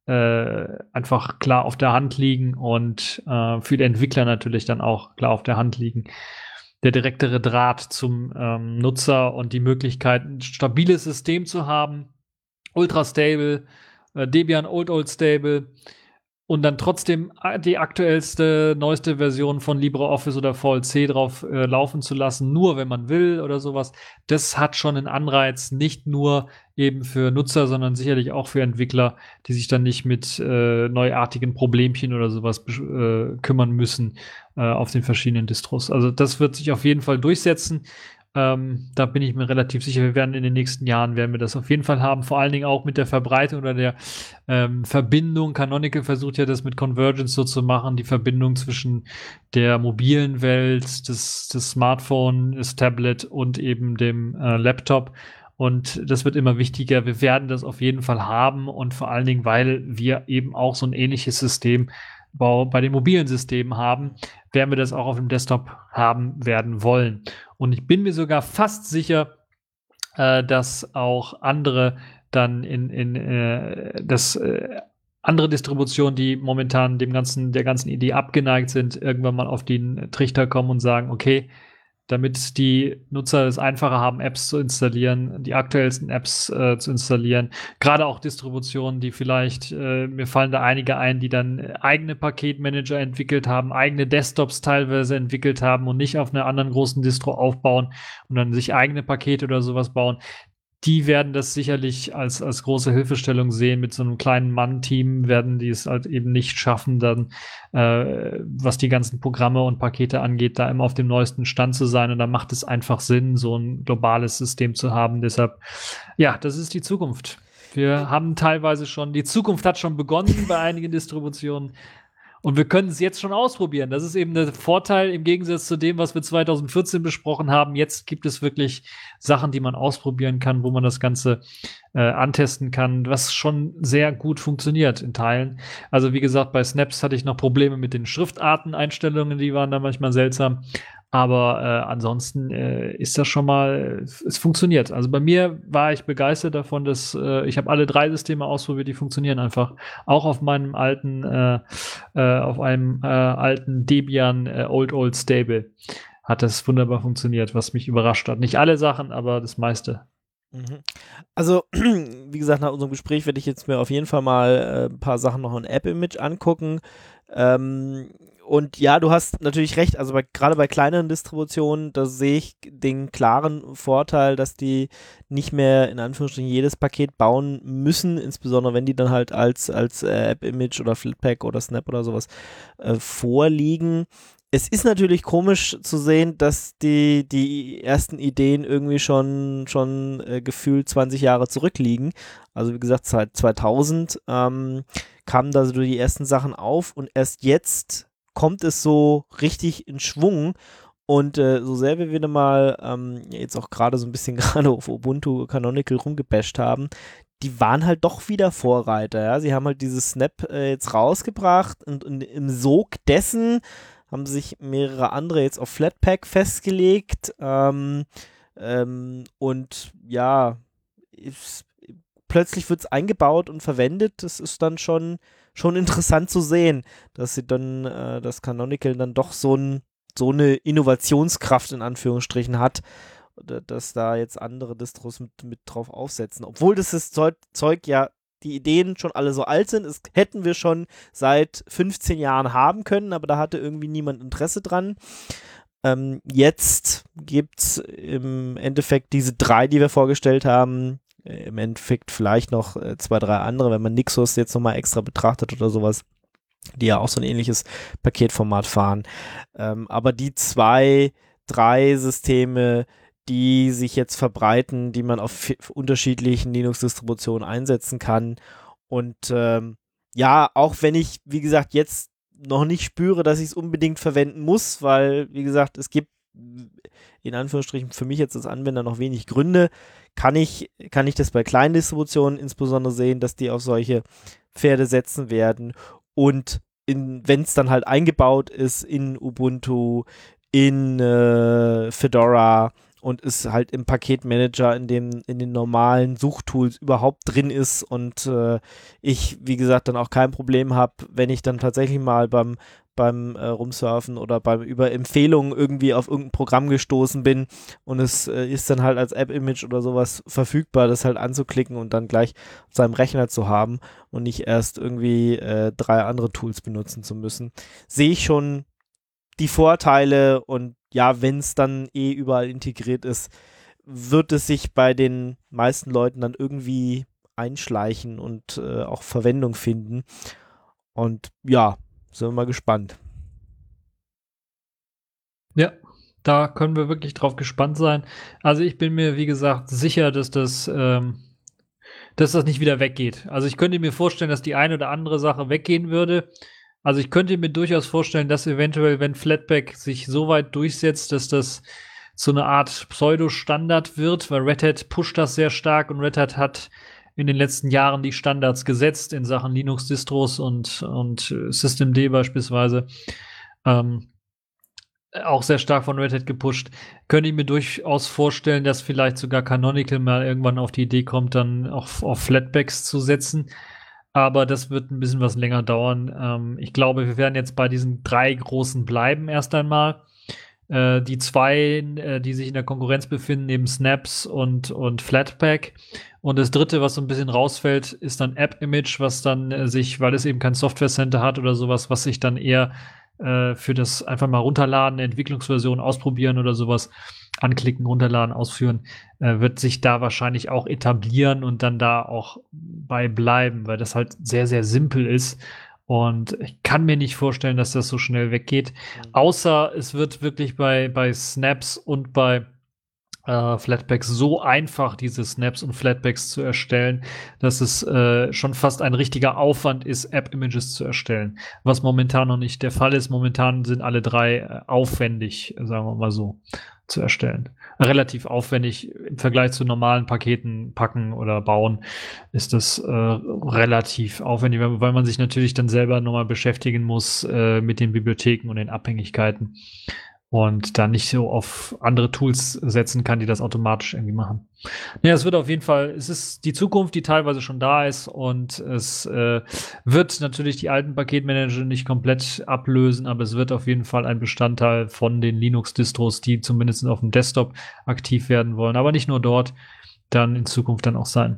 äh, einfach klar auf der Hand liegen und äh, für die Entwickler natürlich dann auch klar auf der Hand liegen. Der direktere Draht zum ähm, Nutzer und die Möglichkeit, ein stabiles System zu haben, ultra stable, äh, Debian old old stable und dann trotzdem die aktuellste, neueste Version von LibreOffice oder V L C drauf äh, laufen zu lassen, nur wenn man will oder sowas. Das hat schon einen Anreiz, nicht nur eben für Nutzer, sondern sicherlich auch für Entwickler, die sich dann nicht mit äh, neuartigen Problemchen oder sowas äh, kümmern müssen äh, auf den verschiedenen Distros. Also das wird sich auf jeden Fall durchsetzen. Ähm, da bin ich mir relativ sicher, wir werden in den nächsten Jahren werden wir das auf jeden Fall haben, vor allen Dingen auch mit der Verbreitung oder der ähm, Verbindung. Canonical versucht ja das mit Convergence so zu machen, die Verbindung zwischen der mobilen Welt, des, des Smartphone, des Tablet und eben dem äh, Laptop. Und das wird immer wichtiger. Wir werden das auf jeden Fall haben und vor allen Dingen, weil wir eben auch so ein ähnliches System bei den mobilen Systemen haben, werden wir das auch auf dem Desktop haben werden wollen. Und ich bin mir sogar fast sicher, äh, dass auch andere dann in, in äh, das äh, andere Distributionen, die momentan dem ganzen, der ganzen Idee abgeneigt sind, irgendwann mal auf den Trichter kommen und sagen, okay, damit die Nutzer es einfacher haben, Apps zu installieren, die aktuellsten Apps äh, zu installieren. Gerade auch Distributionen, die vielleicht, äh, mir fallen da einige ein, die dann eigene Paketmanager entwickelt haben, eigene Desktops teilweise entwickelt haben und nicht auf einer anderen großen Distro aufbauen und dann sich eigene Pakete oder sowas bauen. Die werden das sicherlich als, als große Hilfestellung sehen. Mit so einem kleinen Mann-Team werden die es halt eben nicht schaffen, dann, äh, was die ganzen Programme und Pakete angeht, da immer auf dem neuesten Stand zu sein. Und da macht es einfach Sinn, so ein globales System zu haben. Deshalb, ja, das ist die Zukunft. Wir haben teilweise schon, die Zukunft hat schon begonnen bei einigen Distributionen. Und wir können es jetzt schon ausprobieren. Das ist eben der Vorteil im Gegensatz zu dem, was wir zwanzig vierzehn besprochen haben. Jetzt gibt es wirklich Sachen, die man ausprobieren kann, wo man das Ganze äh, antesten kann, was schon sehr gut funktioniert in Teilen. Also wie gesagt, bei Snaps hatte ich noch Probleme mit den Schriftarteneinstellungen, die waren da manchmal seltsam. Aber äh, ansonsten äh, ist das schon mal, es funktioniert. Also bei mir war ich begeistert davon, dass äh, ich habe alle drei Systeme ausprobiert, die funktionieren einfach. Auch auf meinem alten, äh, äh, auf einem äh, alten Debian äh, Old Old Stable hat das wunderbar funktioniert, was mich überrascht hat. Nicht alle Sachen, aber das meiste. Also, wie gesagt, nach unserem Gespräch werde ich jetzt mir auf jeden Fall mal äh, ein paar Sachen noch in App-Image angucken. Ähm, und ja, du hast natürlich recht, also bei, gerade bei kleineren Distributionen, da sehe ich den klaren Vorteil, dass die nicht mehr in Anführungsstrichen jedes Paket bauen müssen, insbesondere wenn die dann halt als, als äh, App-Image oder Flatpak oder Snap oder sowas äh, vorliegen. Es ist natürlich komisch zu sehen, dass die, die ersten Ideen irgendwie schon, schon äh, gefühlt zwanzig Jahre zurückliegen. Also wie gesagt, seit zweitausend ähm, kamen da so die ersten Sachen auf und erst jetzt kommt es so richtig in Schwung. Und äh, so sehr wir wieder mal ähm, jetzt auch gerade so ein bisschen gerade auf Ubuntu Canonical rumgebasht haben, die waren halt doch wieder Vorreiter. Ja? Sie haben halt dieses Snap äh, jetzt rausgebracht und, und im Sog dessen haben sich mehrere andere jetzt auf Flatpak festgelegt ähm, ähm, und ja, ist, plötzlich wird es eingebaut und verwendet. Das ist dann schon, schon interessant zu sehen, dass sie dann, äh, das Canonical dann doch so, ein, so eine Innovationskraft in Anführungsstrichen hat, dass da jetzt andere Distros mit, mit drauf aufsetzen. Obwohl das, das Zeug, Zeug ja die Ideen schon alle so alt sind, das hätten wir schon seit fünfzehn Jahren haben können, aber da hatte irgendwie niemand Interesse dran. Ähm, jetzt gibt es im Endeffekt diese drei, die wir vorgestellt haben, äh, im Endeffekt vielleicht noch äh, zwei, drei andere, wenn man Nixos jetzt nochmal extra betrachtet oder sowas, die ja auch so ein ähnliches Paketformat fahren. Ähm, aber die zwei drei Systeme, die sich jetzt verbreiten, die man auf f- unterschiedlichen Linux-Distributionen einsetzen kann. Und ähm, ja, auch wenn ich, wie gesagt, jetzt noch nicht spüre, dass ich es unbedingt verwenden muss, weil, wie gesagt, es gibt in Anführungsstrichen für mich jetzt als Anwender noch wenig Gründe, kann ich, kann ich das bei kleinen Distributionen insbesondere sehen, dass die auf solche Pferde setzen werden. Und wenn es dann halt eingebaut ist in Ubuntu, in äh, Fedora und es halt im Paketmanager, in dem, in den normalen Suchtools überhaupt drin ist und äh, ich, wie gesagt, dann auch kein Problem habe, wenn ich dann tatsächlich mal beim beim äh, Rumsurfen oder beim über Empfehlungen irgendwie auf irgendein Programm gestoßen bin und es äh, ist dann halt als App-Image oder sowas verfügbar, das halt anzuklicken und dann gleich auf seinem Rechner zu haben und nicht erst irgendwie äh, drei andere Tools benutzen zu müssen. Sehe ich schon die Vorteile und ja, wenn es dann eh überall integriert ist, wird es sich bei den meisten Leuten dann irgendwie einschleichen und äh, auch Verwendung finden. Und ja, sind wir mal gespannt. Ja, da können wir wirklich drauf gespannt sein. Also ich bin mir, wie gesagt, sicher, dass das, ähm, dass das nicht wieder weggeht. Also ich könnte mir vorstellen, dass die eine oder andere Sache weggehen würde. Also ich könnte mir durchaus vorstellen, dass eventuell, wenn Flatpak sich so weit durchsetzt, dass das so eine Art Pseudo-Standard wird, weil Red Hat pusht das sehr stark und Red Hat hat in den letzten Jahren die Standards gesetzt in Sachen Linux-Distros und, und Systemd beispielsweise. Ähm, auch sehr stark von Red Hat gepusht. Könnte ich mir durchaus vorstellen, dass vielleicht sogar Canonical mal irgendwann auf die Idee kommt, dann auch auf Flatpaks zu setzen. Aber das wird ein bisschen was länger dauern. Ähm, ich glaube, wir werden jetzt bei diesen drei großen bleiben erst einmal. Äh, die zwei, äh, die sich in der Konkurrenz befinden, neben Snaps und, und Flatpak. Und das dritte, was so ein bisschen rausfällt, ist dann App-Image, was dann äh, sich, weil es eben kein Software-Center hat oder sowas, was sich dann eher äh, für das einfach mal runterladen, Entwicklungsversion ausprobieren oder sowas, anklicken, runterladen, ausführen, äh, wird sich da wahrscheinlich auch etablieren und dann da auch bei bleiben, weil das halt sehr, sehr simpel ist. Und ich kann mir nicht vorstellen, dass das so schnell weggeht. Mhm. Außer es wird wirklich bei, bei Snaps und bei äh, Flatpaks so einfach, diese Snaps und Flatpaks zu erstellen, dass es äh, schon fast ein richtiger Aufwand ist, App-Images zu erstellen. Was momentan noch nicht der Fall ist. Momentan sind alle drei äh, aufwendig, sagen wir mal so, zu erstellen. Relativ aufwendig im Vergleich zu normalen Paketen packen oder bauen, ist das äh, relativ aufwendig, weil man sich natürlich dann selber nochmal beschäftigen muss äh, mit den Bibliotheken und den Abhängigkeiten und dann nicht so auf andere Tools setzen kann, die das automatisch irgendwie machen. Ja, es wird auf jeden Fall, es ist die Zukunft, die teilweise schon da ist und es äh, wird natürlich die alten Paketmanager nicht komplett ablösen, aber es wird auf jeden Fall ein Bestandteil von den Linux-Distros, die zumindest auf dem Desktop aktiv werden wollen, aber nicht nur dort, dann in Zukunft dann auch sein.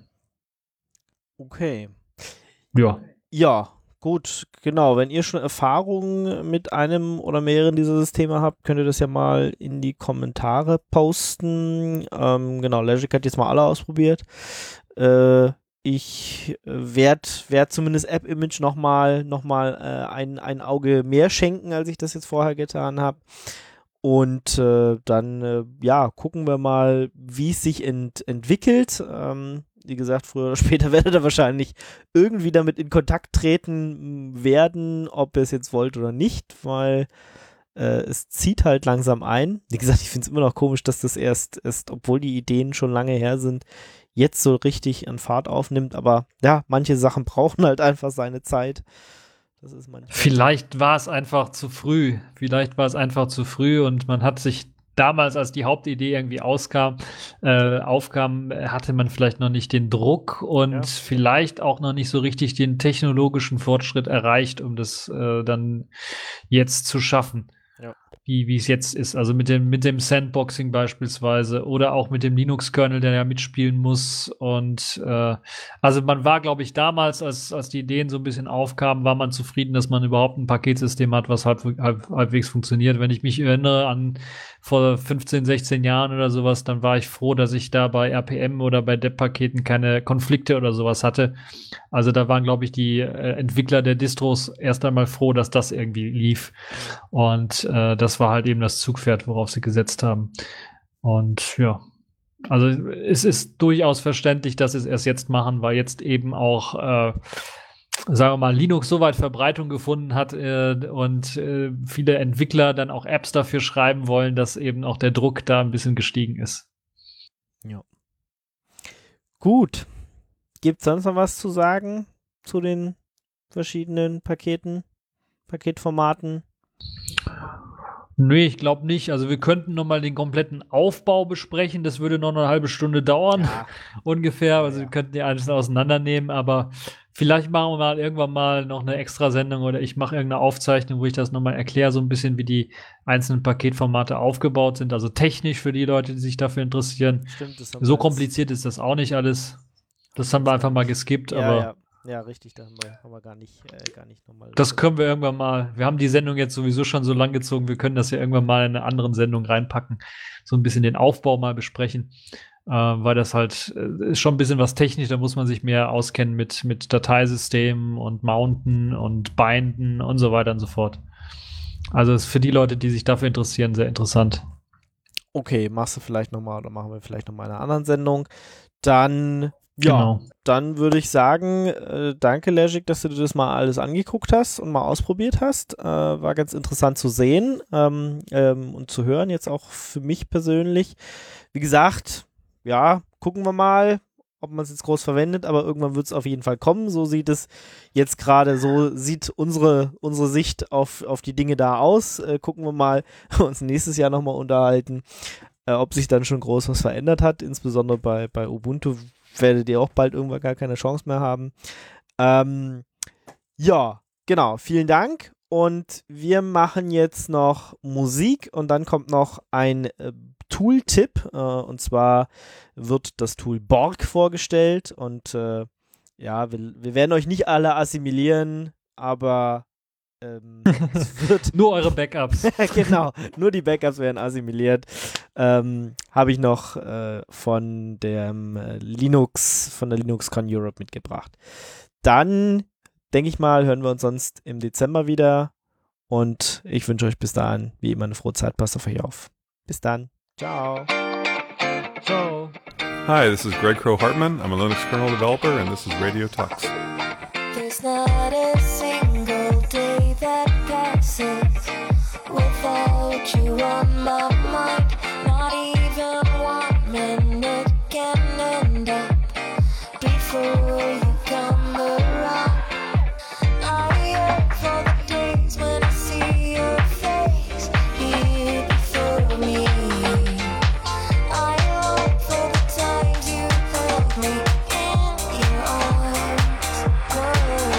Okay. Ja. Ja. Gut, genau. Wenn ihr schon Erfahrungen mit einem oder mehreren dieser Systeme habt, könnt ihr das ja mal in die Kommentare posten. Ähm, genau, Legic hat jetzt mal alle ausprobiert. Äh, ich werde werd zumindest App-Image nochmal noch mal, äh, ein, ein Auge mehr schenken, als ich das jetzt vorher getan habe. Und äh, dann, äh, ja, gucken wir mal, wie es sich ent entwickelt. Ähm, wie gesagt, früher oder später werdet ihr wahrscheinlich irgendwie damit in Kontakt treten werden, ob ihr es jetzt wollt oder nicht, weil äh, es zieht halt langsam ein. Wie gesagt, ich finde es immer noch komisch, dass das erst ist, obwohl die Ideen schon lange her sind, jetzt so richtig an Fahrt aufnimmt. Aber ja, manche Sachen brauchen halt einfach seine Zeit. Das ist manchmal Vielleicht war es einfach zu früh. Vielleicht war es einfach zu früh und man hat sich damals, als die Hauptidee irgendwie auskam, äh, aufkam, hatte man vielleicht noch nicht den Druck und ja. vielleicht auch noch nicht so richtig den technologischen Fortschritt erreicht, um das äh, dann jetzt zu schaffen. Ja. Wie wie es jetzt ist. Also mit dem, mit dem Sandboxing beispielsweise oder auch mit dem Linux-Kernel, der ja mitspielen muss. Und äh, also man war, glaube ich, damals, als, als die Ideen so ein bisschen aufkamen, war man zufrieden, dass man überhaupt ein Paketsystem hat, was halb, halb, halbwegs funktioniert. Wenn ich mich erinnere an vor fünfzehn, sechzehn Jahren oder sowas, dann war ich froh, dass ich da bei R P M oder bei Deb-Paketen keine Konflikte oder sowas hatte. Also da waren, glaube ich, die äh, Entwickler der Distros erst einmal froh, dass das irgendwie lief. Und äh, das war halt eben das Zugpferd, worauf sie gesetzt haben. Und ja, also es ist durchaus verständlich, dass sie es erst jetzt machen, weil jetzt eben auch, äh, sagen wir mal, Linux so weit Verbreitung gefunden hat äh, und äh, viele Entwickler dann auch Apps dafür schreiben wollen, dass eben auch der Druck da ein bisschen gestiegen ist. Ja. Gut. Gibt es sonst noch was zu sagen zu den verschiedenen Paketen, Paketformaten? Nee, ich glaube nicht. Also wir könnten noch mal den kompletten Aufbau besprechen. Das würde noch eine halbe Stunde dauern, Ja. ungefähr. Also Ja, wir ja. könnten die einzeln auseinandernehmen, aber vielleicht machen wir mal irgendwann mal noch eine Extra-Sendung oder ich mache irgendeine Aufzeichnung, wo ich das noch mal erkläre, so ein bisschen, wie die einzelnen Paketformate aufgebaut sind. Also technisch für die Leute, die sich dafür interessieren. Stimmt, das haben So wir jetzt- kompliziert ist das auch nicht alles. Das haben wir einfach mal geskippt, Ja, aber ja. Ja, richtig, da haben wir, haben wir gar nicht, äh, gar nicht nochmal. das können wir irgendwann mal. Wir haben die Sendung jetzt sowieso schon so lang gezogen, wir können das ja irgendwann mal in eine anderen Sendung reinpacken. So ein bisschen den Aufbau mal besprechen. Äh, weil das halt äh, ist schon ein bisschen was technisch, da muss man sich mehr auskennen mit, mit Dateisystemen und Mounten und Binden und so weiter und so fort. Also ist für die Leute, die sich dafür interessieren, sehr interessant. Okay, machst du vielleicht nochmal oder machen wir vielleicht nochmal in einer anderen Sendung. Dann, ja, Genau. dann würde ich sagen, äh, danke Legic, dass du dir das mal alles angeguckt hast und mal ausprobiert hast. Äh, war ganz interessant zu sehen ähm, ähm, und zu hören, jetzt auch für mich persönlich. Wie gesagt, ja, gucken wir mal, ob man es jetzt groß verwendet, aber irgendwann wird es auf jeden Fall kommen. So sieht es jetzt gerade, so sieht unsere, unsere Sicht auf, auf die Dinge da aus. Äh, gucken wir mal, uns nächstes Jahr nochmal unterhalten, äh, ob sich dann schon groß was verändert hat. Insbesondere bei, bei Ubuntu werdet ihr auch bald irgendwann gar keine Chance mehr haben. Ähm, ja, genau, vielen Dank. Und wir machen jetzt noch Musik und dann kommt noch ein äh, Tool-Tipp. Äh, und zwar wird das Tool Borg vorgestellt. Und äh, ja, wir, wir werden euch nicht alle assimilieren, aber ähm, es wird Nur eure Backups. genau, nur die Backups werden assimiliert. Ähm, habe ich noch äh, von dem äh, Linux, von der LinuxCon Europe mitgebracht. Dann, denke ich mal, hören wir uns sonst im Dezember wieder und ich wünsche euch bis dahin, wie immer, eine frohe Zeit. Passt auf euch auf. Bis dann. Ciao. Ciao. Hi, this is Greg Crow Hartman. I'm a Linux kernel developer, and this is Radio Talks. There's not a single day that passes without you on my mind. Not even one minute can end up before you come around. I yearn for the days when I see your face here before me. I long for the times you held me in your arms. Whoa.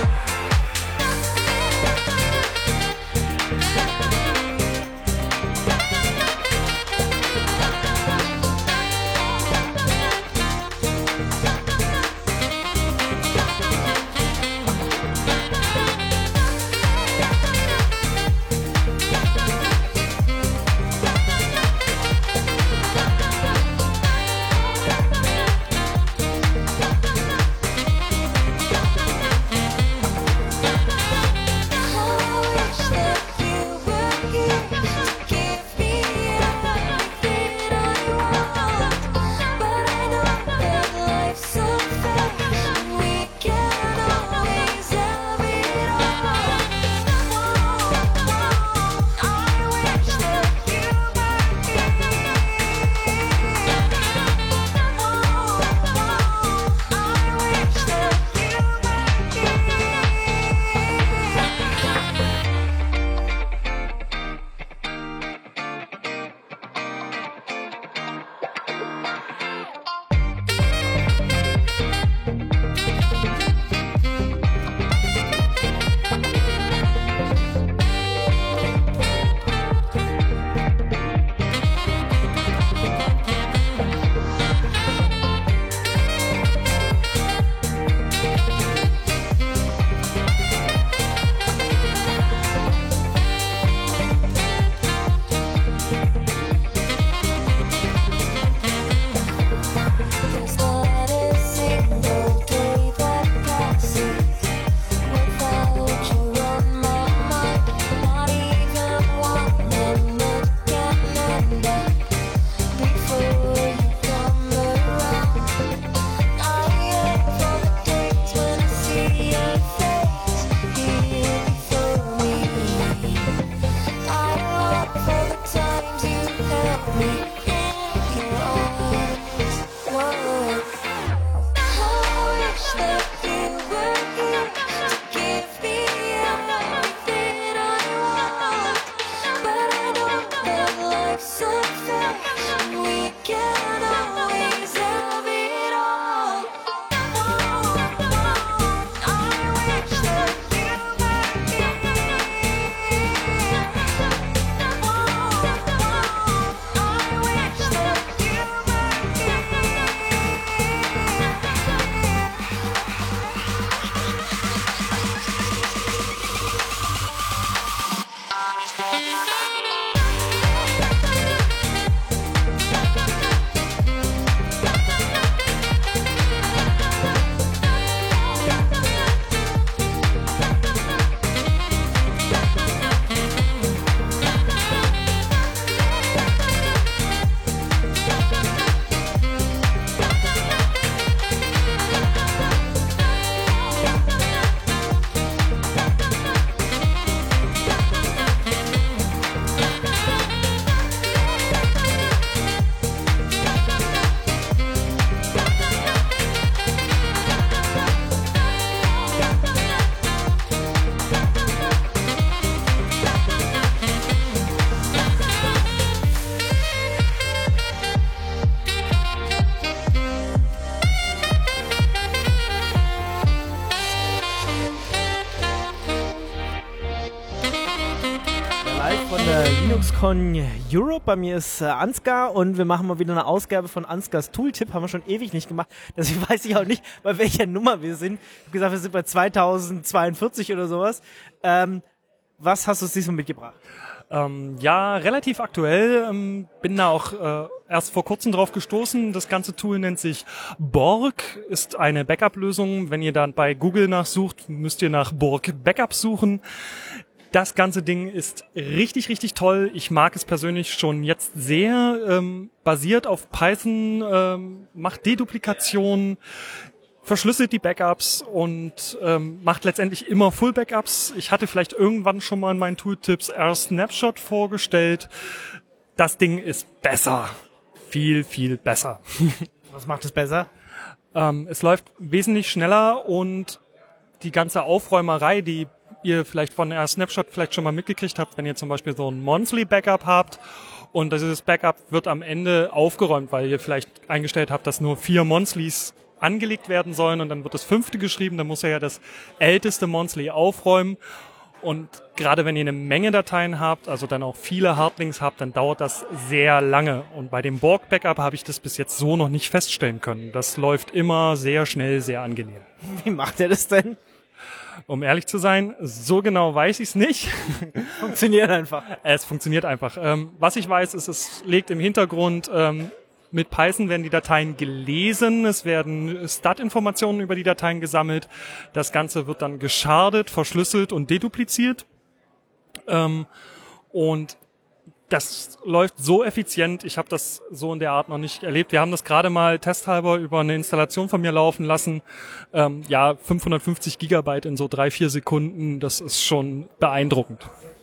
von der LinuxCon Europe. Bei mir ist äh, Ansgar und wir machen mal wieder eine Ausgabe von Ansgars Tooltip. Haben wir schon ewig nicht gemacht. Deswegen weiß ich auch nicht, bei welcher Nummer wir sind. Ich habe gesagt, wir sind bei zweitausendzweiundvierzig oder sowas. Ähm, was hast du uns diesmal mitgebracht? Ähm, ja, relativ aktuell. Ähm, bin da auch äh, erst vor kurzem drauf gestoßen. Das ganze Tool nennt sich Borg, ist eine Backup-Lösung. Wenn ihr dann bei Google nachsucht, müsst ihr nach Borg Backup suchen. Das ganze Ding ist richtig, richtig toll. Ich mag es persönlich schon jetzt sehr. Ähm, basiert auf Python, ähm, macht Deduplikation, verschlüsselt die Backups und ähm, macht letztendlich immer Full-Backups. Ich hatte vielleicht irgendwann schon mal in meinen Tooltips R-Snapshot vorgestellt. Das Ding ist besser. Viel, viel besser. Was macht es besser? Ähm, es läuft wesentlich schneller und die ganze Aufräumerei, die ihr vielleicht von R-Snapshot vielleicht schon mal mitgekriegt habt, wenn ihr zum Beispiel so ein Monthly-Backup habt und dieses Backup wird am Ende aufgeräumt, weil ihr vielleicht eingestellt habt, dass nur vier Monthlies angelegt werden sollen und dann wird das fünfte geschrieben, dann muss er ja das älteste Monthly aufräumen und gerade wenn ihr eine Menge Dateien habt, also dann auch viele Hardlinks habt, dann dauert das sehr lange und bei dem Borg-Backup habe ich das bis jetzt so noch nicht feststellen können. Das läuft immer sehr schnell, sehr angenehm. Wie macht er das denn? Um ehrlich zu sein, so genau weiß ich es nicht. Funktioniert einfach. Es funktioniert einfach. Ähm, was ich weiß, ist, es legt im Hintergrund ähm, mit Python werden die Dateien gelesen, es werden Stat-Informationen über die Dateien gesammelt. Das Ganze wird dann geschardet, verschlüsselt und dedupliziert. Ähm, und das läuft so effizient, ich habe das so in der Art noch nicht erlebt. Wir haben das gerade mal testhalber über eine Installation von mir laufen lassen. Ähm, ja, fünfhundertfünfzig Gigabyte in so drei, vier Sekunden, das ist schon beeindruckend.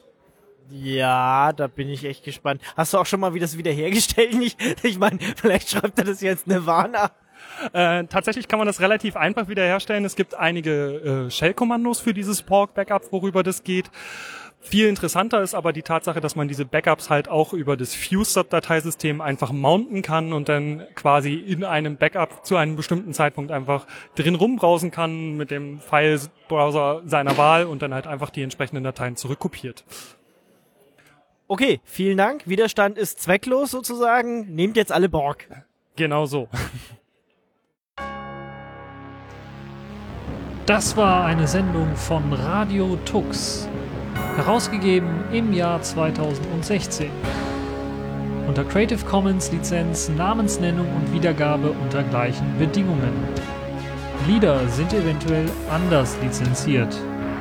Ja, da bin ich echt gespannt. Hast du auch schon mal wie das wiederhergestellt? Ich, ich meine, vielleicht schreibt er das jetzt Nirvana. Äh, tatsächlich kann man das relativ einfach wiederherstellen. Es gibt einige äh, Shell-Kommandos für dieses Borg-Backup, worüber das geht. Viel interessanter ist aber die Tatsache, dass man diese Backups halt auch über das Fuse-Dateisystem einfach mounten kann und dann quasi in einem Backup zu einem bestimmten Zeitpunkt einfach drin rumbrausen kann mit dem File-Browser seiner Wahl und dann halt einfach die entsprechenden Dateien zurückkopiert. Okay, vielen Dank. Widerstand ist zwecklos sozusagen. Nehmt jetzt alle Borg. Genau so. Das war eine Sendung von Radio Tux, herausgegeben im Jahr zweitausendsechzehn. Unter Creative Commons Lizenz, Namensnennung und Wiedergabe unter gleichen Bedingungen. Lieder sind eventuell anders lizenziert.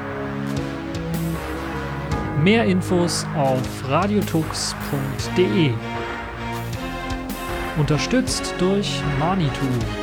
Mehr Infos auf radiotux punkt de. Unterstützt durch Manitou.